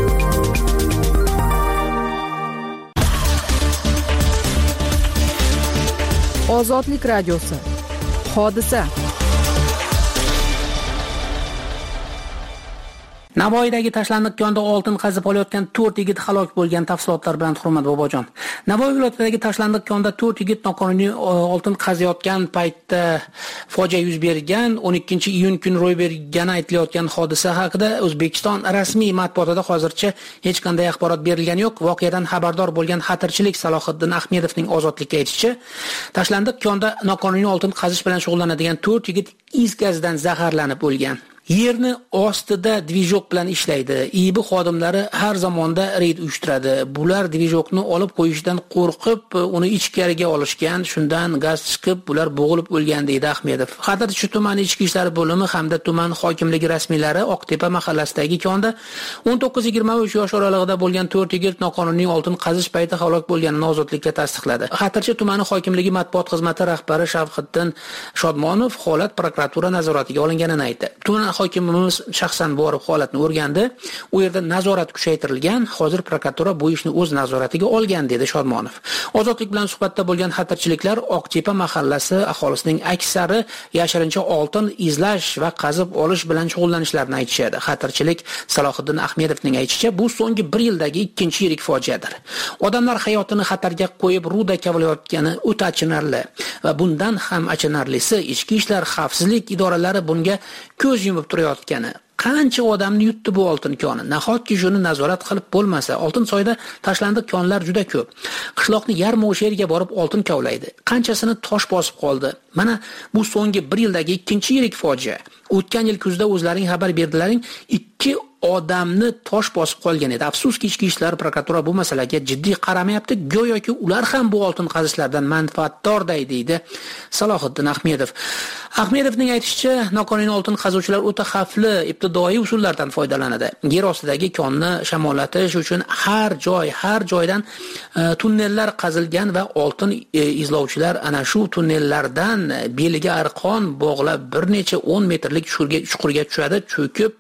Ozodlik radiosi. Hodisa. Navoiydagi tashlandiq konda oltin qazib olayotgan to'rt yigit halok bo'lgan tafsilotlar bilan Hurmat bobojon. Navoiy viloyatidagi tashlandiq konda to'rt yigit noqonuniy oltin qaziyotgan paytda fojia yuz bergan. o'n ikkinchi iyun kuni ro'y bergani aytilayotgan hodisa haqida O'zbekiston rasmiy matbuotida hozircha hech qanday axborot berilgani yo'q. Voqeadan xabardor bo'lgan xatirchilik Salohiddin Ahmedovning Ozodlikka aytishicha, tashlandiq konda noqonuniy oltin qazish bilan shug'ullanadigan to'rt yigit is gazidan zaharlanib o'lgan. Yerni ostida dvijok bilan ishlaydi. I B xodimlari har zamonda reyd uyushtiradi. Bular dvijokni olib qo'yishdan qo'rqib, uni ichkariga olishgan. Shundan gaz chiqib, bular bo'g'ilib o'lgan deydi Ahmedov. Xatirchi tumani ichki ishlar bo'limi hamda tuman hokimligi rasmiylari Oqtepa mahallasidagi konda o'n to'qqiz yigirma uch yosh oralig'ida bo'lgan to'rt yigit noqonuniy oltin qazish payti halok bo'lganini Ozodlikka tasdiqladi. Xatirchi tumani hokimligi matbuot xizmati rahbari Shavhiddin Shodmonov holat prokuratura nazoratiga olinganini aytdi. Tuman hokimimiz shaxsan borib holatni o'rgandi. U yerda nazorat kuchaytirilgan. Hozir prokuratura bu ishni o'z nazoratiga olgan dedi Shodmonov. Ozodlik bilan suhbatda bo'lgan xatirchiliklar Oqtepa mahallasi aholisining aksari yashirincha oltin izlash va qazib olish bilan shug'ullanishlarini aytishadi. Xatirchilik Salohiddin Ahmedovning aytishicha, bu so'nggi bir yildagi ikkinchi yirik fojiadir. Odamlar hayotini xatarga qo'yib ruda kavlayotgani o'ta achinarli va bundan ham achinarlisi ichki ishlar xavfsizlik idoralari bunga ko'z yumib turayotgani. Qancha odamni yutdi bu oltin koni? Nahotki shuni nazorat qilib bo'lmasa? Oltinsoyda tashlandiq konlar juda ko'p. Qishloqni yarmi o'sha yerga borib oltin kavlaydi. Qanchasini tosh bosib qoldi. Mana bu so'nggi bir yildagi ikkinchi yirik fojia. O'tgan yil kuzda o'zlaring xabar berdilaring, ikki odamni tosh bosib qolgan edi. Afsuski ichki ishlar prokuratura bu masalaga jiddiy qaramayapti. Go'yoki ular ham bu oltin qazishlardan manfaatdorday deydi Salohiddin Ahmedov. Ahmedovning aytishicha, noqonuniy oltin qazuvchilar o'ta xavfli ibtidoiy usullardan foydalanadi. Yer ostidagi konni shamollatish uchun har joy, har joydan e, tunnellar qazilgan va oltin e, izlovchilar ana shu tunnellardan beliga arqon bog'lab bir necha o'n metrlik chuqurga tushadi, cho'kib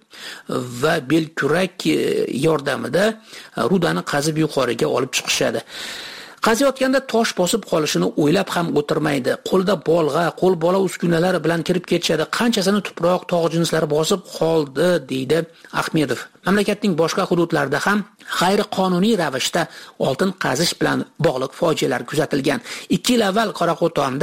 va belkurak yordamida rudani qazib yuqoriga olib chiqishadi. Qaziyotganda tosh bosib qolishini o'ylab ham o'tirmaydi. Qo'lda bolg'a, qo'l bola uskunalar bilan kirib ketishadi. Qanchasini tuproq, tog' jinslari bosib qoldi, deydi Ahmedov. Mamlakatning boshqa hududlarida ham g'ayriqonuniy ravishda oltin qazish bilan bog'liq fojialar kuzatilgan. ikki yil avval Qoraqo'tonda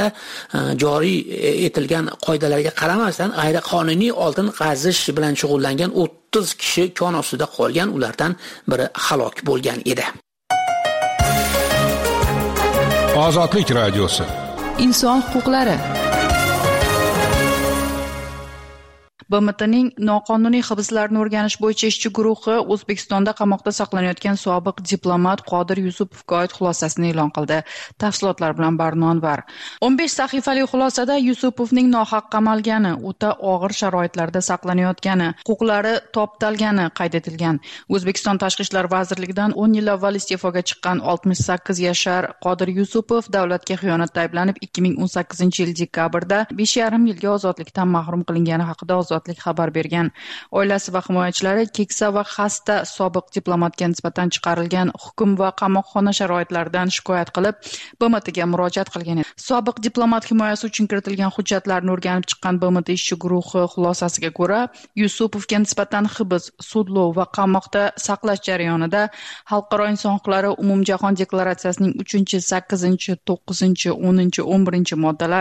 joriy etilgan qoidalarga qaramasdan g'ayriqonuniy oltin qazish bilan shug'ullangan o'ttiz kishi kon ostida qolgan, ulardan biri halok bo'lgan edi. Ozodlik radiosi. Inson huquqlari. B M Tning noqonuniy hibslarni o'rganish bo'yicha ishchi guruhi O'zbekistonda qamoqda saqlanayotgan sobiq diplomat Qodir Yusupovga oid xulosasini e'lon qildi. Tafsilotlar bilan Barno Anvar. o'n besh sahifali xulosada Yusupovning nohaq qamalgani, o'ta og'ir sharoitlarda saqlanayotgani, huquqlari toptalgani qayd etilgan. O'zbekiston Tashqi ishlar vazirligidan o'n yil avval iste'foga chiqqan oltmish sakkiz yashar Qodir Yusupov davlatga xiyonatda ayblanib ikki ming o'n sakkizinchi yil dekabrda besh yarim yilga ozodlikdan mahrum qilingani haqida Ozodlik xabar bergan. Oilasi va himoyachilari keksa va xasta sobiq diplomatga nisbatan chiqarilgan hukm va qamoqxona sharoitlaridan shikoyat qilib, B M Tga murojaat qilgan edi. Sobiq diplomat himoyasi uchun kiritilgan hujjatlarni o'rganib chiqqan B M T ishchi guruhi xulosasiga ko'ra, Yusupovga nisbatan hibs, sudlov va qamoqda saqlash jarayonida Xalqaro inson huquqlari umumjahon deklaratsiyasining uchinchi, sakkizinchi, to'qqizinchi, o'ninchi, o'n birinchi moddalari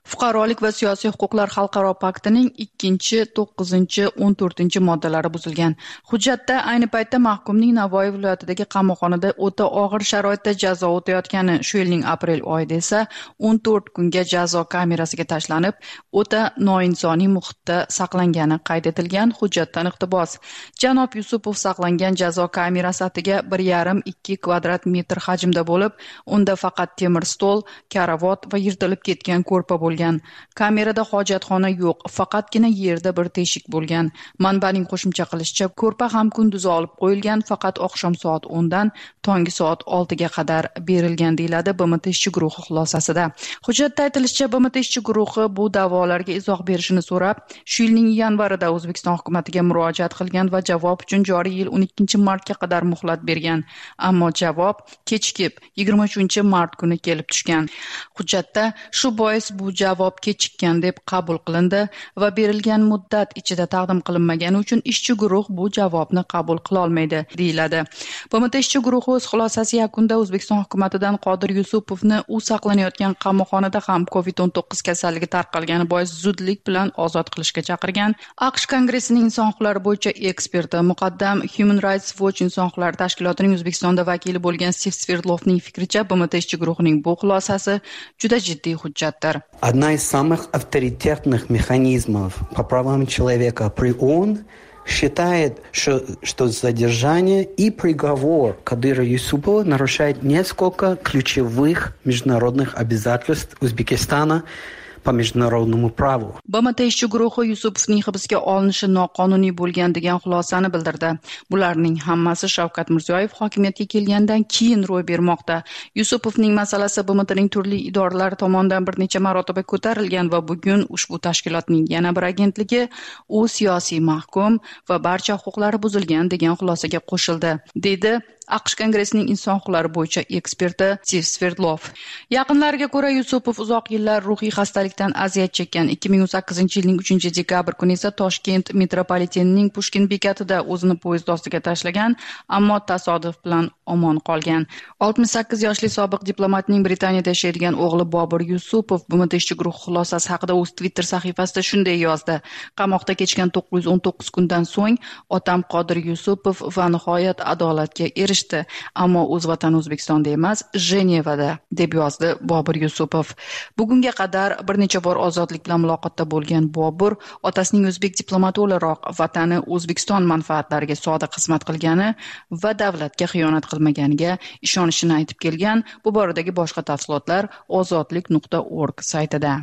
Fuqarolik va siyosiy huquqlar xalqaro paktining ikkinchi, to'qqizinchi, o'n to'rtinchi moddalari buzilgan. Hujjatda ayni paytda mahkumning Navoiy viloyatidagi qamoqxonada o'ta og'ir sharoitda jazo o'tayotgani, shu yilning aprel oyida esa o'n to'rt kunga jazo kamerasiga tashlanib, o'ta noinsoniy muhitda saqlangani qayd etilgan. Hujjatdan iqtibos: Janob Yusupov saqlangan jazo kamerasi atiga bir yarim ikki kvadrat metr hajmda bo'lib, unda faqat temir stol, karavot va yirtilib ketgan ko'rpa bo'lgan. Kamerada hojatxona yo'q, faqatgina yerda bir teshik bo'lgan. Manbaning qo'shimcha qilishicha, ko'rpa ham kunduzi olib qo'yilgan, faqat oqshom soat o'ndan tongi soat oltiga qadar berilgan, deyiladi B M T ishchi guruhi xulosasida. Hujjatda aytilishicha, B M T ishchi guruhi bu da'volarga izoh berishini so'rab, shu yilning yanvarida O'zbekiston hukumatiga murojaat qilgan va javob uchun joriy yil o'n ikkinchi martga qadar muhlat bergan. Ammo javob kechikib yigirma uchinchi mart kuni kelib tushgan. Hujjatda shu bois bu javob kechikkan deb qabul qilindi va berilgan muddat ichida taqdim qilinmagani uchun ishchi guruh bu javobni qabul qila olmaydi, deyiladi. B M T ishchi guruhi o'z xulosasi yakunida O'zbekiston hukumatidan Qodir Yusupovni u saqlanayotgan qamoqxonada ham covid o'n to'qqiz kasalligi tarqalgani bois zudlik bilan ozod qilishga chaqirgan. AQSh Kongressining inson huquqlari bo'yicha eksperti, muqaddam Human Rights Watch inson huquqlari tashkilotining O'zbekistonda vakili bo'lgan Steve Sverdlovning fikricha, B M T ishchi guruhining bu xulosasi juda jiddiy hujjatdir. Одна из самых авторитетных механизмов по правам человека при ООН считает, что, что задержание и приговор Кадыра Юсупова нарушает несколько ключевых международных обязательств Узбекистана по международному праву. B M T ishchi guruhi Yusupovning hibsga olinishi noqonuniy bo'lgan degan xulosani bildirdi. Bularning hammasi Shavkat Mirziyoyev hokimiyatga kelgandan keyin ro'y bermoqda. Yusupovning masalasi B M Tning turli idoralari tomonidan bir necha marotaba ko'tarilgan va bugun ushbu tashkilotning yana bir agentligi u siyosiy mahkum va barcha huquqlari buzilgan degan xulosaga qo'shildi, dedi AQSh Kongressining inson huquqlari bo'yicha eksperti Steve Sverdlov. Yaqinlariga ko'ra, Yusupov uzoq yillar ruhiy xastalikdan aziyat chekkan. ikki ming o'n sakkizinchi yilning uchinchi dekabr kuni esa Toshkent metropolitenining Pushkin bekatida o'zini poyezd ostiga tashlagan, ammo tasodif bilan omon qolgan. oltmish sakkiz yoshli sobiq diplomatning Britaniyada yashaydigan o'g'li Bobur Yusupov B M T ishchi guruhi xulosasi haqida o'z Twitter sahifasida shunday yozdi: Qamoqda kechgan to'qqiz yuz o'n to'qqiz kundan so'ng otam Qodir Yusupov va nihoyat adolatga erishdi, ammo o'z vatani O'zbekistonda emas, Jenevada, deb yozdi Bobur Yusupov. Bugunga qadar bir necha bor ozodlik bilan muloqotda bo'lgan Bobur otasining o'zbek diplomati o'laroq vatani O'zbekiston manfaatlariga sodiq xizmat qilgani va davlatga xiyonat qilmaganiga ishonishini aytib kelgan. Bu boradagi boshqa tafsilotlar ozodlik nuqta org saytida.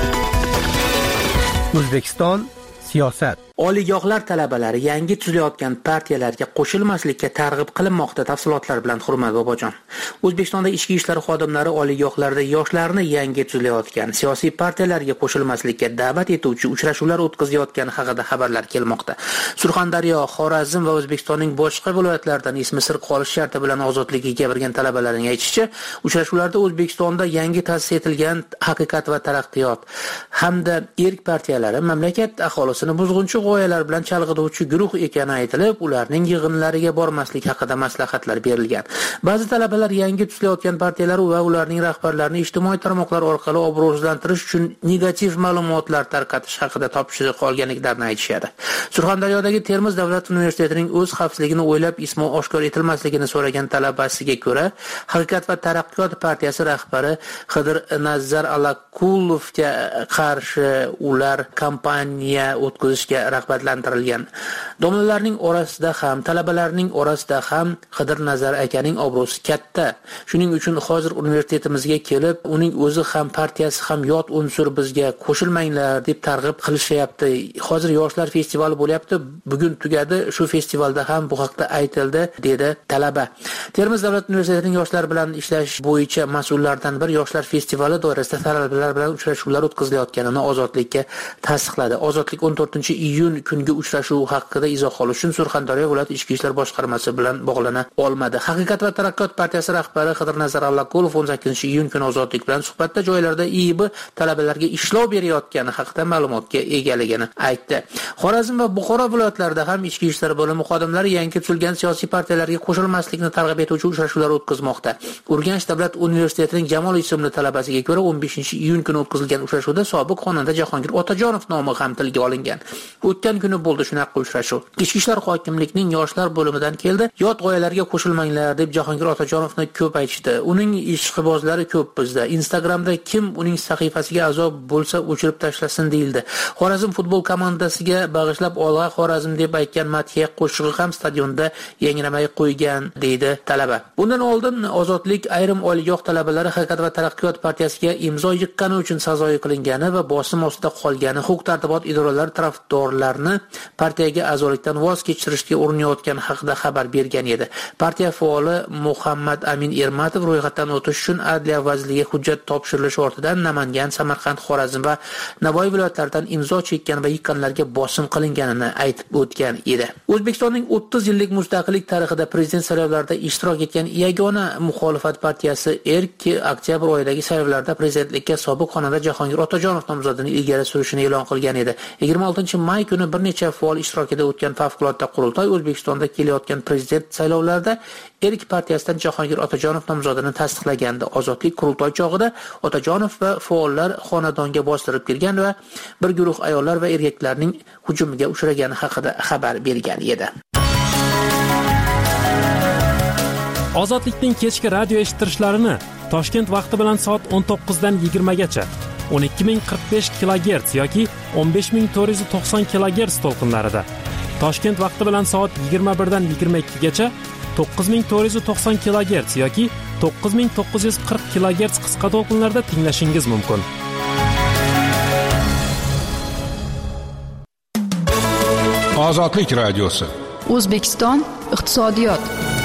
O'zbekiston siyosat. Oliygohlar talabalari yangi tuzilayotgan partiyalarga qo'shilmaslikka targ'ib qilinmoqda. Tafsilotlar bilan Hurmat Bobojon. O'zbekistonda ichki ishlar xodimlari oliygohlarda yoshlarni yangi tuzilayotgan siyosiy partiyalarga qo'shilmaslikka da'vat etuvchi uchrashuvlar o'tkazayotgani haqida xabarlar kelmoqda. Surxondaryo, Xorazm va O'zbekistonning boshqa viloyatlaridan ismi sir qolish sharti bilan ozodlikka gapirgan talabalarning aytishicha, uchrashuvlarda O'zbekistonda yangi ta'sis etilgan Haqiqat va taraqqiyot hamda erk partiyalari mamlakat aholisini buzg'unchi g'oyalar bilan chalg'ituvchi guruh ekani aytilib, ularning yig'inlariga bormaslik haqida maslahatlar berilgan. Ba'zi talabalar yangi tuzilayotgan partiyalar va ularning rahbarlarini ijtimoiy tarmoqlar orqali obro'sizlantirish uchun negativ ma'lumotlar tarqatish haqida topshiriq olganliklarini aytishadi. Surxondaryodagi Termiz davlat universitetining o'z xavfsizligini o'ylab ismi oshkor etilmasligini so'ragan talabasiga ko'ra, Haqiqat va taraqqiyot partiyasi rahbari Xidir Nazar Alaqulovga qarshi ular kampaniya o'tkazishga rag'batlantirilgan. Domlalarning orasida ham, talabalarning orasida ham Xidir Nazar akaning obro'si katta. Shuning uchun hozir universitetimizga kelib, uning o'zi ham partiyasi ham yot unsur, bizga qo'shilmanglar deb targ'ib qilishyapti. Hozir yoshlar festivali bo'lyapti. Bugun tugadi. Shu festivalda ham bu haqda aytildi, dedi talaba. Termiz davlat universitetining yoshlar bilan ishlash bo'yicha mas'ullardan bir yoshlar festivali doirasida talabalar bilan uchrashuvlar o'tkazilayotganini Ozodlikka tasdiqladi. Ozodlik o'n to'rtinchi iyun iyun kungi uchrashuv haqida izoh olish uchun Surxondaryo viloyat ichki ishlar boshqarmasi bilan bog'lana olmadi. Haqiqat va taraqqiyot partiyasi rahbari Xidirnazar Allaqulov o'n sakkizinchi iyun kuni Ozodlik bilan suhbatda joylarda I I B talabalarga ishlov berayotgani haqida ma'lumotga egaligini aytdi. Xorazm va Buxoro viloyatlarida ham ichki ishlar bo'limi xodimlari yangi tuzilgan siyosiy partiyalarga qo'shilmaslikni targ'ib etuvchi uchrashuvlar o'tkazmoqda. Urganch davlat universitetining Jamol ismli talabasiga ko'ra o'n beshinchi iyun kuni o'tkazilgan uchrashuvda sobiq xonanda Jahongir Otajonov nomi ham tilga olingan. O'tgan kuni bo'ldi shunaqa uchrashuv. Ichki ishlar hokimlikning yoshlar bo'limidan keldi. Yot g'oyalarga qo'shilmanglar deb Jahongir Otajonovni ko'p aytishdi. Uning ishqibozlari ko'p bizda. Instagramda kim uning sahifasiga a'zo bo'lsa o'chirib tashlasin deyildi. Xorazm futbol komandasiga bag'ishlab Olg'a Xorazm deb aytgan madhiya qo'shig'i ham stadionda yangramay qo'ygan deydi talaba. Bundan oldin Ozodlik ayrim oliygoh talabalari Haqiqat va taraqqiyot partiyasiga imzo yiqqani uchun sazoyi qilingani va bosim ostida qolgani huquq-tartibot idoralari tarafdorlarni partiyaga a'zolikdan voz kechirishga urinayotgani haqida xabar bergan edi. Partiya faoli Muhammad Amin Ermatov ro'yxatdan o'tish uchun Adliya vaziriga hujjat topshirilishi ortidan Namangan, Samarqand, Xorazm va Navoiy viloyatlaridan imzo chekkan va yiqqanlarga bosim qilinganini aytib o'tgan edi. O'zbekistonning o'ttiz yillik mustaqillik tarixida prezident saylovlarida ishtirok etgan yagona muxolifat partiyasi Erk oktyabr oyidagi saylovlarda prezidentlikka sobiq xonanda Jahongir Otajonov nomzodini ilgari surishini e'lon qilgan edi. yigirma oltinchi may kuni bir necha faol ishtirokida o'tgan favqulodda qurultoy O'zbekistonda kelayotgan prezident saylovlarida Erk partiyasidan Jahongir Otajonov nomzodini tasdiqlagandi. Ozodlik qurultoy chog'ida Otajonov va faollar xonadonga bostirib kirgan va bir guruh ayollar va erkaklarning hujumiga uchragani haqida xabar bergan edi. Ozodlikning kechki radio eshittirishlarini Toshkent vaqti bilan soat o'n to'qqizdan yigirma gacha o'n ikki ming qirq besh kilogerts yoki o'n besh ming to'rt yuz to'qson kilogerts to'lqinlarida, Toshkent vaqti bilan soat yigirma birdan yigirma ikki gacha to'qqiz ming to'rt yuz to'qson kilogerts yoki to'qqiz ming to'qqiz yuz qirq kilogerts qisqa to'lqinlarda tinglashingiz mumkin. Ozodlik radiosi. O'zbekiston iqtisodiyot.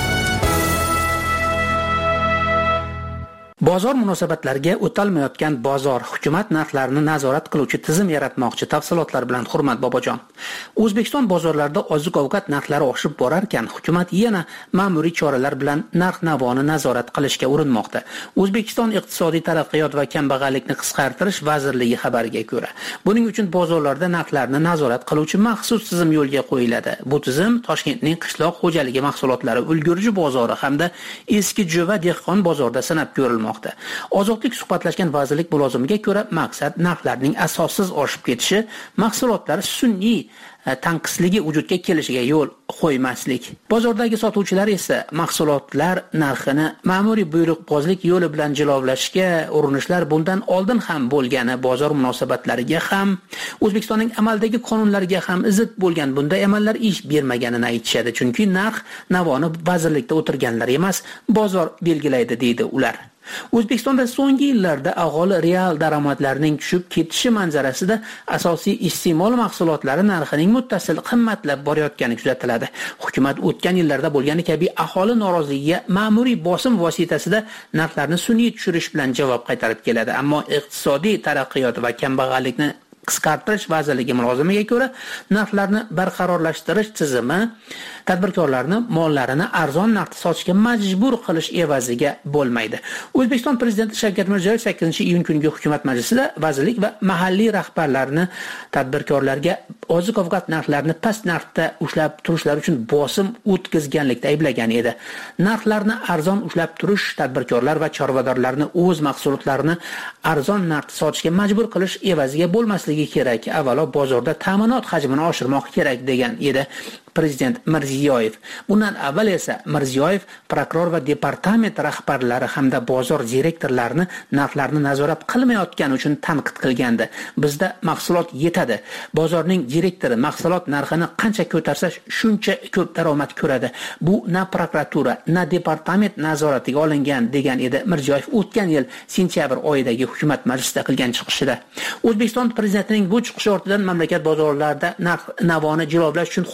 Bozor munosabatlariga o'talmayotgan bozor hukumat narxlarini nazorat qiluvchi tizim yaratmoqchi. Tafsilotlar bilan Hurmat Bobojon. O'zbekiston bozorlarida oziq-ovqat narxlari oshib borarkan, hukumat yana ma'muriy choralar bilan narx-navoni nazorat qilishga urinmoqda. O'zbekiston iqtisodiy taraqqiyot va kambag'allikni qisqartirish vazirligi xabariga ko'ra, buning uchun bozorlarda narxlarni nazorat qiluvchi maxsus tizim yo'lga qo'yiladi. Bu tizim Toshkentning qishloq xo'jaligi mahsulotlari ulgurji bozori hamda eski Jo'va dehqon bozorida sinab ko'rilmoqda. Ozodlik suhbatlashgan vazirlik mulozimiga ko'ra, maqsad narxlarning asossiz oshib ketishi, mahsulotlar sun'iy tanqisligi vujudga kelishiga yo'l qo'ymaslik. Bozordagi sotuvchilar esa mahsulotlar narxini ma'muriy buyruqbozlik yo'li bilan jilovlashga urinishlar bundan oldin ham bo'lgani, bozor munosabatlariga ham, O'zbekistonning amaldagi qonunlariga ham zid bo'lgan bunday amallar ish bermaganini aytishadi. Chunki narx navoni vazirlikda o'tirganlar emas, bozor belgilaydi deydi ular. O'zbekistonda so'nggi yillarda aholi real daromadlarining tushib ketishi manzarasida asosiy iste'mol mahsulotlari narxining muttasil qimmatlab borayotgani kuzatiladi. Hukumat o'tgan yillarda bo'lgani kabi aholi noroziligiga ma'muriy bosim vositasida narxlarni sun'iy tushirish bilan javob qaytarib keladi. Ammo iqtisodiy taraqqiyot va kambag'allikni qisqartirish vazirligi mulozimiga ko'ra, narxlarni barqarorlashtirish tizimi tadbirkorlarni mollarini arzon narxda sotishga majbur qilish evaziga bo'lmaydi. O'zbekiston prezidenti Shavkat Mirziyoyev sakkizinchi iyun kungi hukumat majlisida vazirlik va mahalliy rahbarlarni tadbirkorlarga oziq-ovqat narxlarini past narxda ushlab turishlari uchun bosim o'tkazganlikda ayblagan edi. Narxlarni arzon ushlab turish tadbirkorlar va chorvadorlarni o'z mahsulotlarini arzon narxda sotishga majbur qilish evaziga bo'lmasligi kerak. Avvalo bozorda ta'minot hajmini oshirmoq kerak degan edi Prezident Mirziyoyev. Bundan avval esa Mirziyoyev prokuror va departament rahbarlari hamda bozor direktorlarini narxlarni nazorat qilmayotgani uchun tanqid qilgandi. Bizda mahsulot yetadi. Bozorning direktori mahsulot narxini qancha ko'tarsa shuncha ko'p daromad ko'radi. Bu na prokuratura, na departament nazoratiga olingan degan edi Mirziyoyev o'tgan yil sentyabr oyidagi hukumat majlisida qilgan chiqishida. O'zbekiston prezidentining bu chiqishi ortidan mamlakat bozorlarida narx navoni jilovlash uchun hokimlik va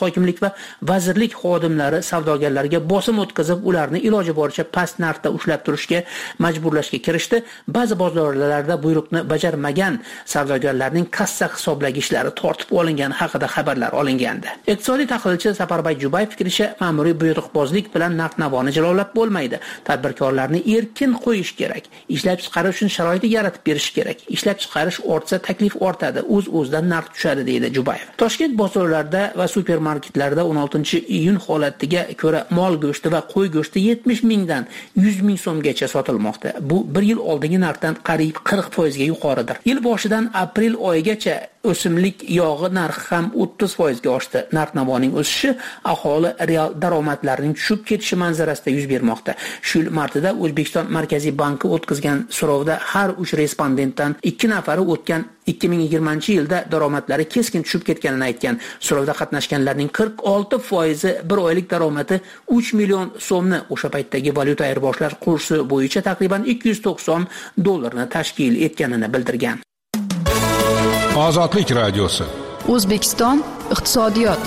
vazirlik xodimlari savdogarlarga bosim o'tkazib, ularni iloji boricha past narxda ushlab turishga majburlashga kirishdi. Ba'zi bozorlarda buyruqni bajarmagan savdogarlarning kassa hisoblagichlari tortib olingani haqida xabarlar olingandi. Iqtisodiy tahlilchi Saparboy Jubayev fikricha, ma'muriy buyruqbozlik bilan narx-navoni jilovlab bo'lmaydi. Tadbirkorlarni erkin qo'yish kerak. Ishlab chiqarish uchun sharoit yaratib berish kerak. Ishlab chiqarish ortsa, taklif ortadi, o'z-o'zidan narx tushadi, deydi Jubayev. Toshkent bozorlarida va supermarketlarda o'n oltinchi iyun holatiga ko'ra mol go'shti va qo'y go'shti yetmish mingdan yuz ming so'mgacha sotilmoqda. Bu bir yil oldingi narxdan qariyb qirq foiz ga yuqoridir. Yil boshidan aprel oyigacha o'simlik yog'i narxi ham o'ttiz foiz ga oshdi. Narx-navoning o'sishi aholi real daromadlarining tushib ketishi manzarasida yuz bermoqda. Shu yil martida O'zbekiston Markaziy banki o'tkazgan so'rovda har uch respondentdan ikki nafari o'tgan ikki ming yigirmanchi yilda daromadlari keskin tushib ketganini aytgan. So'rovda qatnashganlarning qirq olti foizi bir oylik daromadi uch million so'mni, o'sha paytdagi valyuta ayirboshlash kursi bo'yicha taqriban ikki yuz to'qson dollarni tashkil etganini bildirgan. Ozodlik radiosi. O'zbekiston iqtisodiyot.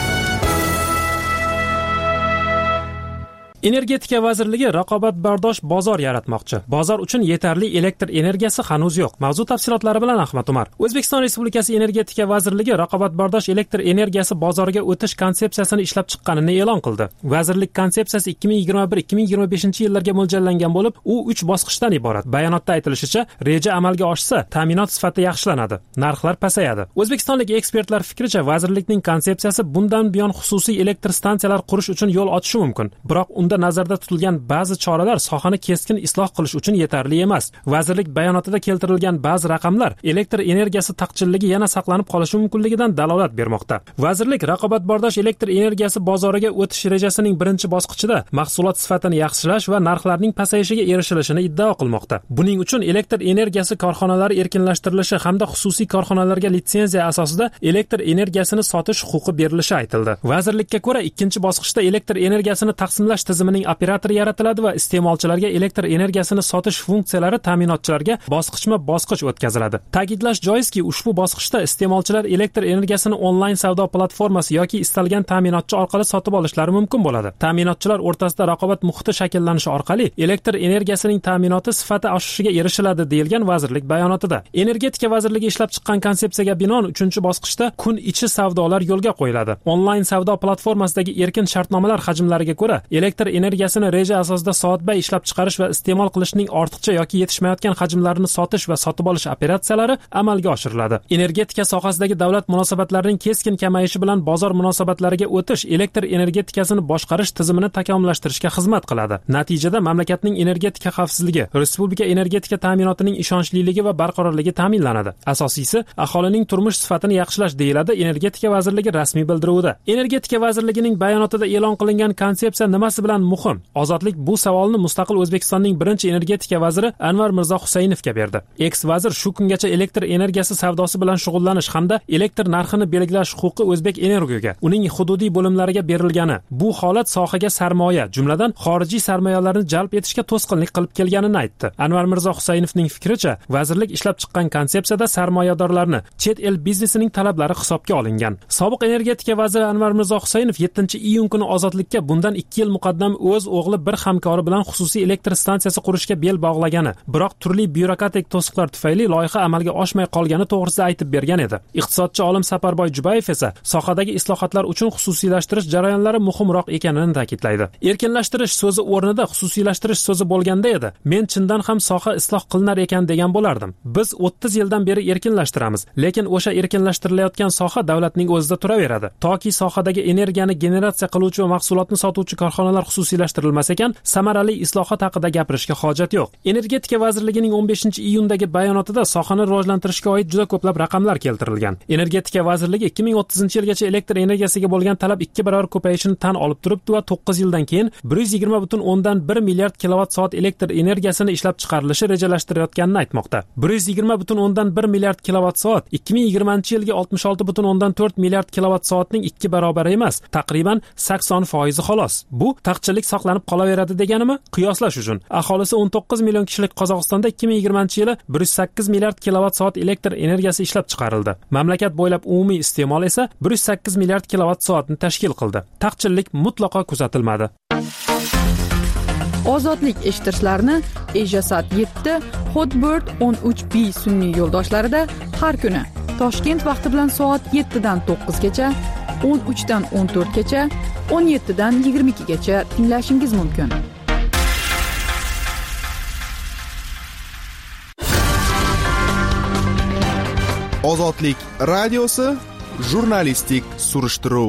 Energetika vazirligi raqobatbardosh bozor yaratmoqchi. Bozor uchun yetarli elektr energiyasi hanuz yo'q. Mavzu tafsilotlari bilan Ahmad Umar. O'zbekiston Respublikasi Energetika vazirligi raqobatbardosh elektr energiyasi bozoriga o'tish konsepsiyasini ishlab chiqqanini e'lon qildi. Vazirlik konsepsiyasi ikki ming yigirma bir ikki ming yigirma beshinchi yillarga mo'ljallangan bo'lib, u uch bosqichdan iborat. Bayonotda aytilishicha, reja amalga oshsa, ta'minot sifati yaxshilanadi, narxlar pasayadi. O'zbekistonlik ekspertlar fikricha, vazirlikning konsepsiyasi bundan buyon xususiy elektr stansiyalar qurish uchun yo'l ochishi mumkin. Biroq unda nazarda tutilgan ba'zi choralar sohani keskin isloh qilish uchun yetarli emas. Vazirlik bayonotida keltirilgan ba'zi raqamlar elektr energiyasi taqchilligi yana saqlanib qolishi mumkinligidan dalolat bermoqda. Vazirlik raqobatbardosh elektr energiyasi bozoriga o'tish rejasining birinchi bosqichida mahsulot sifatini yaxshilash va narxlarning pasayishiga erishilishini iddao qilmoqda. Buning uchun elektr energiyasi korxonalari erkinlashtirilishi hamda xususiy korxonalarga litsenziya asosida elektr energiyasini sotish huquqi berilishi aytildi. Vazirlikka ko'ra, ikkinchi bosqichda elektr energiyasini taqsimlash tizimining operatori yaratiladi va iste'molchilarga elektr energiyasini sotish funksiyalari ta'minotchilarga bosqichma-bosqich o'tkaziladi. Ta'kidlash joizki, ushbu bosqichda iste'molchilar elektr energiyasini onlayn savdo platformasi yoki istalgan ta'minotchi orqali sotib olishlari mumkin bo'ladi. Ta'minotchilar o'rtasida raqobat muhiti shakllanishi orqali elektr energiyasining ta'minoti sifati oshishiga erishiladi, deyilgan vazirlik bayonotida. Energetika vazirligi ishlab chiqqan konsepsiyaga binoan uchinchi bosqichda kun ichi savdolar yo'lga qo'yiladi. Onlayn savdo platformasidagi erkin shartnomalar hajmlariga ko'ra elektr energiyasini reja asosida soatbay ishlab chiqarish va iste'mol qilishning ortiqcha yoki yetishmayotgan hajmlarini sotish va sotib olish operatsiyalari amalga oshiriladi. Energetika sohasidagi davlat munosabatlarining keskin kamayishi bilan bozor munosabatlariga o'tish elektr energetikasini boshqarish tizimini takomillashtirishga xizmat qiladi. Natijada mamlakatning energetika xavfsizligi, respublika energetika ta'minotining ishonchliligi va barqarorligi ta'minlanadi. Asosiysi, aholining turmush sifatini yaxshilash, deyiladi Energetika vazirligi rasmiy bildiruvida. Energetika vazirligining bayonotida e'lon qilingan konsepsiya nimasi bilan muhim? Ozodlik bu savolni mustaqil O'zbekistonning birinchi energetika vaziri Anvar Mirzo Husaynovga berdi. Eks vazir shu kungacha elektr energiyasi savdosi bilan shug'ullanish hamda elektr narxini belgilash huquqi O'zbek Energoga, uning hududiy bo'limlariga berilgani, bu holat sohaga sarmoya, jumladan xorijiy sarmoyalarni jalb etishga to'sqinlik qilib kelganini aytdi. Anvar Mirzo Husaynovning fikricha, vazirlik ishlab chiqqan konsepsiyada sarmoyadorlarni, chet el biznesining talablari hisobga olingan. Sobiq energetika vaziri Anvar Mirzo Husaynov yettinchi iyun kuni Ozodlikka bundan ikki yil muqaddam o'z o'g'li bir hamkori bilan xususiy elektr stansiyasi qurishga bel bog'lagani, biroq turli byurokratik to'siqlar tufayli loyiha amalga oshmay qolgani to'g'risida aytib bergan edi. Iqtisodchi olim Saparboy Jubayev esa sohadagi islohotlar uchun xususiylashtirish jarayonlari muhimroq ekanini ta'kidlaydi. Erkinlashtirish so'zi o'rnida xususiylashtirish so'zi bo'lganda edi, men chindan ham soha isloh qilinar ekan degan bo'lardim. Biz o'ttiz yildan beri erkinlashtiramiz, lekin o'sha erkinlashtirilayotgan soha davlatning o'zida turaveradi. Toki sohadagi energiyani generatsiya qiluvchi va mahsulotni sotuvchi korxonalar xususiylashtirilmas ekan, samarali islohot haqida gapirishga hojat yo'q. Energetika vazirligining o'n beshinchi iyundagi bayonotida sohani rivojlantirishga oid juda ko'plab raqamlar keltirilgan. Energetika vazirligi ikki ming o'ttizinchi yilgacha elektr energiyasiga bo'lgan talab ikki barobar ko'payishini tan olib turibdi va to'qqiz yildan keyin bir yuz yigirma butun o'ndan bir milliard kilovat soat elektr energiyasini ishlab chiqarilishi rejalashtirayotganini aytmoqda. bir yuz yigirma butun o'ndan bir milliard kilovat soat ikki ming yigirmanchi yilga oltmish olti butun o'ndan to'rt milliard kilovat soatning ikki barobari emas, taqriban sakson foizi xolos. Bu taqchillik taqchillik saqlanib qolaveradi deganimi? Qiyoslash uchun aholisi o'n to'qqiz million kishilik Qozog'istonda ikki ming yigirmanchi yili bir yuz sakkiz milliard kilovat soat elektr energiyasi ishlab chiqarildi. Mamlakat bo'ylab umumiy iste'mol esa bir yuz sakkiz milliard kilovat soatni tashkil qildi. Taqchillik mutlaqo kuzatilmadi. Ozodlik eshittirishlarni Ejasat yetti, Hotbird o'n uch B sun'iy yo'ldoshlarida har kuni Toshkent vaqti bilan soat yetti dan to'qqizgacha, o'n uch dan o'n to'rtgacha, o'n yetti dan yigirma ikkigacha tinglashingiz mumkin. Ozodlik radiosi jurnalistik surishtiruv.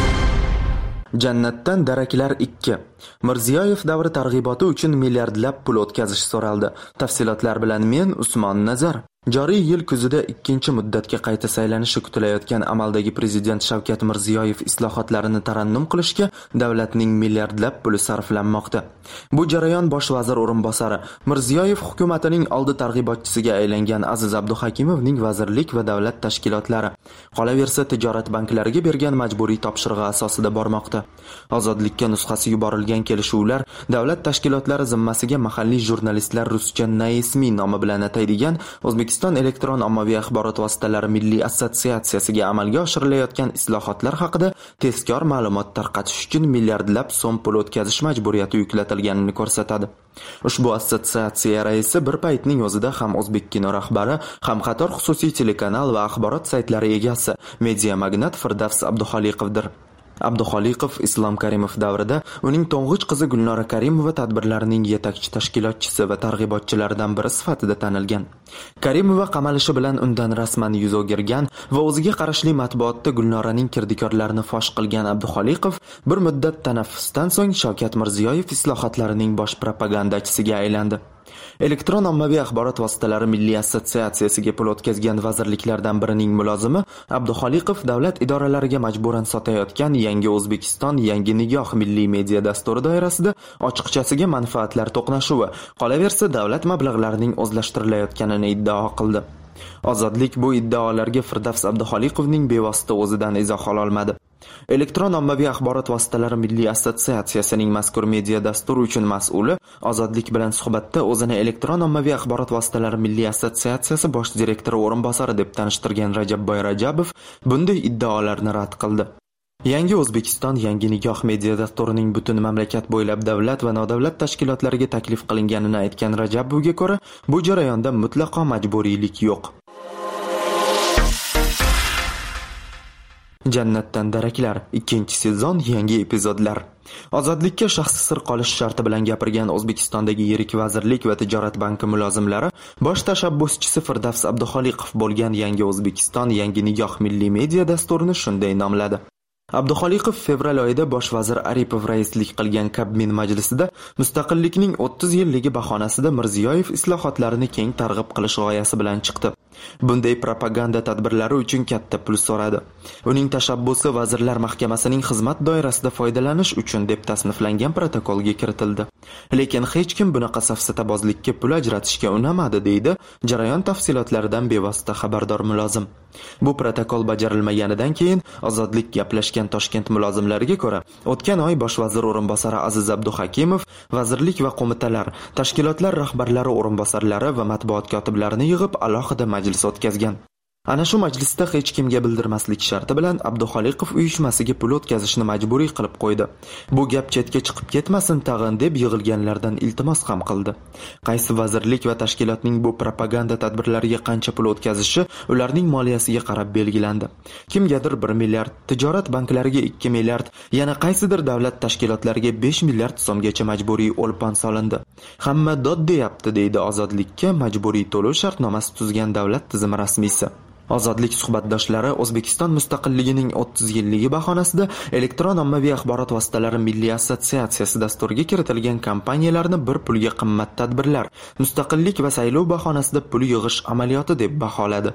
Jannatdan daraklar ikki. Mirziyoyev davri targ'iboti uchun milliardlab pul o'tkazish so'raldi. Tafsilotlar bilan men Usmon Nazar. Joriy yil kuzida ikkinchi muddatga qayta saylanishi kutilayotgan amaldagi prezident Shavkat Mirziyoyev islohotlarini tarannum qilishga davlatning milliardlab puli sarflanmoqda. Bu jarayon bosh vazir o'rinbosari Mirziyoyev hukumatining oldi targ'ibotchisiga aylangan Aziz Abduhakimovning vazirlik va davlat tashkilotlari, qolaversa tijorat banklariga bergan majburiy topshirig'i asosida bormoqda. Ozodlikka nusxasi yuborilgan kelishuvlar davlat tashkilotlari zimmasiga mahalliy jurnalistlar ruscha naismi nomi bilan ataydigan O'zbekiston elektron ommaviy axborot vositalari milliy assotsiatsiyasiga amalga oshirilayotgan islohotlar haqida tezkor ma'lumot tarqatish uchun milliardlab so'm pul o'tkazish majburiyati yuklatilganini ko'rsatadi. Ushbu assotsiatsiya raisi bir paytning o'zida ham O'zbekkino rahbari, ham qator xususiy telekanal va axborot saytlari egasi, media magnat Firdavs Abduxoliqovdir. Abduxoliqov Islom Karimov davrida uning to'ng'ich qizi Gulnora Karimova tadbirlarning yetakchi tashkilotchisi va targ'ibotchilaridan biri sifatida tanilgan. Karimova qamalishi bilan undan rasman yuz o'girgan va o'ziga qarashli matbuotda Gulnoraning kirdikorlarini fosh qilgan Abduxoliqov bir muddat tanaffusdan so'ng Shavkat Mirziyoyev islohotlarining bosh propagandachisiga aylandi. Elektron ommaviy axborot vositalari milliy assotsiatsiyasiga pul o'tkazgan vazirliklardan birining mulozimi Abduxoliqov davlat idoralariga majburan sotayotgan Yangi O'zbekiston, Yangi Nigoh milliy media dasturi doirasida ochiqchasiga manfaatlar to'qnashuvi, qolaversa davlat mablag'larining o'zlashtirilayotganini iddao qildi. Ozodlik bu iddaolarga Firdavs Abduxoliqovning bevosita o'zidan izoh ola olmadi. Elektron ommaviy axborot vositalari milliy assotsiatsiyasining mazkur media dasturi uchun mas'uli Ozodlik bilan suhbatda o'zini elektron ommaviy axborot vositalari milliy assotsiatsiyasi bosh direktori o'rinbosari deb tanishtirgan Rajabboy Rajabov bunday iddaolarni rad qildi. Yangi O'zbekiston, Yangi Nigoh media dasturining butun mamlakat bo'ylab davlat va nodavlat tashkilotlariga taklif qilinganini aytgan Rajabovga ko'ra, bu jarayonda mutlaqo majburiylik yo'q. Jannatdan daraklar ikkinchi sezon yangi epizodlar. Ozodlikka shaxsi sir qolish sharti bilan gapirgan O'zbekistondagi yirik vazirlik va tijorat banki mulozimlari bosh tashabbuschisi Firdavs Abduxoliqov bo'lgan Yangi O'zbekiston, Yangi Nigoh milliy media dasturini shunday nomladi. Abduxoliqov fevral oyida bosh vazir Aripov raislik qilgan Kabmin majlisida mustaqillikning o'ttiz yilligi bahonasida Mirziyoyev islohotlarini keng targ'ib qilish g'oyasi bilan chiqdi. Bunday propaganda tadbirlari uchun katta pul so'radi. Uning tashabbusi Vazirlar Mahkamasining xizmat doirasida foydalanish uchun deb tasniflangan protokolga kiritildi. Lekin hech kim bunaqa safsatabozlikka pul ajratishga unamadi, deydi jarayon tafsilotlaridan bevosita xabardor mulozim. Bu protokol bajarilmaganidan keyin Ozodlik gaplashgan Toshkent mulozimlariga ko'ra, o'tgan oy bosh vazir o'rinbosari Aziz Abduhakimov vazirlik va qo'mitalar, tashkilotlar rahbarlari o'rinbosarlari va matbuot kotiblarini yig'ib alohida majlis o'tkazgan. Ana shu majlisda hech kimga bildirmaslik sharti bilan Abduxoliqov uyushmasiga pul o'tkazishni majburiy qilib qo'ydi. Bu gap chetga chiqib ketmasin tag'in deb yig'ilganlardan iltimos ham qildi. Qaysi vazirlik va tashkilotning bu propaganda tadbirlariga qancha pul o'tkazishi ularning moliyasiga qarab belgilandi. Kimgadir bir milliard, tijorat banklariga ikki milliard, yana qaysidir davlat tashkilotlariga besh milliard so'mgacha majburiy o'lpon solindi. Hamma dod deyapti, deydi Ozodlikka majburiy to'lov shartnomasi tuzgan davlat tizimi rasmiysi. Ozodlik suhbatdoshlari O'zbekiston mustaqilligining o'ttiz yilligi bahonasida elektron ommaviy axborot vositalari milliy assotsiatsiyasi dasturiga kiritilgan kompaniyalarni bir pulga qimmat tadbirlar, mustaqillik va saylov bahonasida pul yig'ish amaliyoti deb baholadi.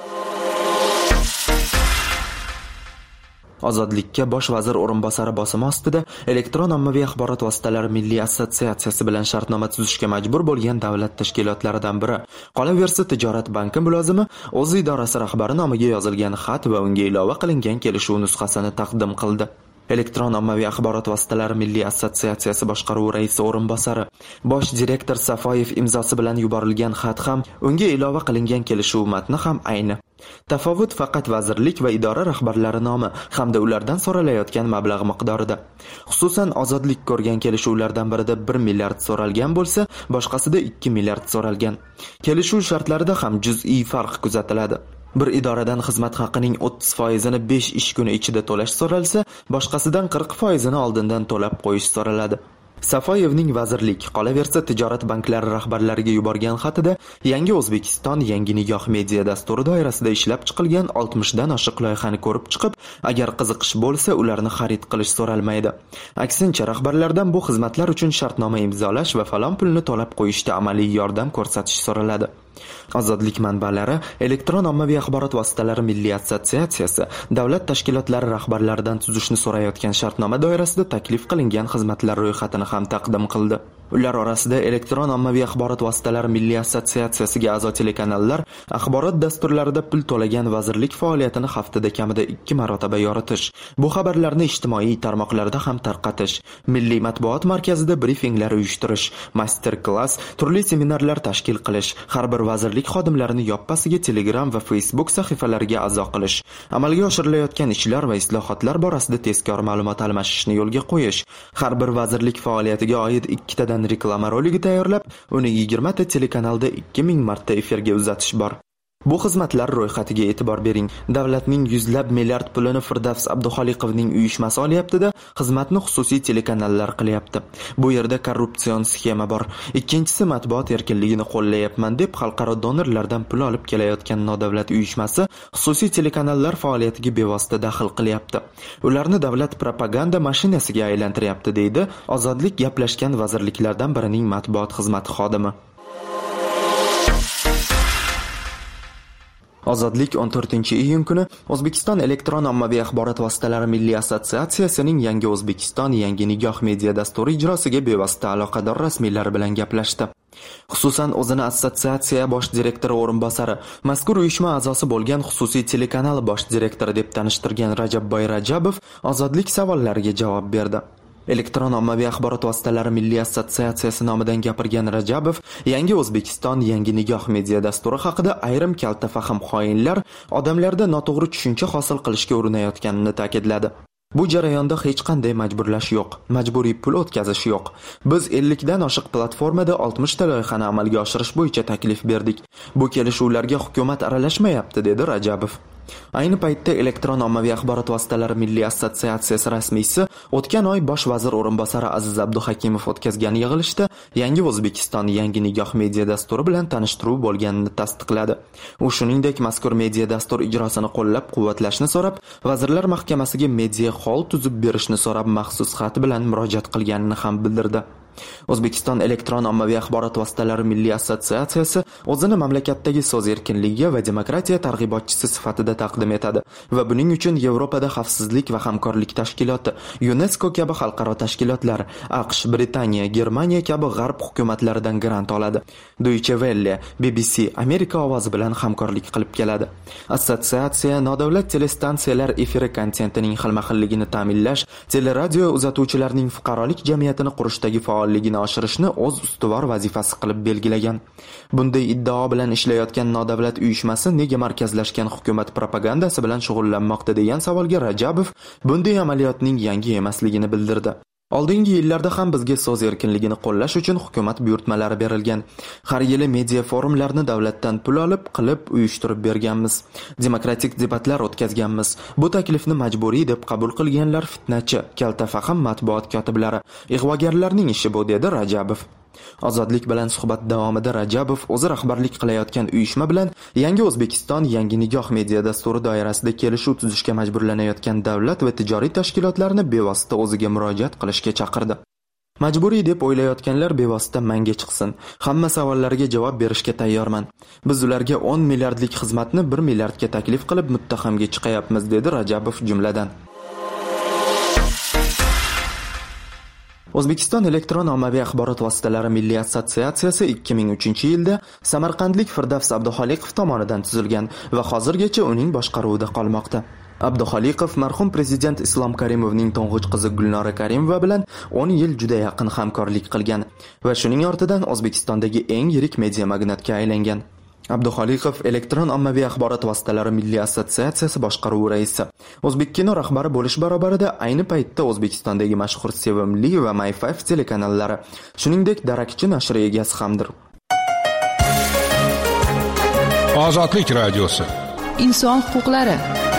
Ozodlikka bosh vazir o'rinbosari bosimi ostida elektron ommaviy axborot vositalari milliy assotsiatsiyasi bilan shartnoma tuzishga majbur bo'lgan davlat tashkilotlaridan biri. Qolaversa tijorat banki mulozimi o'z idorasi rahbari nomiga yozilgan xat va unga ilova qilingan kelishuv nusxasini taqdim qildi. Elektron ommaviy axborot vositalari milliy assotsiatsiyasi boshqaruvi raisi o'rinbosari, bosh direktor Safoyev imzosi bilan yuborilgan xat ham, unga ilova qilingan kelishuv matni ham ayni. Tafovut faqat vazirlik va idora rahbarlari nomi hamda ulardan so'ralayotgan mablag' miqdorida. Xususan, ozodlik ko'rgan kelishuvlardan birida bir milliard so'ralgan bo'lsa, boshqasida ikki milliard so'ralgan. Kelishuv shartlarida ham juz'iy farq kuzatiladi. Bir idoradan xizmat haqining o'ttiz foizini besh ish kuni ichida to'lash so'ralsa, boshqasidan qirq foizini oldindan to'lab qo'yish so'raladi. Safoyevning vazirlik, qolaversa tijorat banklari rahbarlariga yuborgan xatida Yangi O'zbekiston Yangi nigoh media dasturi doirasida ishlab chiqilgan oltmish dan oshiq loyihani ko'rib chiqib, agar qiziqish bo'lsa, ularni xarid qilish so'ralmaydi. Aksincha, rahbarlardan bu xizmatlar uchun shartnoma imzolash va falon pulni to'lab qo'yishda amaliy yordam ko'rsatish so'raladi. Ozodlik manbalari Elektron ommaviy axborot vositalari milliy assotsiatsiyasi davlat tashkilotlari rahbarlaridan tuzishni so'rayotgan shartnoma doirasida taklif qilingan xizmatlar ro'yxatini ham taqdim qildi. Ular orasida Elektron ommaviy axborot vositalari milliy assotsiatsiyasiga a'zo telekanallar axborot dasturlarida pul to'lagan vazirlik faoliyatini haftada kamida ikki marotaba yoritish, bu xabarlarni ijtimoiy tarmoqlarda ham tarqatish, milliy matbuot markazida brifinglar uyushtirish, master-klass, turli seminarlar tashkil qilish, har bir vazirlik xodimlarini yoppasiga Telegram va Facebook sahifalariga a'zo qilish, amalga oshirilayotgan ishlar va islohotlar borasida tezkor ma'lumot almashishni yo'lga qo'yish, har bir vazirlik faoliyatiga oid ikkitadan reklama roligi tayyorlab, uni yigirma ta telekanalda ikki ming marta efirga uzatish bor. Bu xizmatlar ro'yxatiga e'tibor bering. Davlatning yuzlab milliard pulini Firdavs Abduxoliqovning uyushmasi olyapti-da, xizmatni xususiy telekanallar qilyapti. Bu yerda korrupsion sxema bor. Ikkinchisi, matbuot erkinligini qo'llayapman deb xalqaro donorlardan pul olib kelayotgan nodavlat uyushmasi xususiy telekanallar faoliyatiga bevosita daxl qilyapti. Ularni davlat propaganda mashinasiga aylantiryapti, deydi Ozodlik gaplashgan vazirliklardan birining matbuot xizmati xodimi. Ozodlik o'n to'rtinchi iyun kuni O'zbekiston Elektron ommaviy axborot vositalari milliy assotsiatsiyasining Yangi O'zbekiston Yangi nigoh media dasturi ijrosiga bevosita aloqador rasmiylar bilan gaplashdi. Xususan, o'zini assotsiatsiya bosh direktori o'rinbosari, mazkur uyushma a'zosi bo'lgan xususiy telekanal bosh direktori deb tanishtirgan Rajabboy Rajabov Ozodlik savollariga javob berdi. Elektron ommaviy axborot vositalari milliy assotsiatsiyasi nomidan gapirgan Rajabov Yangi O'zbekiston Yangi nigoh media dasturi haqida ayrim kalta fahm xoinlar odamlarda noto'g'ri tushuncha hosil qilishga urinayotganini ta'kidladi. Bu jarayonda hech qanday majburlash yo'q, majburiy pul o'tkazish yo'q. Biz ellik dan oshiq platformada oltmish ta loyihani amalga oshirish bo'yicha taklif berdik. Bu kelishuvlarga hukumat aralashmayapti, dedi Rajabov. Ayni paytda Elektron ommaviy axborot vositalari milliy assotsiatsiyasi rasmiysi o'tgan oy bosh vazir o'rinbosari Aziz Abduhakimov o'tkazgan yig'ilishda Yangi O'zbekiston Yangi nigoh media dasturi bilan tanishtiruv bo'lganini tasdiqladi. U shuningdek mazkur media dastur ijrosini qo'llab-quvvatlashni so'rab, Vazirlar Mahkamasiga media hol tuzib berishni so'rab maxsus xat bilan murojaat qilganini ham bildirdi. O'zbekiston Elektron ommaviy axborot vositalari milliy assotsiatsiyasi o'zini mamlakatdagi so'z erkinligi va demokratiya targ'ibotchisi sifatida taqdim etadi va buning uchun Yevropada xavfsizlik va hamkorlik tashkiloti, UNESCO kabi xalqaro tashkilotlar, AQSh, Britaniya, Germaniya kabi g'arb hukumatlaridan grant oladi. Deutsche Welle, B B C, Amerika ovozi bilan hamkorlik qilib keladi. Assotsiatsiya nodavlat telestansiyalar efiri kontentining xilma-xilligini ta'minlash, teleradio uzatuvchilarning fuqarolik jamiyatini qurishdagi faolligini oshirishni o'z ustuvor vazifasi qilib belgilagan. Bunday iddao bilan ishlayotgan nodavlat uyushmasi nega markazlashgan hukumat propagandasi bilan shug'ullanmoqda degan savolga Rajabov bunday amaliyotning yangi emasligini bildirdi. Oldingi yillarda ham bizga so'z erkinligini qo'llash uchun hukumat buyurtmalari berilgan. Har yili media forumlarni davlatdan pul olib qilib uyushtirib berganmiz. Demokratik debatlar o'tkazganmiz. Bu taklifni majburiy deb qabul qilganlar fitnachi, kalta fahm matbuot kotiblari, ig'vogarlarning ishi bu, dedi Rajabov. Ozodlik bilan suhbat davomida Rajabov o'zi rahbarlik qilayotgan uyushma bilan Yangi O'zbekiston Yangi nigoh media dasturi doirasida kelishuv tuzishga majburlanayotgan davlat va tijoriy tashkilotlarni bevosita o'ziga murojaat qilishga chaqirdi. Majburiy deb o'ylayotganlar bevosita menga chiqsin. Hamma savollariga javob berishga tayyorman. Biz ularga o'n milliardlik xizmatni bir milliardga taklif qilib muttahamga chiqayapmiz, dedi Rajabov jumladan. O'zbekiston Elektron ommaviy axborot vositalari milliy assotsiatsiyasi ikki ming uchinchi yilda Samarqandlik Firdavs Abduxoliqov tomonidan tuzilgan va hozirgacha uning boshqaruvida qolmoqda. Abduxoliqov marhum prezident Islom Karimovning to'ng'ich qizi Gulnora Karimova bilan o'n yil juda yaqin hamkorlik qilgan va shuning ortidan O'zbekistondagi eng yirik media magnatga aylangan. Abduxoliqov elektron ommaviy axborot vositalari milliy assotsiatsiyasi boshqaruvi raisi. O'zbekkino rahbari bo'lish barobarida ayni paytda O'zbekistondagi mashhur Sevimli va My Five telekanallari, shuningdek Darakchi nashri egasi hamdir. Ozodlik radiosi. Inson huquqlari.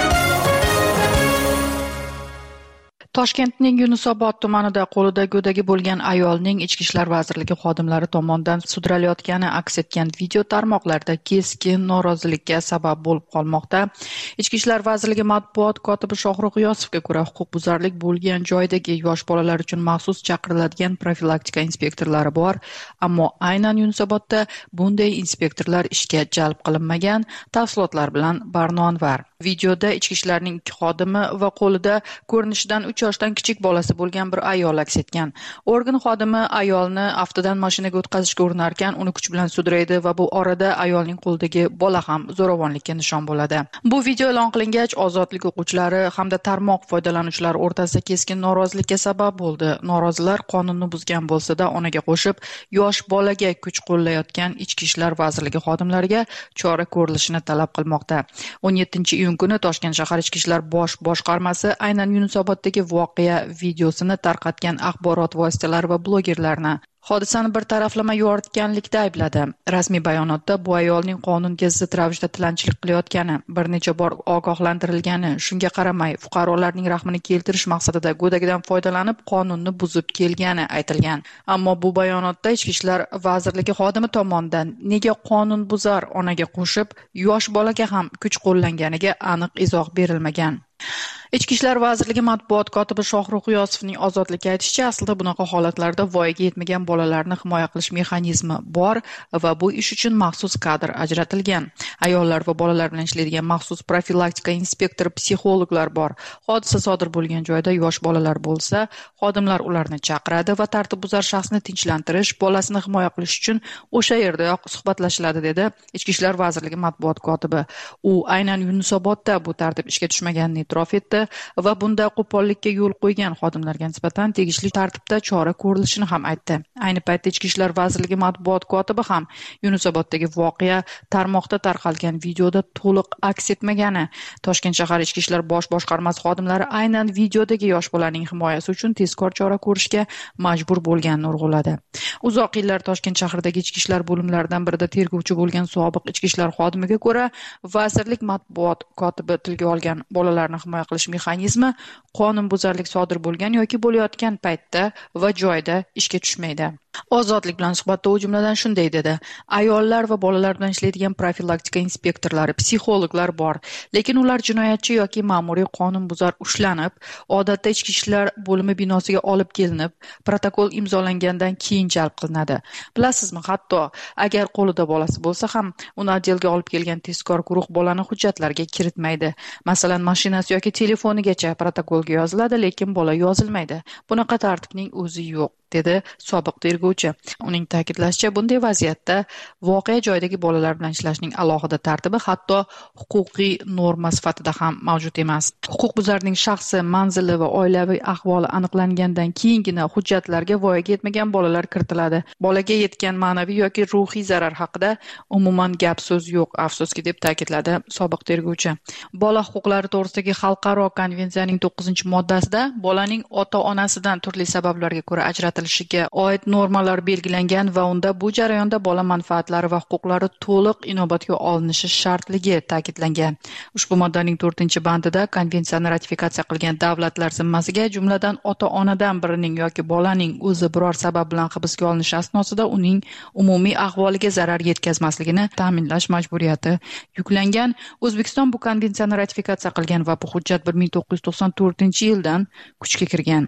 Toshkentning Yunusobod tumanida qo'lida go'dagi bo'lgan ayolning Ichki ishlar vazirligi xodimlari tomonidan sudiralayotgani aks etgan video tarmoqlarda keskin norozilikka sabab bo'lib qolmoqda. Ichki ishlar vazirligi matbuot kotibi Shohrux G'iyosovga ko'ra, huquqbuzarlik bo'lgan joydagi yosh bolalar uchun maxsus chaqiriladigan profilaktika inspektorlari bor, ammo aynan Yunusobodda bunday inspektorlar ishga jalb qilinmagan. Tafsilotlar bilan Barnonvar. Videoda ichki ishlarning ikki xodimi va qo'lida ko'rinishidan uch yoshdan kichik bolasi bo'lgan bir ayol aks etgan. Organ xodimi ayolni aftidan mashinaga o'tkazishga urinar ekan, uni kuch bilan sudraydi va bu orada ayolning qo'lidagi bola ham zo'ravonlikka nishon bo'ladi. Bu video e'lon qilingach, ozodlik o'quvchilari hamda tarmoq foydalanuvchilari o'rtasida keskin norozilikka sabab bo'ldi. Norozilar qonunni buzgan bo'lsa-da, onaga qo'shib, yosh bolaga kuch qo'llayotgan Ichki ishlar vazirligi xodimlariga chora ko'rilishini talab qilmoqda. o'n yettinchi iyun kuni Toshkent shahar Ichki ishlar bosh boshqarmasi aynan Yunusoboddagi voqea videosini tarqatgan axborot vositalari va blogerlarni hodisani bir taraflama yoritganlikda aybladi. Rasmiy bayonotda bu ayolning qonunga zid ravishda tilanchilik qilayotgani, bir necha bor ogohlantirilgani, shunga qaramay fuqarolarning rahmini keltirish maqsadida go'dagidan foydalanib qonunni buzib kelgani aytilgan. Ammo bu bayonotda Ichki ishlar vazirligi xodimi tomonidan nega qonun buzar onaga qo'shib yosh bolaga ham kuch qo'llanganiga aniq izoh berilmagan. Ichki ishlar vazirligi matbuot kotibi Shohrux G'iyosovning ozodlikka aytishicha, aslida bunaqa holatlarda voyaga yetmagan bolalarni himoya qilish mexanizmi bor va bu ish uchun maxsus kadr ajratilgan. Ayollar va bolalar bilan ishlaydigan maxsus profilaktika inspektor, psixologlar bor. Hodisa sodir bo'lgan joyda yosh bolalar bo'lsa, xodimlar ularni chaqiradi va tartibbuzar shaxsni tinchlantirish, bolasini himoya qilish uchun o'sha yerdayoq suhbatlashiladi, dedi Ichki ishlar vazirligi matbuot kotibi. U aynan Yunusobodda bu tartib ishga tushmaganini e'tirof etdi va bunda qo'pollikka yo'l qo'ygan xodimlarga nisbatan tegishli tartibda chora ko'rilishini ham aytdi. Ayni paytda Ichki ishlar vazirligi matbuot kotibi ham Yunusoboddagi voqea tarmoqda tarqalgan videoda to'liq aks etmagani, Toshkent shahar Ichki ishlar bosh boshqarmasi xodimlari aynan videodagi yosh bolaning himoyasi uchun tezkor chora ko'rishga majbur bo'lganini urg'uladi. Uzoq yillar Toshkent shahridagi ichki ishlar bo'limlaridan birida tergovchi bo'lgan sobiq ichki ishlar xodimiga ko'ra, vazirlik matbuot kotibi tilga olgan bolalarni himoya qilish mexanizmi qonunbuzarlik sodir bo'lgan yoki bo'layotgan paytda va joyda ishga tushmaydi. Ozodlik bilan suhbatda u jumladan shunday dedi: ayollar va bolalar bilan ishlaydigan profilaktika inspektorlari, psixologlar bor, lekin ular jinoyatchi yoki ma'muriy qonunbuzar ushlanib, odatda ichki ishlar bo'limi binosiga olib kelinib, protokol imzolangandan keyin jalb qilinadi. Bilasizmi, hatto agar qo'lida bolasi bo'lsa ham, uni oddelga olib kelgan tezkor guruh bolani hujjatlarga kiritmaydi. Masalan, mashinasi yoki telefonigacha protokolga yoziladi, lekin bola yozilmaydi. Bunaqa tartibning o'zi yo'q, dedi sobiq tergovchi. Uning ta'kidlashicha, bunday vaziyatda voqea joyidagi bolalar bilan ishlashning alohida tartibi hatto huquqiy norma sifatida ham mavjud emas. Huquqbuzarning shaxsi, manzili va oilaviy ahvoli aniqlangandan keyingina hujjatlarga voyaga yetmagan bolalar kiritiladi. Bolaga yetgan ma'naviy yoki ruhiy zarar haqida umuman gap so'z yo'q, afsuski, deb ta'kidladi sobiq tergovchi. Bola huquqlari to'g'risidagi xalqaro konvensiyaning to'qqizinchi moddasida bolaning ota-onasidan turli sabablarga ko'ra ajratilishiga oid normalar belgilangan va unda bu jarayonda bola manfaatlari va huquqlari to'liq inobatga olinishi shartligi ta'kidlangan. Ushbu moddaning to'rtinchi bandida konvensiyani ratifikatsiya qilgan davlatlar zimmasiga, jumladan ota-onadan birining yoki bolaning o'zi biror sabab bilan hibsga olinishi asnosida uning umumiy ahvoliga zarar yetkazmasligini ta'minlash majburiyati yuklangan. O'zbekiston bu konvensiyani ratifikatsiya qilgan va bu hujjat bir ming to'qqiz yuz to'qson to'rtinchi yildan kuchga kirgan.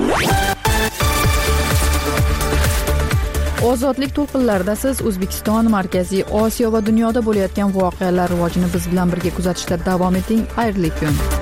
Ozodlik to'lqinlarida siz O'zbekiston, Markaziy Osiyo va dunyoda bo'layotgan voqealar rivojini biz bilan birga kuzatishda davom eting. Xayrli kun.